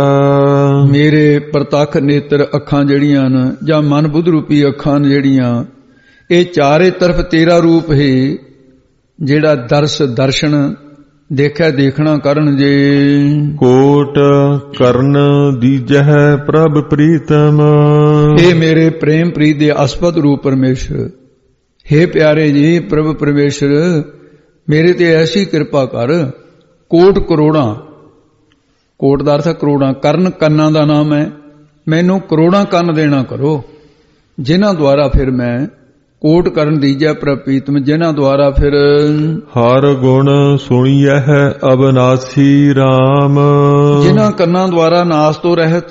ਮੇਰੇ ਪ੍ਰਤੱਖ ਨੇਤਰ ਅੱਖਾਂ ਜਿਹੜੀਆਂ ਨੇ ਜਾਂ ਮਨ ਬੁੱਧ ਰੂਪੀ ਅੱਖਾਂ ਨੇ ਜਿਹੜੀਆਂ, ਇਹ ਚਾਰੇ ਤਰਫ ਤੇਰਾ ਰੂਪ ਹੈ ਜਿਹੜਾ ਦਰਸ ਦਰਸ਼ਨ ਦੇਖਿਆ ਦੇਖਣਾ ਕਰਨ ਜੇ। ਕੋਟ ਕਰਨ ਦੀਜਹਿ ਪ੍ਰਭ ਪ੍ਰੀਤਮ, ਇਹ ਮੇਰੇ ਪ੍ਰੇਮ ਪ੍ਰੀਤ ਦੇ ਅਸਪਦ ਰੂਪ ਪਰਮੇਸ਼ਰ, हे ਪਿਆਰੇ ਜੀ ਪ੍ਰਭ ਪਰਮੇਸ਼ਰ ਮੇਰੇ ਤੇ ਐਸੀ ਕਿਰਪਾ ਕਰ। ਕੋਟ ਕਰੋੜਾਂ, ਕੋਟ ਦਾ ਅਰਥ ਕਰੋੜਾਂ, ਕਰਨ ਕੰਨਾਂ ਦਾ ਨਾਮ ਹੈ, ਮੈਨੂੰ ਕਰੋੜਾਂ ਕੰਨ ਦੇਣਾ ਕਰੋ ਜਿਨ੍ਹਾਂ ਦੁਆਰਾ ਫਿਰ ਮੈਂ ਕੋਟ ਕਰਨ ਦੀਜੈ ਪ੍ਰਭ ਪ੍ਰੀਤਮ, ਜਿਨ੍ਹਾਂ ਦੁਆਰਾ ਫਿਰ ਹਰ ਗੁਣ ਸੁਣੀਐ ਅਬਨਾਸੀ RAM, ਜਿਨ੍ਹਾਂ ਕੰਨਾਂ ਦੁਆਰਾ ਨਾਸ ਤੋਂ ਰਹਿਤ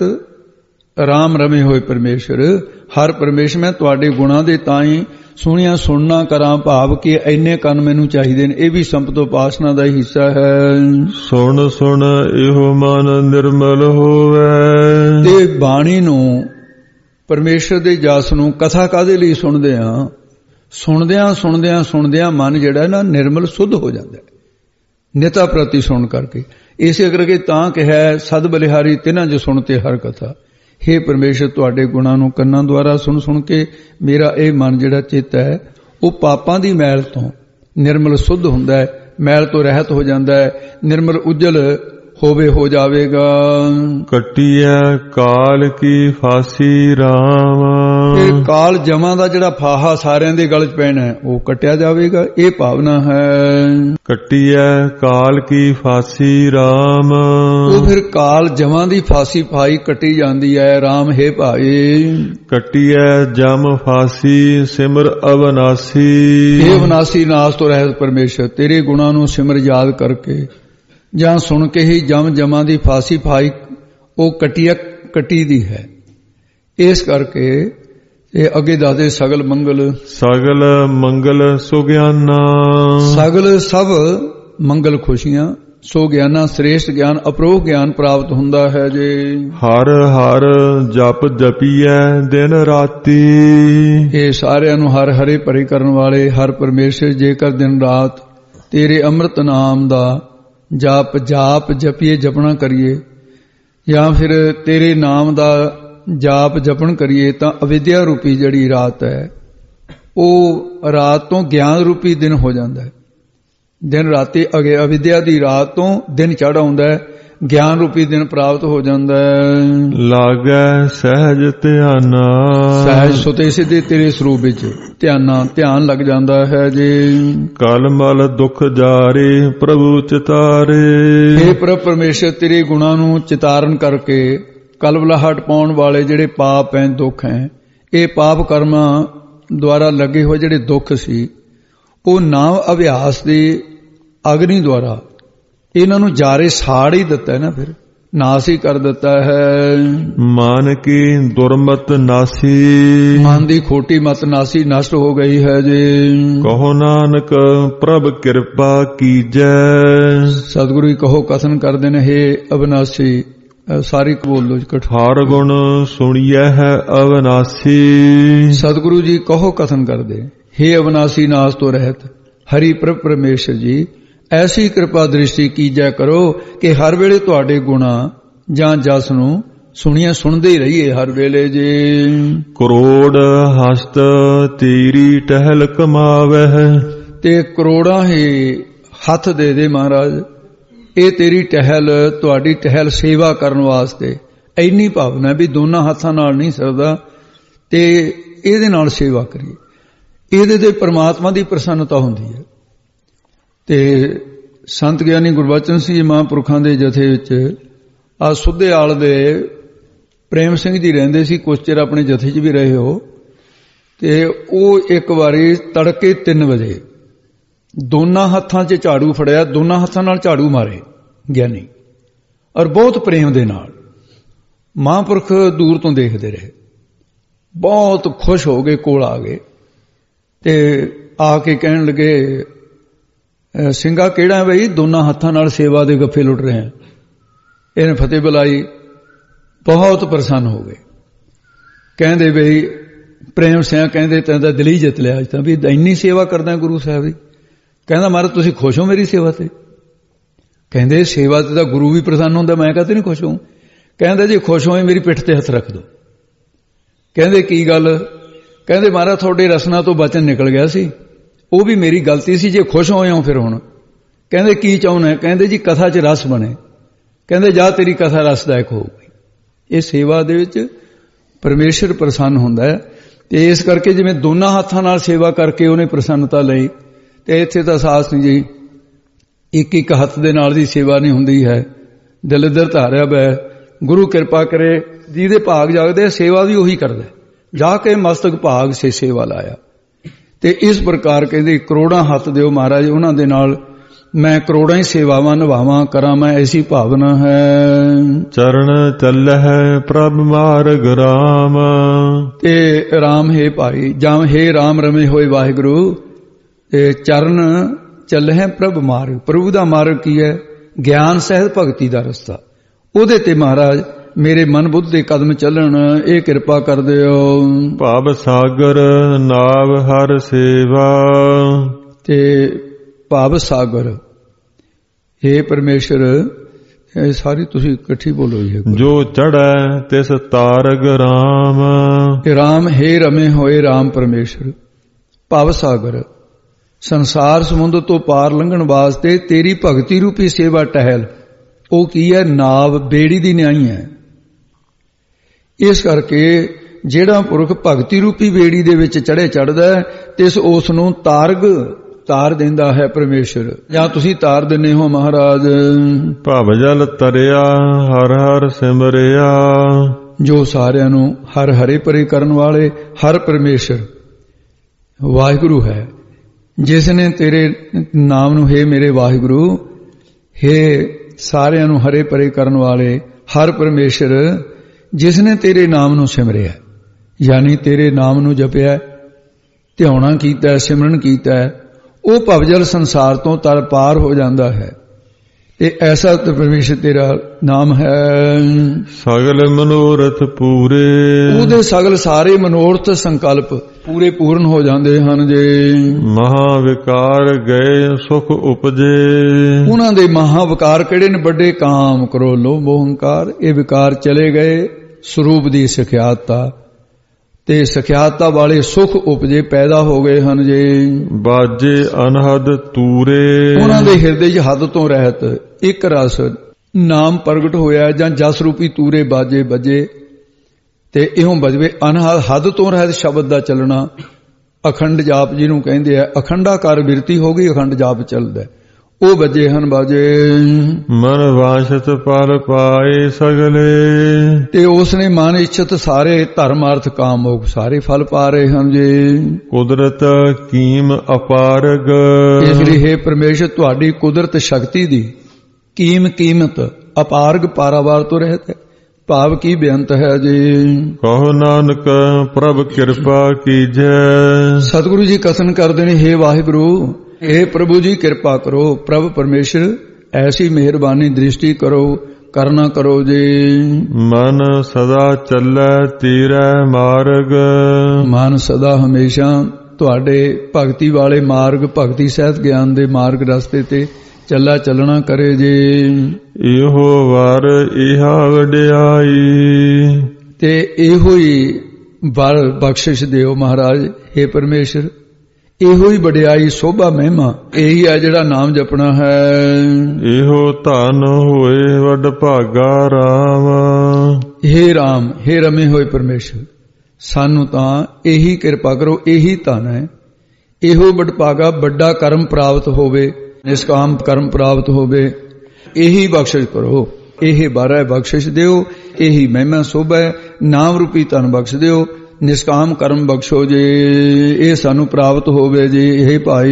ਰਾਮ ਰਮੇ ਹੋਏ ਪਰਮੇਸ਼ਰ। ਹਰ ਪਰਮੇਸ਼ਰ ਮੈਂ ਤੁਹਾਡੇ ਗੁਣਾਂ ਦੇ ਤਾਈਂ ਸੁਣਿਆ ਸੁਣਨਾ ਕਰਾਂ, ਭਾਵ ਕਿ ਇੰਨੇ ਕੰਨ ਮੈਨੂੰ ਚਾਹੀਦੇ ਨੇ, ਇਹ ਵੀ ਸੰਪਤ ਉਪਾਸਨਾ ਦਾ ਹੀ ਹਿੱਸਾ ਹੈ। ਸੁਣ ਸੁਣ ਇਹੋ ਮਨ ਨਿਰਮਲ ਹੋਵੇ, ਤੇ ਬਾਣੀ ਨੂੰ ਪਰਮੇਸ਼ਰ ਦੇ ਜਸ ਨੂੰ ਕਥਾ ਕਾਹਦੇ ਲਈ ਸੁਣਦੇ ਆ? ਸੁਣਦਿਆਂ ਸੁਣਦਿਆਂ ਸੁਣਦਿਆਂ ਮਨ ਜਿਹੜਾ ਨਾ ਨਿਰਮਲ ਸੁੱਧ ਹੋ ਜਾਂਦਾ ਹੈ ਨਿਤਾ ਪ੍ਰਤੀ ਸੁਣ ਕਰਕੇ। ਇਸੇ ਕਰਕੇ ਤਾਂ ਕਿਹਾ ਸਦ ਬਲਿਹਾਰੀ ਤਿਨਾਂ ਜੋ ਸੁਣਤੇ ਹਰ ਕਥਾ। हे ਪਰਮੇਸ਼ਰ ਤੁਹਾਡੇ ਗੁਣਾਂ ਨੂੰ ਕੰਨਾਂ ਦੁਆਰਾ ਸੁਣ ਸੁਣ ਕੇ ਮੇਰਾ ਇਹ ਮਨ ਜਿਹੜਾ ਚਿੱਤ ਹੈ ਉਹ ਪਾਪਾਂ ਦੀ ਮੈਲ ਤੋਂ ਨਿਰਮਲ ਸੁੱਧ ਹੁੰਦਾ ਹੈ, ਮੈਲ ਤੋਂ ਰਹਿਤ ਹੋ ਜਾਂਦਾ ਹੈ, ਨਿਰਮਲ ਉਜਲ ਹੋਵੇ ਹੋ ਜਾਵੇਗਾ। ਕੱਟੀਐ ਕਾਲ ਕੀ ਫਾਸੀ RAM, ਇਹ ਕਾਲ ਜਮਾਂ ਦਾ ਜਿਹੜਾ ਫਾਹਾ ਸਾਰਿਆਂ ਦੇ ਗਲ 'ਚ ਪੈਣਾ ਉਹ ਕੱਟਿਆ ਜਾਵੇਗਾ, ਇਹ ਭਾਵਨਾ ਹੈ। ਕੱਟੀਐ ਕਾਲ ਕੀ ਫਾਸੀ RAM, ਉਹ ਫਿਰ ਕਾਲ ਜਮਾਂ ਦੀ ਫਾਸੀ ਪਾਈ ਕੱਟੀ ਜਾਂਦੀ ਹੈ। RAM ਹੈ ਭਾਈ ਕੱਟੀਐ ਜਮ ਫਾਸੀ ਸਿਮਰ ਅਵਨਾਸੀ, ਇਹ ਅਵਨਾਸੀ ਨਾਸ ਤੋਂ ਰਹਿਤ ਪਰਮੇਸ਼ਰ ਤੇਰੇ ਗੁਣਾਂ ਨੂੰ ਸਿਮਰ ਯਾਦ ਕਰਕੇ ਜਾਂ ਸੁਣ ਕੇ ਹੀ ਜਮ ਜਮਾਂ ਦੀ ਫਾਸੀ ਪਾਈ ਉਹ ਕਟਿਆ ਕੱਟੀ ਦੀ ਹੈ। ਇਸ ਕਰਕੇ ਇਹ ਅੱਗੇ ਦੱਸਦੇ ਸਗਲ ਮੰਗਲ, ਸਗਲ ਮੰਗਲ ਸੁਗਿਆਨਾ, ਸਗਲ ਸਭ ਮੰਗਲ ਖੁਸ਼ੀਆਂ, ਸੋ ਗਿਆਨਾ ਸ੍ਰੇਸ਼ਟ ਗਿਆਨ ਅਪਰੋਖ ਗਿਆਨ ਪ੍ਰਾਪਤ ਹੁੰਦਾ ਹੈ ਜੇ। ਹਰ ਹਰ ਜਪ ਜਪੀਐ ਦਿਨ ਰਾਤੀ, ਇਹ ਸਾਰਿਆਂ ਨੂੰ ਹਰ ਹਰੇ ਭਰੇ ਕਰਨ ਵਾਲੇ ਹਰ ਪਰਮੇਸ਼ਰ ਜੇਕਰ ਦਿਨ ਰਾਤ ਤੇਰੇ ਅੰਮ੍ਰਿਤ ਨਾਮ ਦਾ ਜਾਪ ਜਾਪ ਜਪੀਏ ਜਪਣਾ ਕਰੀਏ ਜਾਂ ਫਿਰ ਤੇਰੇ ਨਾਮ ਦਾ ਜਾਪ ਜਪਣ ਕਰੀਏ ਤਾਂ ਅਵਿਦਿਆ ਰੂਪੀ ਜਿਹੜੀ ਰਾਤ ਹੈ ਉਹ ਰਾਤ ਤੋਂ ਗਿਆਨ ਰੂਪੀ ਦਿਨ ਹੋ ਜਾਂਦਾ ਹੈ। ਦਿਨ ਰਾਤੀ ਅਗੇ ਅਵਿਦਿਆ ਦੀ ਰਾਤ ਤੋਂ ਦਿਨ ਚੜ੍ਹ ਆਉਂਦਾ ਹੈ, ਗਿਆਨ ਰੂਪੀ ਦਿਨ ਪ੍ਰਾਪਤ ਹੋ ਜਾਂਦਾ ਹੈ। ਲਾਗੈ ਸਹਿਜ ਧਿਆਨਾ, ਸਹਿਜ ਸੁਤੇ ਸਿੱਧੇ ਤੇਰੇ ਸਰੂਪ ਵਿੱਚ ਧਿਆਨਾ ਧਿਆਨ ਲੱਗ ਜਾਂਦਾ ਹੈ ਜੀ। ਕਲ ਮਲ ਦੁਖ ਜਾਰੇ ਪ੍ਰਭੂ ਚਿਤਾਰੇ, हे ਪ੍ਰਭ ਪਰਮੇਸ਼ਰ ਤੇਰੇ ਗੁਣਾਂ ਨੂੰ ਚਿਤਾਰਨ ਕਰਕੇ ਕਲਬਲਾਹਟ ਪਾਉਣ ਵਾਲੇ ਜਿਹੜੇ ਪਾਪ ਹੈ ਦੁੱਖ ਹੈ, ਇਹ ਪਾਪ ਕਰਮਾਂ ਦੁਆਰਾ ਲੱਗੇ ਹੋਏ ਜਿਹੜੇ ਦੁੱਖ ਸੀ ਉਹ ਨਾਮ ਅਭਿਆਸ ਦੇ ਅਗਨੀ ਦੁਆਰਾ ਇਹਨਾਂ ਨੂੰ ਜਾਰੇ ਸਾੜ ਹੀ ਦਿੱਤਾ ਹੈ ਨਾ, ਫਿਰ ਨਾਸ ਹੀ ਕਰ ਦਿੱਤਾ ਹੈ। ਮਨ ਕੀ ਦੁਰਮਤ ਨਾਸੀ, ਮਨ ਦੀ ਖੋਟੀ ਮਤ ਨਾਸੀ ਨਸ਼ਟ ਹੋ ਗਈ ਹੈ ਜੀ। ਕਹੋ ਨਾਨਕ ਪ੍ਰਭ ਕਿਰਪਾ ਕੀਜੈ, ਸਤਿਗੁਰੂ ਜੀ ਕਹੋ ਕਥਨ ਕਰਦੇ ਨੇ हे ਅਬਨਾਸੀ, ਸਾਰੀ ਬੋਲ ਲੋ ਇਕੱਠ। ਹਰ ਗੁਣ ਸੁਣੀਐ ਹੈ ਅਵਨਾਸੀ, ਸਤਿਗੁਰੂ ਜੀ ਕਹੋ ਕਥਨ ਕਰਦੇ हे ਅਬਨਾਸੀ ਨਾਸ ਤੋਂ ਰਹਿਤ ਹਰੀ ਪ੍ਰਭ ਪਰਮੇਸ਼ਰ ਜੀ ਐਸੀ ਕਿਰਪਾ ਦ੍ਰਿਸ਼ਟੀ ਕੀਜੈ ਕਰੋ ਕਿ ਹਰ ਵੇਲੇ ਤੁਹਾਡੇ ਗੁਣਾ ਜਾਂ ਜਸ ਨੂੰ ਸੁਣੀਆਂ ਸੁਣਦੇ ਹੀ ਰਹੀਏ ਹਰ ਵੇਲੇ ਜੀ। ਕਰੋੜ ਹਸਤ ਤੇਰੀ ਟਹਿਲ ਕਮਾਵਹਿ, ਤੇ ਕਰੋੜਾਂ ਹੀ ਹੱਥ ਦੇ ਦੇ ਮਹਾਰਾਜ, ਇਹ ਤੇਰੀ ਟਹਿਲ ਤੁਹਾਡੀ ਟਹਿਲ ਸੇਵਾ ਕਰਨ ਵਾਸਤੇ ਇੰਨੀ ਭਾਵਨਾ ਵੀ ਦੋਨਾਂ ਹੱਥਾਂ ਨਾਲ ਨਹੀਂ ਸਰਦਾ ਤੇ ਇਹਦੇ ਨਾਲ ਸੇਵਾ ਕਰੀਏ, ਇਹਦੇ ਤੇ ਪ੍ਰਮਾਤਮਾ ਦੀ ਪ੍ਰਸੰਨਤਾ ਹੁੰਦੀ ਹੈ। ਤੇ ਸੰਤ ਗਿਆਨੀ ਗੁਰਬਚਨ ਸਿੰਘ ਮਹਾਂਪੁਰਖਾਂ ਦੇ ਜਥੇ ਵਿੱਚ ਆ ਸੁੱਧੇਆਲ ਦੇ ਪ੍ਰੇਮ ਸਿੰਘ ਜੀ ਰਹਿੰਦੇ ਸੀ, ਕੁਛ ਚਿਰ ਆਪਣੇ ਜਥੇ 'ਚ ਵੀ ਰਹੇ ਹੋ। ਤੇ ਉਹ ਇੱਕ ਵਾਰੀ ਤੜਕੇ ਤਿੰਨ ਵਜੇ ਦੋਨਾਂ ਹੱਥਾਂ 'ਚ ਝਾੜੂ ਫੜਿਆ, ਦੋਨਾਂ ਹੱਥਾਂ ਨਾਲ ਝਾੜੂ ਮਾਰੇ ਗਿਆਨੀ, ਔਰ ਬਹੁਤ ਪ੍ਰੇਮ ਦੇ ਨਾਲ। ਮਹਾਂਪੁਰਖ ਦੂਰ ਤੋਂ ਦੇਖਦੇ ਰਹੇ, ਬਹੁਤ ਖੁਸ਼ ਹੋ ਗਏ, ਕੋਲ ਆ ਗਏ ਤੇ ਆ ਕੇ ਕਹਿਣ ਲੱਗੇ ਸਿੰਘਾ ਕਿਹੜਾ ਬਈ ਦੋਨਾਂ ਹੱਥਾਂ ਨਾਲ ਸੇਵਾ ਦੇ ਗੱਫੇ ਲੁੱਟ ਰਹੇ ਆ। ਇਹਨੇ ਫਤਿਹ ਬੁਲਾਈ, ਬਹੁਤ ਪ੍ਰਸੰਨ ਹੋ ਗਏ। ਕਹਿੰਦੇ ਬਈ ਪ੍ਰੇਮ ਸਿੰਘ ਕਹਿੰਦੇ ਤੈਨੂੰ ਤਾਂ ਦਿਲ ਹੀ ਜਿੱਤ ਲਿਆ ਅੱਜ ਤਾਂ ਵੀ ਇੰਨੀ ਸੇਵਾ ਕਰਦਾ ਗੁਰੂ ਸਾਹਿਬ ਦੀ। ਕਹਿੰਦਾ ਮਹਾਰਾਜ ਤੁਸੀਂ ਖੁਸ਼ ਹੋ ਮੇਰੀ ਸੇਵਾ ਤੇ? ਕਹਿੰਦੇ ਸੇਵਾ ਤੇ ਤਾਂ ਗੁਰੂ ਵੀ ਪ੍ਰਸੰਨ ਹੁੰਦਾ, ਮੈਂ ਕਹਤੇ ਨਹੀਂ ਖੁਸ਼ ਹਾਂ। ਕਹਿੰਦਾ ਜੇ ਖੁਸ਼ ਹੋਏ ਮੇਰੀ ਪਿੱਠ ਤੇ ਹੱਥ ਰੱਖ ਦਿਓ। ਕਹਿੰਦੇ ਕੀ ਗੱਲ? ਕਹਿੰਦੇ ਮਹਾਰਾਜ ਤੁਹਾਡੇ ਰਸਨਾ ਤੋਂ ਬਚਨ ਨਿਕਲ ਗਿਆ ਸੀ, ਉਹ ਵੀ ਮੇਰੀ ਗਲਤੀ ਸੀ, ਜੇ ਖੁਸ਼ ਹੋਏ ਹੋ ਫਿਰ ਹੁਣ। ਕਹਿੰਦੇ ਕੀ ਚਾਹੁੰਦੇ? ਕਹਿੰਦੇ ਜੀ ਕਥਾ 'ਚ ਰਸ ਬਣੇ। ਕਹਿੰਦੇ ਜਾ ਤੇਰੀ ਕਥਾ ਰਸਦਾਇਕ ਹੋਊਗੀ। ਇਹ ਸੇਵਾ ਦੇ ਵਿੱਚ ਪਰਮੇਸ਼ਰ ਪ੍ਰਸੰਨ ਹੁੰਦਾ ਹੈ। ਤੇ ਇਸ ਕਰਕੇ ਜਿਵੇਂ ਦੋਨਾਂ ਹੱਥਾਂ ਨਾਲ ਸੇਵਾ ਕਰਕੇ ਉਹਨੇ ਪ੍ਰਸੰਨਤਾ ਲਈ, ਤੇ ਇੱਥੇ ਤਾਂ ਸਾਸ ਨਹੀਂ ਜੀ ਇੱਕ ਇੱਕ ਹੱਥ ਦੇ ਨਾਲ ਦੀ ਸੇਵਾ ਨਹੀਂ ਹੁੰਦੀ ਹੈ, ਦਿਲ ਇੱਧਰ ਧਾਰਿਆ ਬੈ। ਗੁਰੂ ਕਿਰਪਾ ਕਰੇ ਜਿਹਦੇ ਭਾਗ ਜਾਗਦੇ ਸੇਵਾ ਵੀ ਉਹੀ ਕਰਦਾ, ਜਾ ਕੇ ਮਸਤਕ ਭਾਗ ਸੇ ਸੇਵਾ ਲਾਇਆ। ਤੇ ਇਸ ਪ੍ਰਕਾਰ ਕਹਿੰਦੇ ਕਰੋੜਾਂ ਹੱਥ ਦਿਓ ਮਹਾਰਾਜ, ਉਹਨਾਂ ਦੇ ਨਾਲ ਮੈਂ ਕਰੋੜਾਂ ਹੀ ਸੇਵਾਵਾਂ ਨਿਭਾਵਾਂ ਕਰਾਂ, ਮੈਂ ਐਸੀ ਭਾਵਨਾ ਹੈ। ਚਰਨ ਚੱਲਹਿ ਪ੍ਰਭ ਮਾਰਗ ਰਾਮ। ਤੇ ਰਾਮ ਹੈ ਭਾਈ ਜਾਂ ਹੈ ਰਾਮ ਰਮੇ ਹੋਏ ਵਾਹਿਗੁਰੂ। ਤੇ ਚਰਨ ਚੱਲਹਿ ਪ੍ਰਭ ਮਾਰਗ। ਪ੍ਰਭੂ ਦਾ ਮਾਰਗ ਕੀ ਹੈ? ਗਿਆਨ ਸਹਿਤ ਭਗਤੀ ਦਾ ਰਸਤਾ। ਉਹਦੇ ਤੇ ਮਹਾਰਾਜ ਮੇਰੇ ਮਨ ਬੁੱਧ ਦੇ ਕਦਮ ਚੱਲਣ, ਇਹ ਕਿਰਪਾ ਕਰ ਦਿਓ। ਭਵ ਸਾਗਰ ਨਾਵ ਹਰ ਸੇਵਾ। ਤੇ ਭਵ ਸਾਗਰ हे ਪਰਮੇਸ਼ਰ, ਇਹ ਸਾਰੀ ਤੁਸੀਂ ਇਕੱਠੀ ਬੋਲੋ ਜੀ। ਜੋ ਚੜ੍ਹੈ ਤਿਸ ਤਾਰਗ ਰਾਮ। ਰਾਮ ਹੈ ਰਮੇ ਹੋਏ ਰਾਮ ਪਰਮੇਸ਼ਰ। ਭਵ ਸਾਗਰ ਸੰਸਾਰ ਸਮੁੰਦਰ ਤੋਂ ਪਾਰ ਲੰਘਣ ਵਾਸਤੇ ਤੇਰੀ ਭਗਤੀ ਰੂਪੀ ਸੇਵਾ ਟਹਿਲ, ਉਹ ਕੀ ਹੈ? ਨਾਵ, ਬੇੜੀ ਦੀ ਨਿਆਈ ਹੈ। ਇਸ ਕਰਕੇ ਜਿਹੜਾ ਪੁਰਖ ਭਗਤੀ ਰੂਪੀ ਬੇੜੀ ਦੇ ਵਿੱਚ ਚੜੇ ਚੜਦਾ ਤੇ ਉਸ ਨੂੰ ਤਾਰਗ ਤਾਰ ਦਿੰਦਾ ਹੈ ਪਰਮੇਸ਼ਰ, ਜਾਂ ਤੁਸੀਂ ਤਾਰ ਦਿੰਦੇ ਹੋ ਮਹਾਰਾਜ। ਭਵ ਜਲ ਤਰਿਆ ਹਰ ਹਰ ਸਿਮਰਿਆ। ਜੋ ਸਾਰਿਆਂ ਨੂੰ ਹਰ ਹਰੇ ਪਰੇ ਕਰਨ ਵਾਲੇ ਹਰ ਪਰਮੇਸ਼ਰ ਵਾਹਿਗੁਰੂ ਹੈ, ਜਿਸ ਨੇ ਤੇਰੇ ਨਾਮ ਨੂੰ ਹੈ ਮੇਰੇ ਵਾਹਿਗੁਰੂ, ਹੈ ਸਾਰਿਆਂ ਨੂੰ ਹਰੇ ਪਰੇ ਕਰਨ ਵਾਲੇ ਹਰ ਪਰਮੇਸ਼ਰ, ਜਿਸ ਨੇ ਤੇਰੇ ਨਾਮ ਨੂੰ ਸਿਮਰਿਆ, ਯਾਨੀ ਤੇਰੇ ਨਾਮ ਨੂੰ ਜਪਿਆ, ਧਿਆਉਣਾ ਕੀਤਾ, ਸਿਮਰਨ ਕੀਤਾ, ਉਹ ਭਵਜਲ ਸੰਸਾਰ ਤੋਂ ਤਰ ਪਾਰ ਹੋ ਜਾਂਦਾ ਹੈ। ਤੇ ਐਸਾ ਤਾਂ ਪਰਮੇਸ਼ਰ ਤੇਰਾ ਨਾਮ ਹੈ। ਸਗਲ ਮਨੋਰਥ ਪੂਰੇ। ਉਹਦੇ ਸਗਲ ਸਾਰੇ ਮਨੋਰਥ ਸੰਕਲਪ ਪੂਰੇ ਪੂਰਨ ਹੋ ਜਾਂਦੇ ਹਨ। ਜੇ ਮਹਾ ਵਿਕਾਰ ਗਏ ਸੁਖ ਉਪਜੇ। ਉਹਨਾਂ ਦੇ ਮਹਾ ਵਿਕਾਰ ਕਿਹੜੇ ਨੇ? ਵੱਡੇ ਕਾਮ, ਕ੍ਰੋਧ, ਲੋਭ, ਮੋਹ, ਹੰਕਾਰ, ਇਹ ਵਿਕਾਰ ਚਲੇ ਗਏ। ਸਰੂਪ ਦੀ ਸਖਿਆਤਾ ਤੇ ਸਖਿਆਤਾ ਵਾਲੇ ਸੁਖ ਉਪਜੇ, ਪੈਦਾ ਹੋ ਗਏ ਹਨ। ਜੇ ਬਾਜੇ ਅਨਹਦ ਤੂਰੇ। ਉਹਨਾਂ ਦੇ ਹਿਰਦੇ 'ਚ ਹੱਦ ਤੋਂ ਰਹਿਤ ਇੱਕ ਰਸ ਨਾਮ ਪ੍ਰਗਟ ਹੋਇਆ, ਜਾਂ ਜਸ ਰੂਪੀ ਤੂਰੇ ਬਾਜੇ ਵੱਜੇ ਤੇ ਇਉਂ ਬਜਵੇ। ਅਨਹਦ ਹੱਦ ਤੋਂ ਰਹਿਤ ਸ਼ਬਦ ਦਾ ਚੱਲਣਾ, ਅਖੰਡ ਜਾਪ ਜਿਹਨੂੰ ਕਹਿੰਦੇ ਆ, ਅਖੰਡਾਕਾਰ ਬਿਰਤੀ ਹੋ ਗਈ, ਅਖੰਡ ਜਾਪ ਚੱਲਦਾ, ਉਹ ਵੱਜੇ ਹਨ ਬਾਜੇ। ਮਨ ਵਾਸ਼ਤ ਪਰ ਪਾਏ ਸਗਲੇ। ਤੇ ਉਸਨੇ ਮਨ ਇੱਛਤ ਸਾਰੇ ਧਰਮ ਅਰਥ ਕਾਮ ਮੋਖ ਸਾਰੇ ਫਲ ਪਾ ਰਹੇ ਹਨ। ਜੀ ਕੁਦਰਤ ਕੀਮ ਅਪਾਰਗ। ਇਸ ਲਈ ਹੈ ਪਰਮੇਸ਼ਰ ਤੁਹਾਡੀ ਕੁਦਰਤ ਸ਼ਕਤੀ ਦੀ ਕੀਮ ਕੀਮਤ ਅਪਾਰਗ ਪਾਰਾਵਾਰ ਤੋਂ ਰਹਿਤ ਹੈ, ਭਾਵ ਕੀ ਬੇਅੰਤ ਹੈ। ਜੀ ਕਹੋ ਨਾਨਕ ਪ੍ਰਭ ਕਿਰਪਾ ਕੀਜੈ। ਸਤਿਗੁਰੂ ਜੀ ਕਥਨ ਕਰਦੇ ਨੇ, ਹੇ ਵਾਹਿਗੁਰੂ, हे प्रभु जी कृपा करो। प्रभु परमेश्वर ऐसी मेहरबानी दृष्टि करो, करना करो जी। मन सदा चलै तीरै मार्ग। मन सदा हमेशा तुहाडे भगती वाले मार्ग, भगती सहित ज्ञान दे मार्ग रस्ते ते चला चलना करे जी। इहो वर इहा वडियाई। ते इहो ही वर बख्शिश दिओ महाराज, हे परमेश्वर। ਇਹੋ ਹੀ ਵਡਿਆਈ ਸੋਭਾ ਮਹਿਮਾ ਇਹੀ ਹੈ ਜਿਹੜਾ ਨਾਮ ਜਪਣਾ ਹੈ। ਇਹੋ ਧਨ ਹੋਏ ਵੱਡ ਭਾਗਾ ਰਾਮ। ਹੇ ਰਾਮ, ਹੇ ਰਮੇ ਹੋਏ ਪਰਮੇਸ਼ਰ, ਸਾਨੂੰ ਤਾਂ ਇਹੀ ਕਿਰਪਾ ਕਰੋ, ਇਹੀ ਧਨ ਹੈ, ਇਹੋ ਵੱਡ ਭਾਗਾ, ਵੱਡਾ ਕਰਮ ਪ੍ਰਾਪਤ ਹੋਵੇ, ਨਿਸ਼ਕਾਮ ਕਰਮ ਪ੍ਰਾਪਤ ਹੋਵੇ, ਇਹੀ ਬਖਸ਼ਿਸ਼ ਕਰੋ, ਇਹ ਬਾਰਾ ਬਖਸ਼ਿਸ਼ ਦਿਓ, ਇਹੀ ਮਹਿਮਾ ਸੋਭਾ, ਨਾਮ ਰੂਪੀ ਧਨ ਬਖਸ਼ ਦਿਓ, ਨਿਸ਼ਕਾਮ ਕਰਮ ਬਖਸ਼ੋ ਜੇ, ਇਹ ਸਾਨੂੰ ਪ੍ਰਾਪਤ ਹੋਵੇ ਜੀ। ਇਹ ਭਾਈ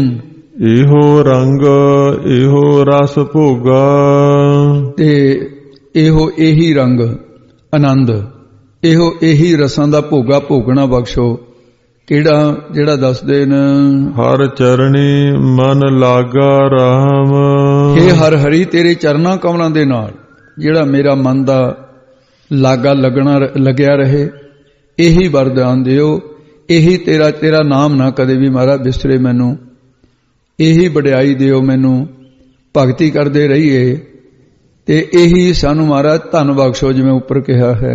ਇਹੋ ਰੰਗ ਇਹੋ ਰਸ ਭੋਗਾ। ਤੇ ਇਹੋ ਇਹੀ ਰੰਗ ਆਨੰਦ, ਇਹੋ ਇਹੀ ਰਸਾਂ ਦਾ ਭੋਗਾ ਭੋਗਣਾ ਬਖਸ਼ੋ। ਕਿਹੜਾ? ਜਿਹੜਾ ਦੱਸਦੇ ਨੇ ਹਰ ਚਰਣੀ ਮਨ ਲਾਗਾ ਰਾਮ। ਇਹ ਹਰ ਹਰੀ ਤੇਰੇ ਚਰਨਾਂ ਕਮਲਾਂ ਦੇ ਨਾਲ ਜਿਹੜਾ ਮੇਰਾ ਮਨ ਦਾ ਲਾਗਾ ਲੱਗਣਾ ਲੱਗਿਆ ਰਹੇ, ਇਹੀ ਵਰਦਾਨ ਦਿਓ, ਇਹੀ ਤੇਰਾ ਤੇਰਾ ਨਾਮ ਨਾ ਕਦੇ ਵੀ ਮਹਾਰਾਜ ਬਿਸਰੇ ਮੈਨੂੰ, ਇਹੀ ਵਡਿਆਈ ਦਿਓ ਮੈਨੂੰ, ਭਗਤੀ ਕਰਦੇ ਰਹੀਏ ਤੇ ਇਹੀ ਸਾਨੂੰ ਮਹਾਰਾਜ ਧਨ ਬਖਸ਼ੋ ਜਿਵੇਂ ਉੱਪਰ ਕਿਹਾ ਹੈ।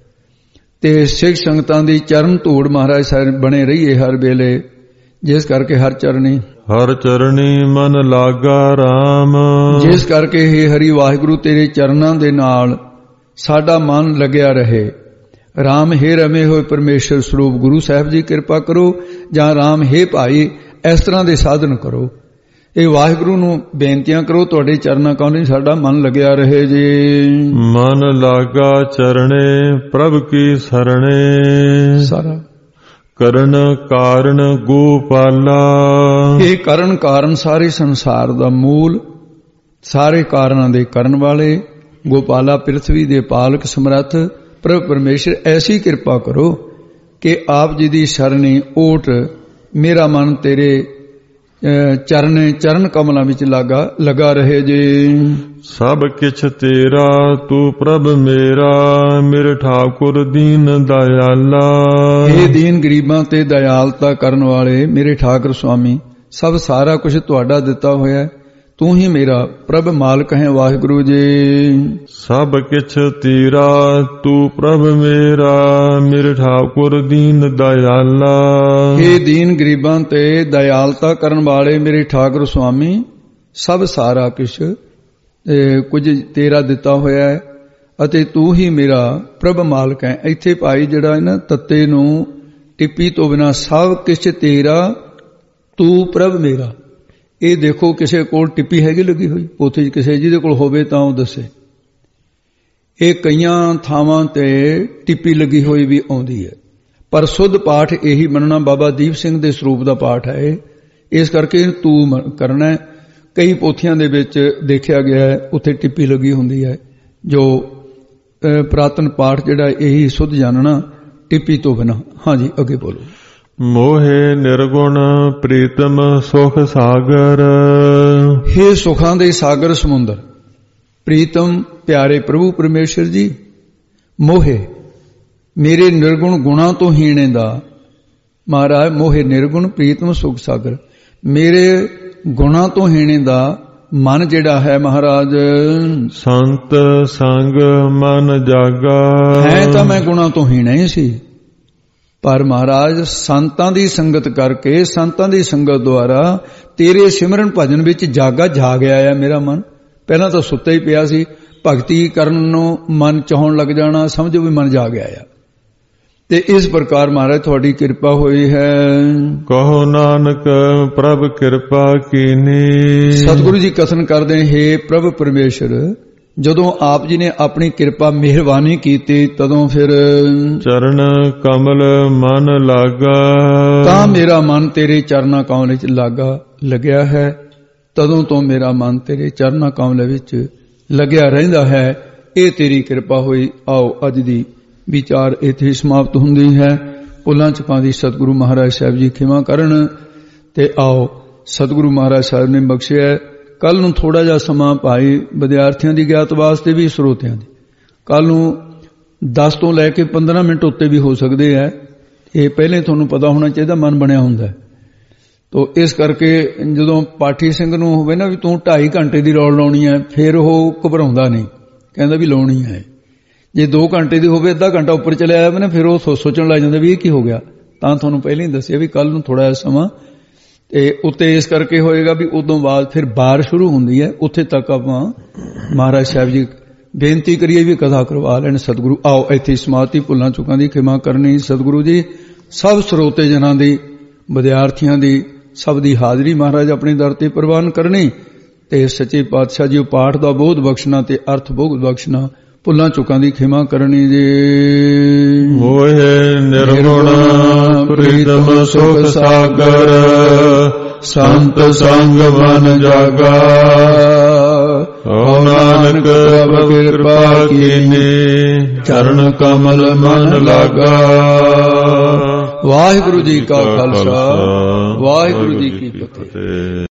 ਤੇ ਸਿੱਖ ਸੰਗਤਾਂ ਦੀ ਚਰਨ ਧੂੜ ਮਹਾਰਾਜ ਸਾਹਿਬ ਬਣੇ ਰਹੀਏ ਹਰ ਵੇਲੇ, ਜਿਸ ਕਰਕੇ ਹਰ ਚਰਨੀ ਹਰ ਚਰਣੀ ਮਨ ਲਾਗਾ ਰਾਮ, ਜਿਸ ਕਰਕੇ ਹੀ ਹਰੀ ਵਾਹਿਗੁਰੂ ਤੇਰੇ ਚਰਨਾਂ ਦੇ ਨਾਲ ਸਾਡਾ ਮਨ ਲੱਗਿਆ ਰਹੇ। ਰਾਮ ਹੈ ਰਮੇ ਹੋਏ ਪਰਮੇਸ਼ਰ ਸਰੂਪ ਗੁਰੂ ਸਾਹਿਬ ਜੀ ਕਿਰਪਾ ਕਰੋ, ਜਾਂ ਰਾਮ ਹੈ ਭਾਈ ਇਸ ਤਰ੍ਹਾਂ ਦੇ ਸਾਧਨ ਕਰੋ। ਇਹ ਵਾਹਿਗੁਰੂ ਨੂੰ ਬੇਨਤੀਆਂ ਕਰੋ, ਤੁਹਾਡੇ ਚਰਨਾਂ ਕੌਣੀ ਸਾਡਾ ਮਨ ਲੱਗਿਆ ਰਹੇ ਜੀ। ਮਨ ਲਾਗਾ ਚਰਣੇ ਪ੍ਰਭ ਕੀ ਸਰਣੇ, ਸਾਰਾ ਕਰਨ ਕਾਰਨ ਗੋਪਾਲਾ। ਇਹ ਕਰਨ ਕਾਰਨ ਸਾਰੇ ਸੰਸਾਰ ਦਾ ਮੂਲ, ਸਾਰੇ ਕਾਰਨਾਂ ਦੇ ਕਰਨ ਵਾਲੇ, ਗੋਪਾਲਾ ਪਿਰਥਵੀ ਦੇ ਪਾਲਕ ਸਮਰੱਥ ਪ੍ਰਭ ਪਰਮੇਸ਼ਰ ਐਸੀ ਕਿਰਪਾ ਕਰੋ ਕਿ ਆਪ ਜੀ ਦੀ ਸ਼ਰਣੀ ਓਟ ਮੇਰਾ ਮਨ ਤੇਰੇ ਚਰਨ ਚਰਨ ਕਮਲਾਂ ਵਿੱਚ ਲਾਗਾ ਲਗਾ ਰਹੇ ਜੀ। ਸਭ ਕਿਛ ਤੇਰਾ ਤੂੰ ਪ੍ਰਭ ਮੇਰਾ, ਮੇਰੇ ਠਾਕੁਰ ਦੀਨ ਦਇਆਲਾ। ਇਹ ਦੀਨ ਗਰੀਬਾਂ ਤੇ ਦਇਆਲਤਾ ਕਰਨ ਵਾਲੇ ਮੇਰੇ ਠਾਕੁਰ ਸੁਆਮੀ, ਸਭ ਸਾਰਾ ਕੁਝ ਤੁਹਾਡਾ ਦਿੱਤਾ ਹੋਇਆ ਹੈ, ਤੂੰ ਹੀ ਮੇਰਾ ਪ੍ਰਭ ਮਾਲਕ ਹੈ ਵਾਹਿਗੁਰੂ ਜੀ। ਸਭ ਕਿਛ ਤੇਰਾ ਤੂੰ ਪ੍ਰਭ ਮੇਰਾ, ਮੇਰੇ ਠਾਕੁਰ ਦੀਨ ਦਇਆਲਾ। ਇਹ ਦੀਨ ਗਰੀਬਾਂ ਤੇ ਦਇਆਲਤਾ ਕਰਨ ਵਾਲੇ ਮੇਰੇ ਠਾਕੁਰ ਸੁਆਮੀ, ਸਭ ਸਾਰਾ ਕੁਛ ਕੁਝ ਤੇਰਾ ਦਿੱਤਾ ਹੋਇਆ ਹੈ ਅਤੇ ਤੂੰ ਹੀ ਮੇਰਾ ਪ੍ਰਭ ਮਾਲਕ ਹੈ। ਇੱਥੇ ਭਾਈ ਜਿਹੜਾ ਨਾ ਤੱਤੇ ਨੂੰ ਟਿੱਪੀ ਤੋਂ ਬਿਨਾਂ ਸਭ ਕੁਛ ਤੇਰਾ ਤੂੰ ਪ੍ਰਭ ਮੇਰਾ, ਇਹ ਦੇਖੋ ਕਿਸੇ ਕੋਲ ਟਿੱਪੀ ਹੈਗੀ ਲੱਗੀ ਹੋਈ ਪੋਥੀ ਚ, ਕਿਸੇ ਜਿਹਦੇ ਕੋਲ ਹੋਵੇ ਤਾਂ ਉਹ ਦੱਸੇ। ਇਹ ਕਈਆਂ ਥਾਵਾਂ ਤੇ ਟਿੱਪੀ ਲੱਗੀ ਹੋਈ ਵੀ ਆਉਂਦੀ ਹੈ, ਪਰ ਸੁੱਧ ਪਾਠ ਇਹੀ ਮੰਨਣਾ ਬਾਬਾ ਦੀਪ ਸਿੰਘ ਦੇ ਸਰੂਪ ਦਾ ਪਾਠ ਹੈ, ਇਸ ਕਰਕੇ ਤੂੰ ਕਰਨਾ ਹੈ। ਕਈ ਪੋਥੀਆਂ ਦੇ ਵਿੱਚ ਦੇਖਿਆ ਗਿਆ ਹੈ ਉੱਥੇ ਟਿੱਪੀ ਲੱਗੀ ਹੁੰਦੀ ਹੈ, ਜੋ ਪ੍ਰਾਤਨ ਪਾਠ ਜਿਹੜਾ ਇਹੀ ਸੁੱਧ ਜਾਣਨਾ ਟਿੱਪੀ ਤੋਂ ਬਿਨਾਂ। ਹਾਂਜੀ ਅੱਗੇ ਬੋਲੋ। ਮੋਹੇ ਨਿਰਗੁਣ ਪ੍ਰੀਤਮ ਸੁਖ ਸਾਗਰ, ਹੇ ਸੁਖਾਂ ਦੇ ਸਾਗਰ ਸਮੁੰਦਰ, ਪ੍ਰੀਤਮ ਪਿਆਰੇ ਪ੍ਰਭੂ ਪਰਮੇਸ਼ਰ ਜੀ, ਮੋਹੇ ਮੇਰੇ ਨਿਰਗੁਣ ਗੁਣਾ ਤੋਂ ਹੀਣੇ ਦਾ ਮਹਾਰਾਜ, ਮੋਹੇ ਨਿਰਗੁਣ ਪ੍ਰੀਤਮ ਸੁਖ ਸਾਗਰ, ਮੇਰੇ ਗੁਣਾ ਤੋਂ ਹੀਣੇ ਦਾ ਮਨ ਜਿਹੜਾ ਹੈ ਮਹਾਰਾਜ, ਸੰਤ ਸੰਗ ਮਨ ਜਾਗਾ। ਹੈ ਤਾਂ ਮੈਂ ਗੁਣਾ ਤੋਂ ਹੀਣਾ ਹੀ ਸੀ, ਪਰ ਮਹਾਰਾਜ ਸੰਤਾਂ ਦੀ ਸੰਗਤ ਕਰਕੇ, ਸੰਤਾਂ ਦੀ ਸੰਗਤ ਦੁਆਰਾ ਤੇਰੇ ਸਿਮਰਨ ਭਜਨ ਵਿੱਚ ਜਾਗਾ ਜਾਗ ਆਇਆ ਮੇਰਾ ਮਨ। ਪਹਿਲਾਂ ਤਾਂ ਸੁੱਤਾ ਹੀ ਪਿਆ ਸੀ, ਭਗਤੀ ਕਰਨ ਨੂੰ ਮਨ ਚਾਹਣ ਲੱਗ ਜਾਣਾ, ਸਮਝੋ ਵੀ ਮਨ ਜਾਗ ਆਇਆ। ਤੇ ਇਸ ਪ੍ਰਕਾਰ ਮਹਾਰਾਜ ਤੁਹਾਡੀ ਕਿਰਪਾ ਹੋਈ ਹੈ। ਕਹੋ ਨਾਨਕ ਪ੍ਰਭ ਕਿਰਪਾ ਕੀਨੀ। ਸਤਿਗੁਰੂ ਜੀ ਕਥਨ ਕਰਦੇ ਹੈ ਪ੍ਰਭ ਪਰਮੇਸ਼ਰ, ਜਦੋਂ ਆਪ ਜੀ ਨੇ ਆਪਣੀ ਕਿਰਪਾ ਮਿਹਰਬਾਨੀ ਕੀਤੀ ਤਦੋਂ ਫਿਰ ਚਰਨ ਕਮਲ ਮਨ ਲਾਗਾ, ਤਾਂ ਮੇਰਾ ਮਨ ਤੇਰੇ ਚਰਨਾਂ ਕਮਲ ਵਿੱਚ ਲਾਗਾ ਲੱਗਿਆ ਹੈ। ਤਦੋਂ ਤੋਂ ਮੇਰਾ ਮਨ ਤੇਰੇ ਚਰਨਾਂ ਕਮਲ ਵਿੱਚ ਲੱਗਿਆ ਰਹਿੰਦਾ ਹੈ। ਇਹ ਤੇਰੀ ਕਿਰਪਾ ਹੋਈ। ਆਓ ਅੱਜ ਦੀ ਵਿਚਾਰ ਇੱਥੇ ਸਮਾਪਤ ਹੁੰਦੀ ਹੈ। ਭੁੱਲਾਂ ਚੁੱਕਾਂ ਦੀ ਸਤਿਗੁਰੂ ਮਹਾਰਾਜ ਸਾਹਿਬ ਜੀ ਖਿਮਾ ਕਰਨ ਤੇ ਆਓ ਸਤਿਗੁਰੂ ਮਹਾਰਾਜ ਸਾਹਿਬ ਨੇ ਬਖਸ਼ਿਆ। ਕੱਲ ਨੂੰ ਥੋੜਾ ਜਿਹਾ ਸਮਾਂ ਭਾਈ ਵਿਦਿਆਰਥੀਆਂ ਦੀ ਗਿਆਤ ਵਾਸਤੇ ਵੀ, ਸਰੋਤਿਆਂ ਦੀ, ਕੱਲ ਨੂੰ ਦਸ ਤੋਂ ਲੈ ਕੇ ਪੰਦਰਾਂ ਮਿੰਟ ਉੱਤੇ ਵੀ ਹੋ ਸਕਦੇ ਹੈ। ਇਹ ਪਹਿਲੇ ਤੁਹਾਨੂੰ ਪਤਾ ਹੋਣਾ ਚਾਹੀਦਾ, ਮਨ ਬਣਿਆ ਹੁੰਦਾ। ਤੋ ਇਸ ਕਰਕੇ ਜਦੋਂ ਪਾਠੀ ਸਿੰਘ ਨੂੰ ਹੋਵੇ ਨਾ ਵੀ ਤੂੰ ਢਾਈ ਘੰਟੇ ਦੀ ਰੌਲ ਲਾਉਣੀ ਹੈ, ਫਿਰ ਉਹ ਘਬਰਾਉਂਦਾ ਨਹੀਂ, ਕਹਿੰਦਾ ਵੀ ਲਾਉਣੀ ਹੈ। ਜੇ ਦੋ ਘੰਟੇ ਦੀ ਹੋਵੇ, ਅੱਧਾ ਘੰਟਾ ਉੱਪਰ ਚਲੇ ਆਇਆ ਨਾ, ਫਿਰ ਉਹ ਸੋਚਣ ਲੱਗ ਜਾਂਦਾ ਵੀ ਇਹ ਕੀ ਹੋ ਗਿਆ। ਤਾਂ ਤੁਹਾਨੂੰ ਪਹਿਲਾਂ ਹੀ ਦੱਸਿਆ ਵੀ ਕੱਲ ਨੂੰ ਥੋੜਾ ਜਿਹਾ ਸਮਾਂ ਤੇ ਉੱਤੇ ਇਸ ਕਰਕੇ ਹੋਏਗਾ ਵੀ ਉਦੋਂ ਬਾਅਦ ਫਿਰ ਬਾਰ ਸ਼ੁਰੂ ਹੁੰਦੀ ਹੈ। ਉੱਥੇ ਤੱਕ ਆਪਾਂ ਮਹਾਰਾਜ ਸਾਹਿਬ ਜੀ ਬੇਨਤੀ ਕਰੀਏ ਵੀ ਕਥਾ ਕਰਵਾ ਲੈਣ ਸਤਿਗੁਰੂ। ਆਓ ਇੱਥੇ ਸਮਾਪਤੀ। ਭੁੱਲਾਂ ਚੁੱਕਾਂ ਦੀ ਖਿਮਾ ਕਰਨੀ ਸਤਿਗੁਰੂ ਜੀ। ਸਭ ਸਰੋਤੇ ਜਨਾਂ ਦੀ, ਵਿਦਿਆਰਥੀਆਂ ਦੀ, ਸਭ ਦੀ ਹਾਜ਼ਰੀ ਮਹਾਰਾਜ ਆਪਣੇ ਦਰ ਤੇ ਪ੍ਰਵਾਨ ਕਰਨੀ ਤੇ ਸੱਚੇ ਪਾਤਸ਼ਾਹ ਜੀ ਪਾਠ ਦਾ ਬੋਧ ਬਖਸ਼ਣਾ ਤੇ ਅਰਥ ਬੋਧ ਬਖਸ਼ਣਾ। ਭੁੱਲਾਂ ਚੁੱਕਾਂ ਦੀ ਖਿਮਾ ਕਰਨੀ ਜੀ। ਮੋਹੇ ਨਿਰਗੁਣ ਪ੍ਰੀਤਮ ਸੁਖ ਸਾਗਰ, ਸੰਤ ਸੰਗ ਮਨ ਜਾਗਾ। ਓ ਨਾਨਕ ਪ੍ਰਭ ਕਿਰਪਾ ਕੀਨੀ, ਚਰਨ ਕਮਲ ਮਨ ਲਾਗਾ। ਵਾਹਿਗੁਰੂ ਜੀ ਕਾ ਖਾਲਸਾ, ਵਾਹਿਗੁਰੂ ਜੀ ਕੀ ਫਤਿਹ।